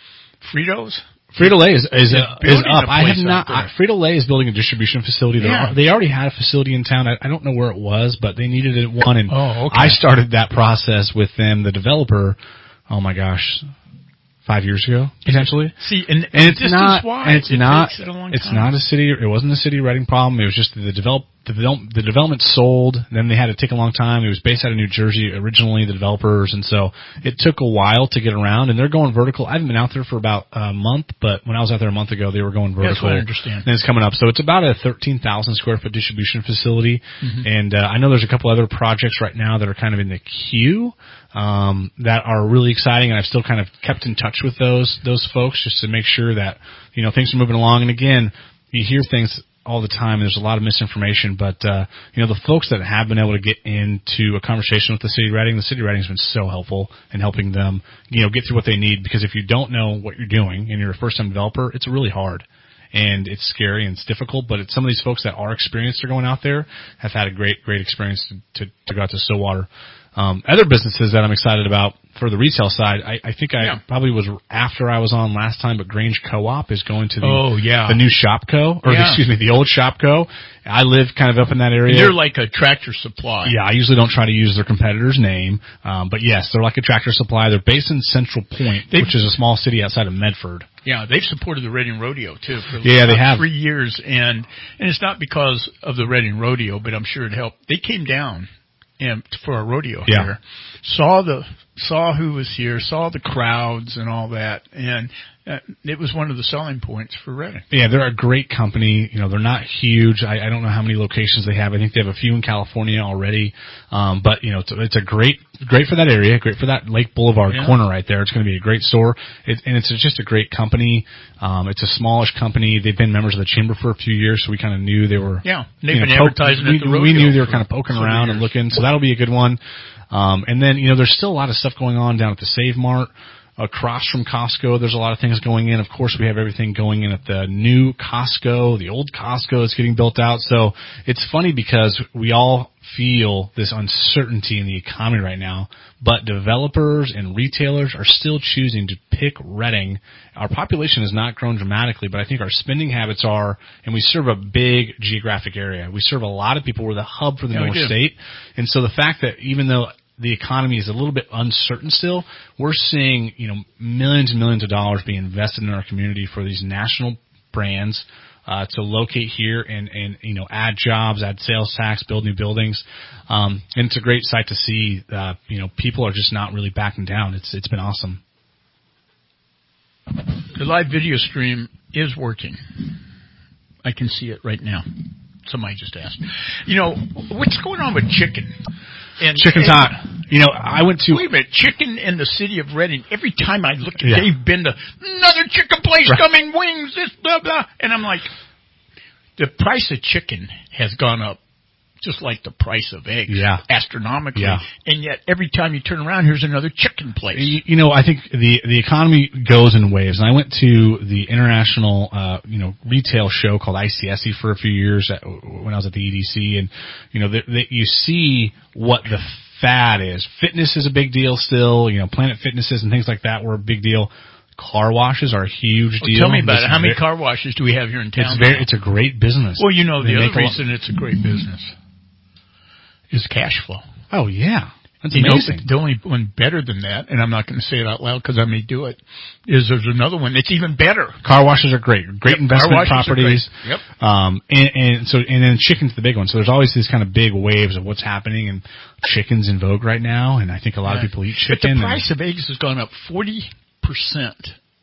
S2: Fritos.
S6: Frito-Lay is is,
S2: They're
S6: uh, is
S2: building
S6: up.
S2: a
S6: I have
S2: place
S6: not.
S2: out there.
S6: I, Frito-Lay is building a distribution facility. They're
S2: Yeah.
S6: al- They already had a facility in town. I, I don't know where it was, but they needed it one, and
S2: Oh, okay.
S6: I started that process with them. The developer. Oh my gosh, five years ago potentially.
S2: See, and,
S6: And it's
S2: this
S6: not.
S2: is why
S6: And it's
S2: it
S6: not.
S2: takes it a long
S6: It's
S2: time.
S6: not a city. It wasn't a city writing problem. It was just the develop. The, develop, the development sold. Then they had to take a long time. It was based out of New Jersey originally, the developers, and so it took a while to get around. And they're going vertical. I haven't been out there for about a month, but when I was out there a month ago, they were going vertical.
S2: That's what I understand.
S6: And it's coming up. So it's about a thirteen thousand square foot distribution facility.
S2: Mhm.
S6: And uh, I know there's a couple other projects right now that are kind of in the queue um, that are really exciting, and I've still kind of kept in touch with those those folks just to make sure that, you know, things are moving along. And again, you hear things all the time. There's a lot of misinformation, but uh, you know, the folks that have been able to get into a conversation with the City of Reading, the City of Reading has been so helpful in helping them, you know, get through what they need. Because if you don't know what you're doing and you're a first-time developer, it's really hard. And it's scary and it's difficult, but it's some of these folks that are experienced are going out there have had a great, great experience to, to, to go out to Stillwater. Um, other businesses that I'm excited about for the retail side, I, I think I
S2: Yeah.
S6: probably was after I was on last time, but Grange Co-op is going to the,
S2: Oh, yeah.
S6: the new Shopco, or
S2: Yeah.
S6: excuse me, the old Shopco. I live kind of up in that area.
S2: They're like a Tractor Supply.
S6: Yeah, I usually don't try to use their competitor's name, um, but yes, they're like a Tractor Supply. They're based in Central Point,
S2: They've-
S6: which is a small city outside of Medford.
S2: Yeah, they've supported the Reading Rodeo too for
S6: Yeah, they
S2: about
S6: have.
S2: three years, and and it's not because of the Reading Rodeo, but I'm sure it helped. They came down and for a rodeo
S6: Yeah.
S2: here, saw the saw who was here, saw the crowds and all that, and uh, it was one of the selling points for Reading.
S6: Yeah, they're a great company. You know, they're not huge. I, I don't know how many locations they have. I think they have a few in California already. Um, but you know, it's, it's a great, great for that area, great for that Lake Boulevard
S2: Yeah.
S6: corner right there. It's going to be a great store, it, and it's just a great company. Um, it's a smallish company. They've been members of the chamber for a few years, so we kind of knew they were.
S2: Yeah, they've
S6: you know,
S2: been
S6: poke-
S2: advertising
S6: we,
S2: at the
S6: we
S2: rodeo
S6: knew they were
S2: for
S6: kind of poking
S2: several
S6: around and
S2: years.
S6: looking, so that'll be a good one. Um, and then you know, there's still a lot of stuff going on down at the Save Mart. Across from Costco, there's a lot of things going in. Of course, we have everything going in at the new Costco. The old Costco is getting built out. So it's funny because we all feel this uncertainty in the economy right now, but developers and retailers are still choosing to pick Reading. Our population has not grown dramatically, but I think our spending habits are, and we serve a big geographic area. We serve a lot of people. We're the hub for the
S2: Yeah, we
S6: North
S2: do.
S6: State. And so the fact that even though the economy is a little bit uncertain still, we're seeing, you know, millions and millions of dollars being invested in our community for these national brands uh, to locate here and, and, you know, add jobs, add sales tax, build new buildings. Um, and it's a great sight to see, uh, you know, people are just not really backing down. It's It's been awesome.
S2: The live video stream is working. I can see it right now. Somebody just asked. You know, what's going on with chicken? And,
S6: Chicken's
S2: and,
S6: hot. You know, I went to...
S2: Wait a minute. Chicken in the city of Reading. Every time I look at
S6: Yeah.
S2: Dave Benda, another chicken place
S6: Right.
S2: coming, wings, this, blah, blah. And I'm like, the price of chicken has gone up just like the price of eggs.
S6: Yeah.
S2: Astronomically.
S6: Yeah.
S2: And yet every time you turn around, here's another chicken place.
S6: You, you know, I think the the economy goes in waves. And I went to the international, uh, you know, retail show called I C S E for a few years at, when I was at the E D C. And, you know, the, the, you see what the fad is. Fitness is a big deal still. You know, Planet Fitnesses and things like that were a big deal. Car washes are a huge
S2: Well,
S6: deal.
S2: tell me about
S6: This
S2: it. How many
S6: very-
S2: car washes do we have here in town?
S6: It's very, it's a great business.
S2: Well, you know,
S6: They
S2: the
S6: make
S2: other
S6: a lot-
S2: reason it's a great business is cash flow.
S6: Oh, yeah. That's
S2: You know,
S6: amazing.
S2: the only one better than that, and I'm not going to say it out loud because I may do it, is there's another one that's even better.
S6: Car washes are great. Great
S2: Yep,
S6: investment
S2: car washes are
S6: properties.
S2: great. Yep.
S6: Um, and, and so, and then chicken's the big one. So there's always these kind of big waves of what's happening, and chicken's in vogue right now. And I think a lot
S2: Yeah.
S6: of people eat
S2: But
S6: chicken.
S2: the price of eggs has gone up forty percent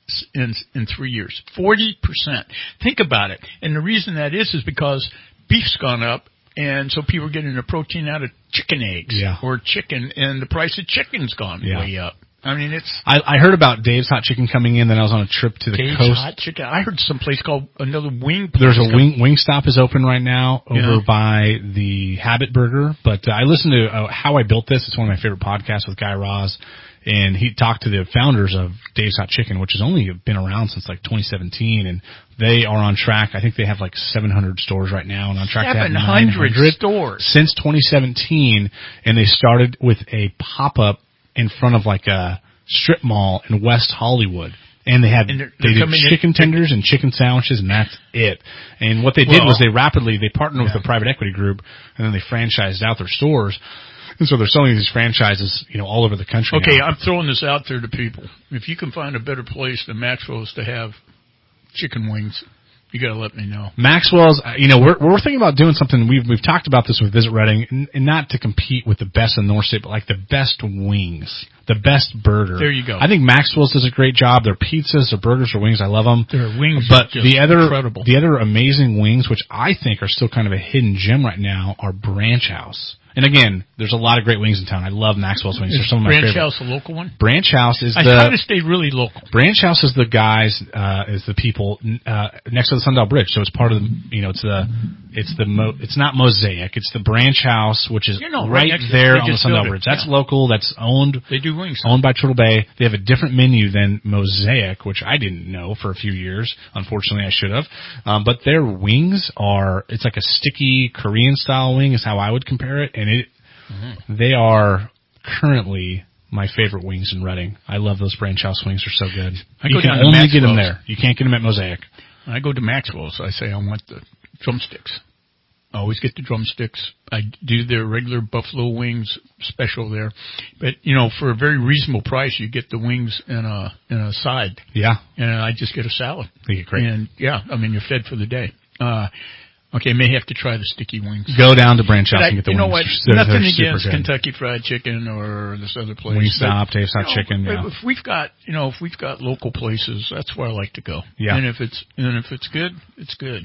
S2: in in three years. forty percent. Think about it. And the reason that is is because beef's gone up, and so people are getting their protein out of chicken eggs
S6: Yeah.
S2: or chicken, and the price of chicken's gone
S6: Yeah.
S2: way up. I mean, it's
S6: I, I heard about Dave's Hot Chicken coming in. Then I was on a trip to the
S2: Dave's
S6: coast.
S2: Hot Chicken. I heard some place called another wing place.
S6: There's a wing wing stop is open right now over
S2: Yeah.
S6: by the Habit Burger. But uh, I listened to uh, How I Built This. It's one of my favorite podcasts with Guy Raz. And he talked to the founders of Dave's Hot Chicken, which has only been around since like twenty seventeen. And they are on track. I think they have like seven hundred stores right now and on track to have
S2: seven
S6: nine
S2: hundred
S6: hundred
S2: stores.
S6: since twenty seventeen. And they started with a pop-up in front of like a strip mall in West Hollywood. And they had,
S2: And they're-
S6: they
S2: they're
S6: did
S2: coming in-
S6: chicken tenders and chicken sandwiches, and that's it. And what they did
S2: Well-
S6: was they rapidly, they partnered
S2: Yeah.
S6: with a private equity group, and then they franchised out their stores. And so they're selling these franchises, you know, all over the country.
S2: Okay,
S6: now.
S2: I'm throwing this out there to people. If you can find a better place than Maxwell's to have chicken wings, you got to let me know.
S6: Maxwell's, uh, you know, we're we're thinking about doing something. We've we've talked about this with Visit Reading, and, and not to compete with the best in the North State, but like the best wings, the best burger.
S2: There you go.
S6: I think Maxwell's does a great job. Their pizzas, their burgers, their wings, I love them.
S2: Their wings
S6: but
S2: are just
S6: the other
S2: incredible.
S6: the other amazing wings, which I think are still kind of a hidden gem right now, are Branch House. And again, there's a lot of great wings in town. I love Maxwell's wings. They're
S2: Is
S6: some of my
S2: Branch
S6: favorite.
S2: House a local one?
S6: Branch House is
S2: I
S6: the
S2: try to stay really local.
S6: Branch House is the guys, uh, is the people, uh, next to the Sundial Bridge. So it's part of the, you know, it's the, it's the, mo- it's not Mosaic. It's the Branch House, which is
S2: You know, right
S6: right
S2: next to-
S6: there
S2: they
S6: on the
S2: just
S6: Sundial
S2: built it.
S6: Bridge. That's
S2: Yeah.
S6: local. That's owned,
S2: They do wings.
S6: owned by Turtle Bay. They have a different menu than Mosaic, which I didn't know for a few years. Unfortunately, I should have. Um, but their wings are, it's like a sticky Korean style wing is how I would compare it. And it,
S2: Mm-hmm.
S6: they are currently my favorite wings in Reading. I love those Branch House wings. They're so good.
S2: I
S6: you
S2: go
S6: can
S2: down to
S6: only get them
S2: Maxwell's.
S6: there. You can't get them at Mosaic.
S2: When I go to Maxwell's, I say I want the drumsticks. I always get the drumsticks. I do their regular buffalo wings special there. But, you know, for a very reasonable price, you get the wings in a in a side.
S6: Yeah.
S2: And I just get a salad.
S6: They get great.
S2: And, yeah, I mean, you're fed for the day. Uh, okay, may have to try the sticky wings.
S6: Go down to Branch
S2: But
S6: House
S2: I,
S6: and get the
S2: you know
S6: wings.
S2: what?
S6: They're-
S2: Nothing
S6: they're super
S2: against
S6: good.
S2: Kentucky Fried Chicken or this other place.
S6: Wingstop,
S2: But,
S6: Dave's Hot
S2: you know,
S6: Chicken,
S2: but
S6: yeah.
S2: If we've got, you know, if we've got local places, that's where I like to go.
S6: Yeah.
S2: And if it's and if it's good, it's good.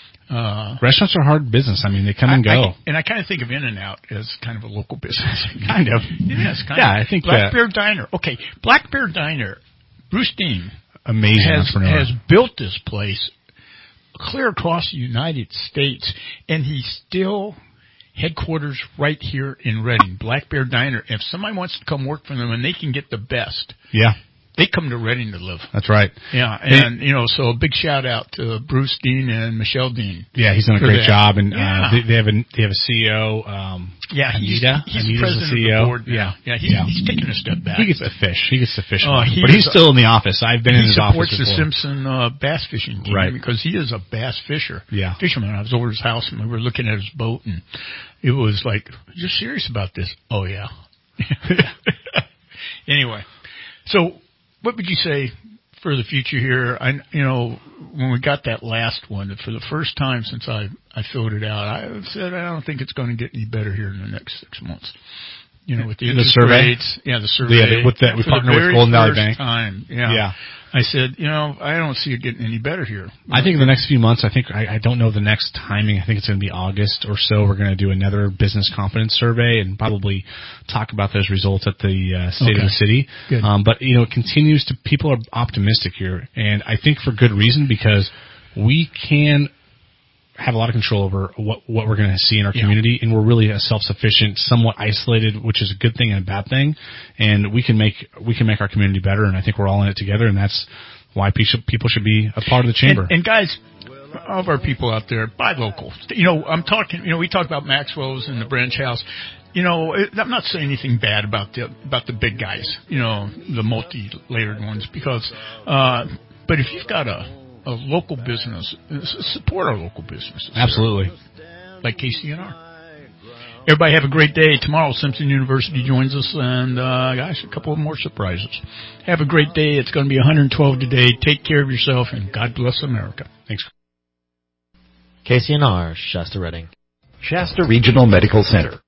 S2: Uh,
S6: Restaurants are hard business. I mean, they come and
S2: I-
S6: go.
S2: I- and I kind of think of In-N-Out as kind of a local business.
S6: Kind of.
S2: Yes, kind
S6: Yeah,
S2: of.
S6: I think
S2: Black
S6: that-
S2: Bear Diner. Okay, Black Bear Diner. Bruce Dean
S6: Amazing
S2: has,
S6: entrepreneur.
S2: has built this place clear across the United States, and he's still headquarters right here in Reading. Black Bear Diner. If somebody wants to come work for them and they can get the best,
S6: Yeah,
S2: they come to Reading to live.
S6: that's right.
S2: Yeah, and, you know, so a big shout out to Bruce Dean and Michelle Dean.
S6: Yeah, he's done a
S2: for
S6: great
S2: that.
S6: job, and
S2: Yeah.
S6: uh, they, they have a they have a C E O. Um,
S2: Yeah, he's,
S6: Anita.
S2: he's
S6: Anita's
S2: president
S6: the C E O.
S2: of the board now.
S6: Yeah,
S2: yeah, he's,
S6: yeah.
S2: he's taking a step back.
S6: He gets
S2: but-
S6: to fish. He gets to fish,
S2: Oh,
S6: more.
S2: he
S6: but he's
S2: is-
S6: still in the office. I've been in
S2: he
S6: his
S2: supports
S6: office
S2: the
S6: before.
S2: Simpson uh, bass fishing team,
S6: Right.
S2: because he is a bass fisher.
S6: Yeah.
S2: Fisherman. I was over at his house and we were looking at his boat, and it was like, "You're serious about this?" Oh yeah. Anyway, so what would you say for the future here? I, you know, when we got that last one, for the first time since I I filled it out, I said I don't think it's going to get any better here in the next six months. You know, with the,
S6: The
S2: interest
S6: survey?
S2: rates, yeah, the survey.
S6: Yeah, with that- we
S2: For
S6: partner
S2: the
S6: with
S2: very
S6: Golden Valley
S2: first
S6: Bank.
S2: Time, yeah.
S6: Yeah.
S2: I said, you know, I don't see it getting any better here.
S6: I think in the next few months, I think, I, I don't know the next timing. I think it's going to be August or so. We're going to do another business confidence survey and probably talk about those results at the uh, State
S2: Okay.
S6: of the City.
S2: Good.
S6: Um, but, you know, it continues to, people are optimistic here. And I think for good reason, because we can have a lot of control over what, what we're going to see in our
S2: Yeah.
S6: community, and we're really a self-sufficient, somewhat isolated, which is a good thing and a bad thing. And we can make we can make our community better, and I think we're all in it together, and that's why people people should be a part of the chamber.
S2: And, and guys, all of our people out there, buy local. You know, I'm talking. You know, we talk about Maxwell's and the Branch House. You know, I'm not saying anything bad about the about the big guys. You know, the multi-layered ones, because. Uh, but if you've got a a local business, support our local businesses.
S6: Absolutely.
S2: Like K C N R. Everybody have a great day. Tomorrow, Simpson University joins us, and, uh, guys, a couple of more surprises. Have a great day. It's going to be one hundred twelve today. Take care of yourself, and God bless America.
S6: Thanks.
S3: K C N R, Shasta Redding.
S18: Shasta Regional Medical Center.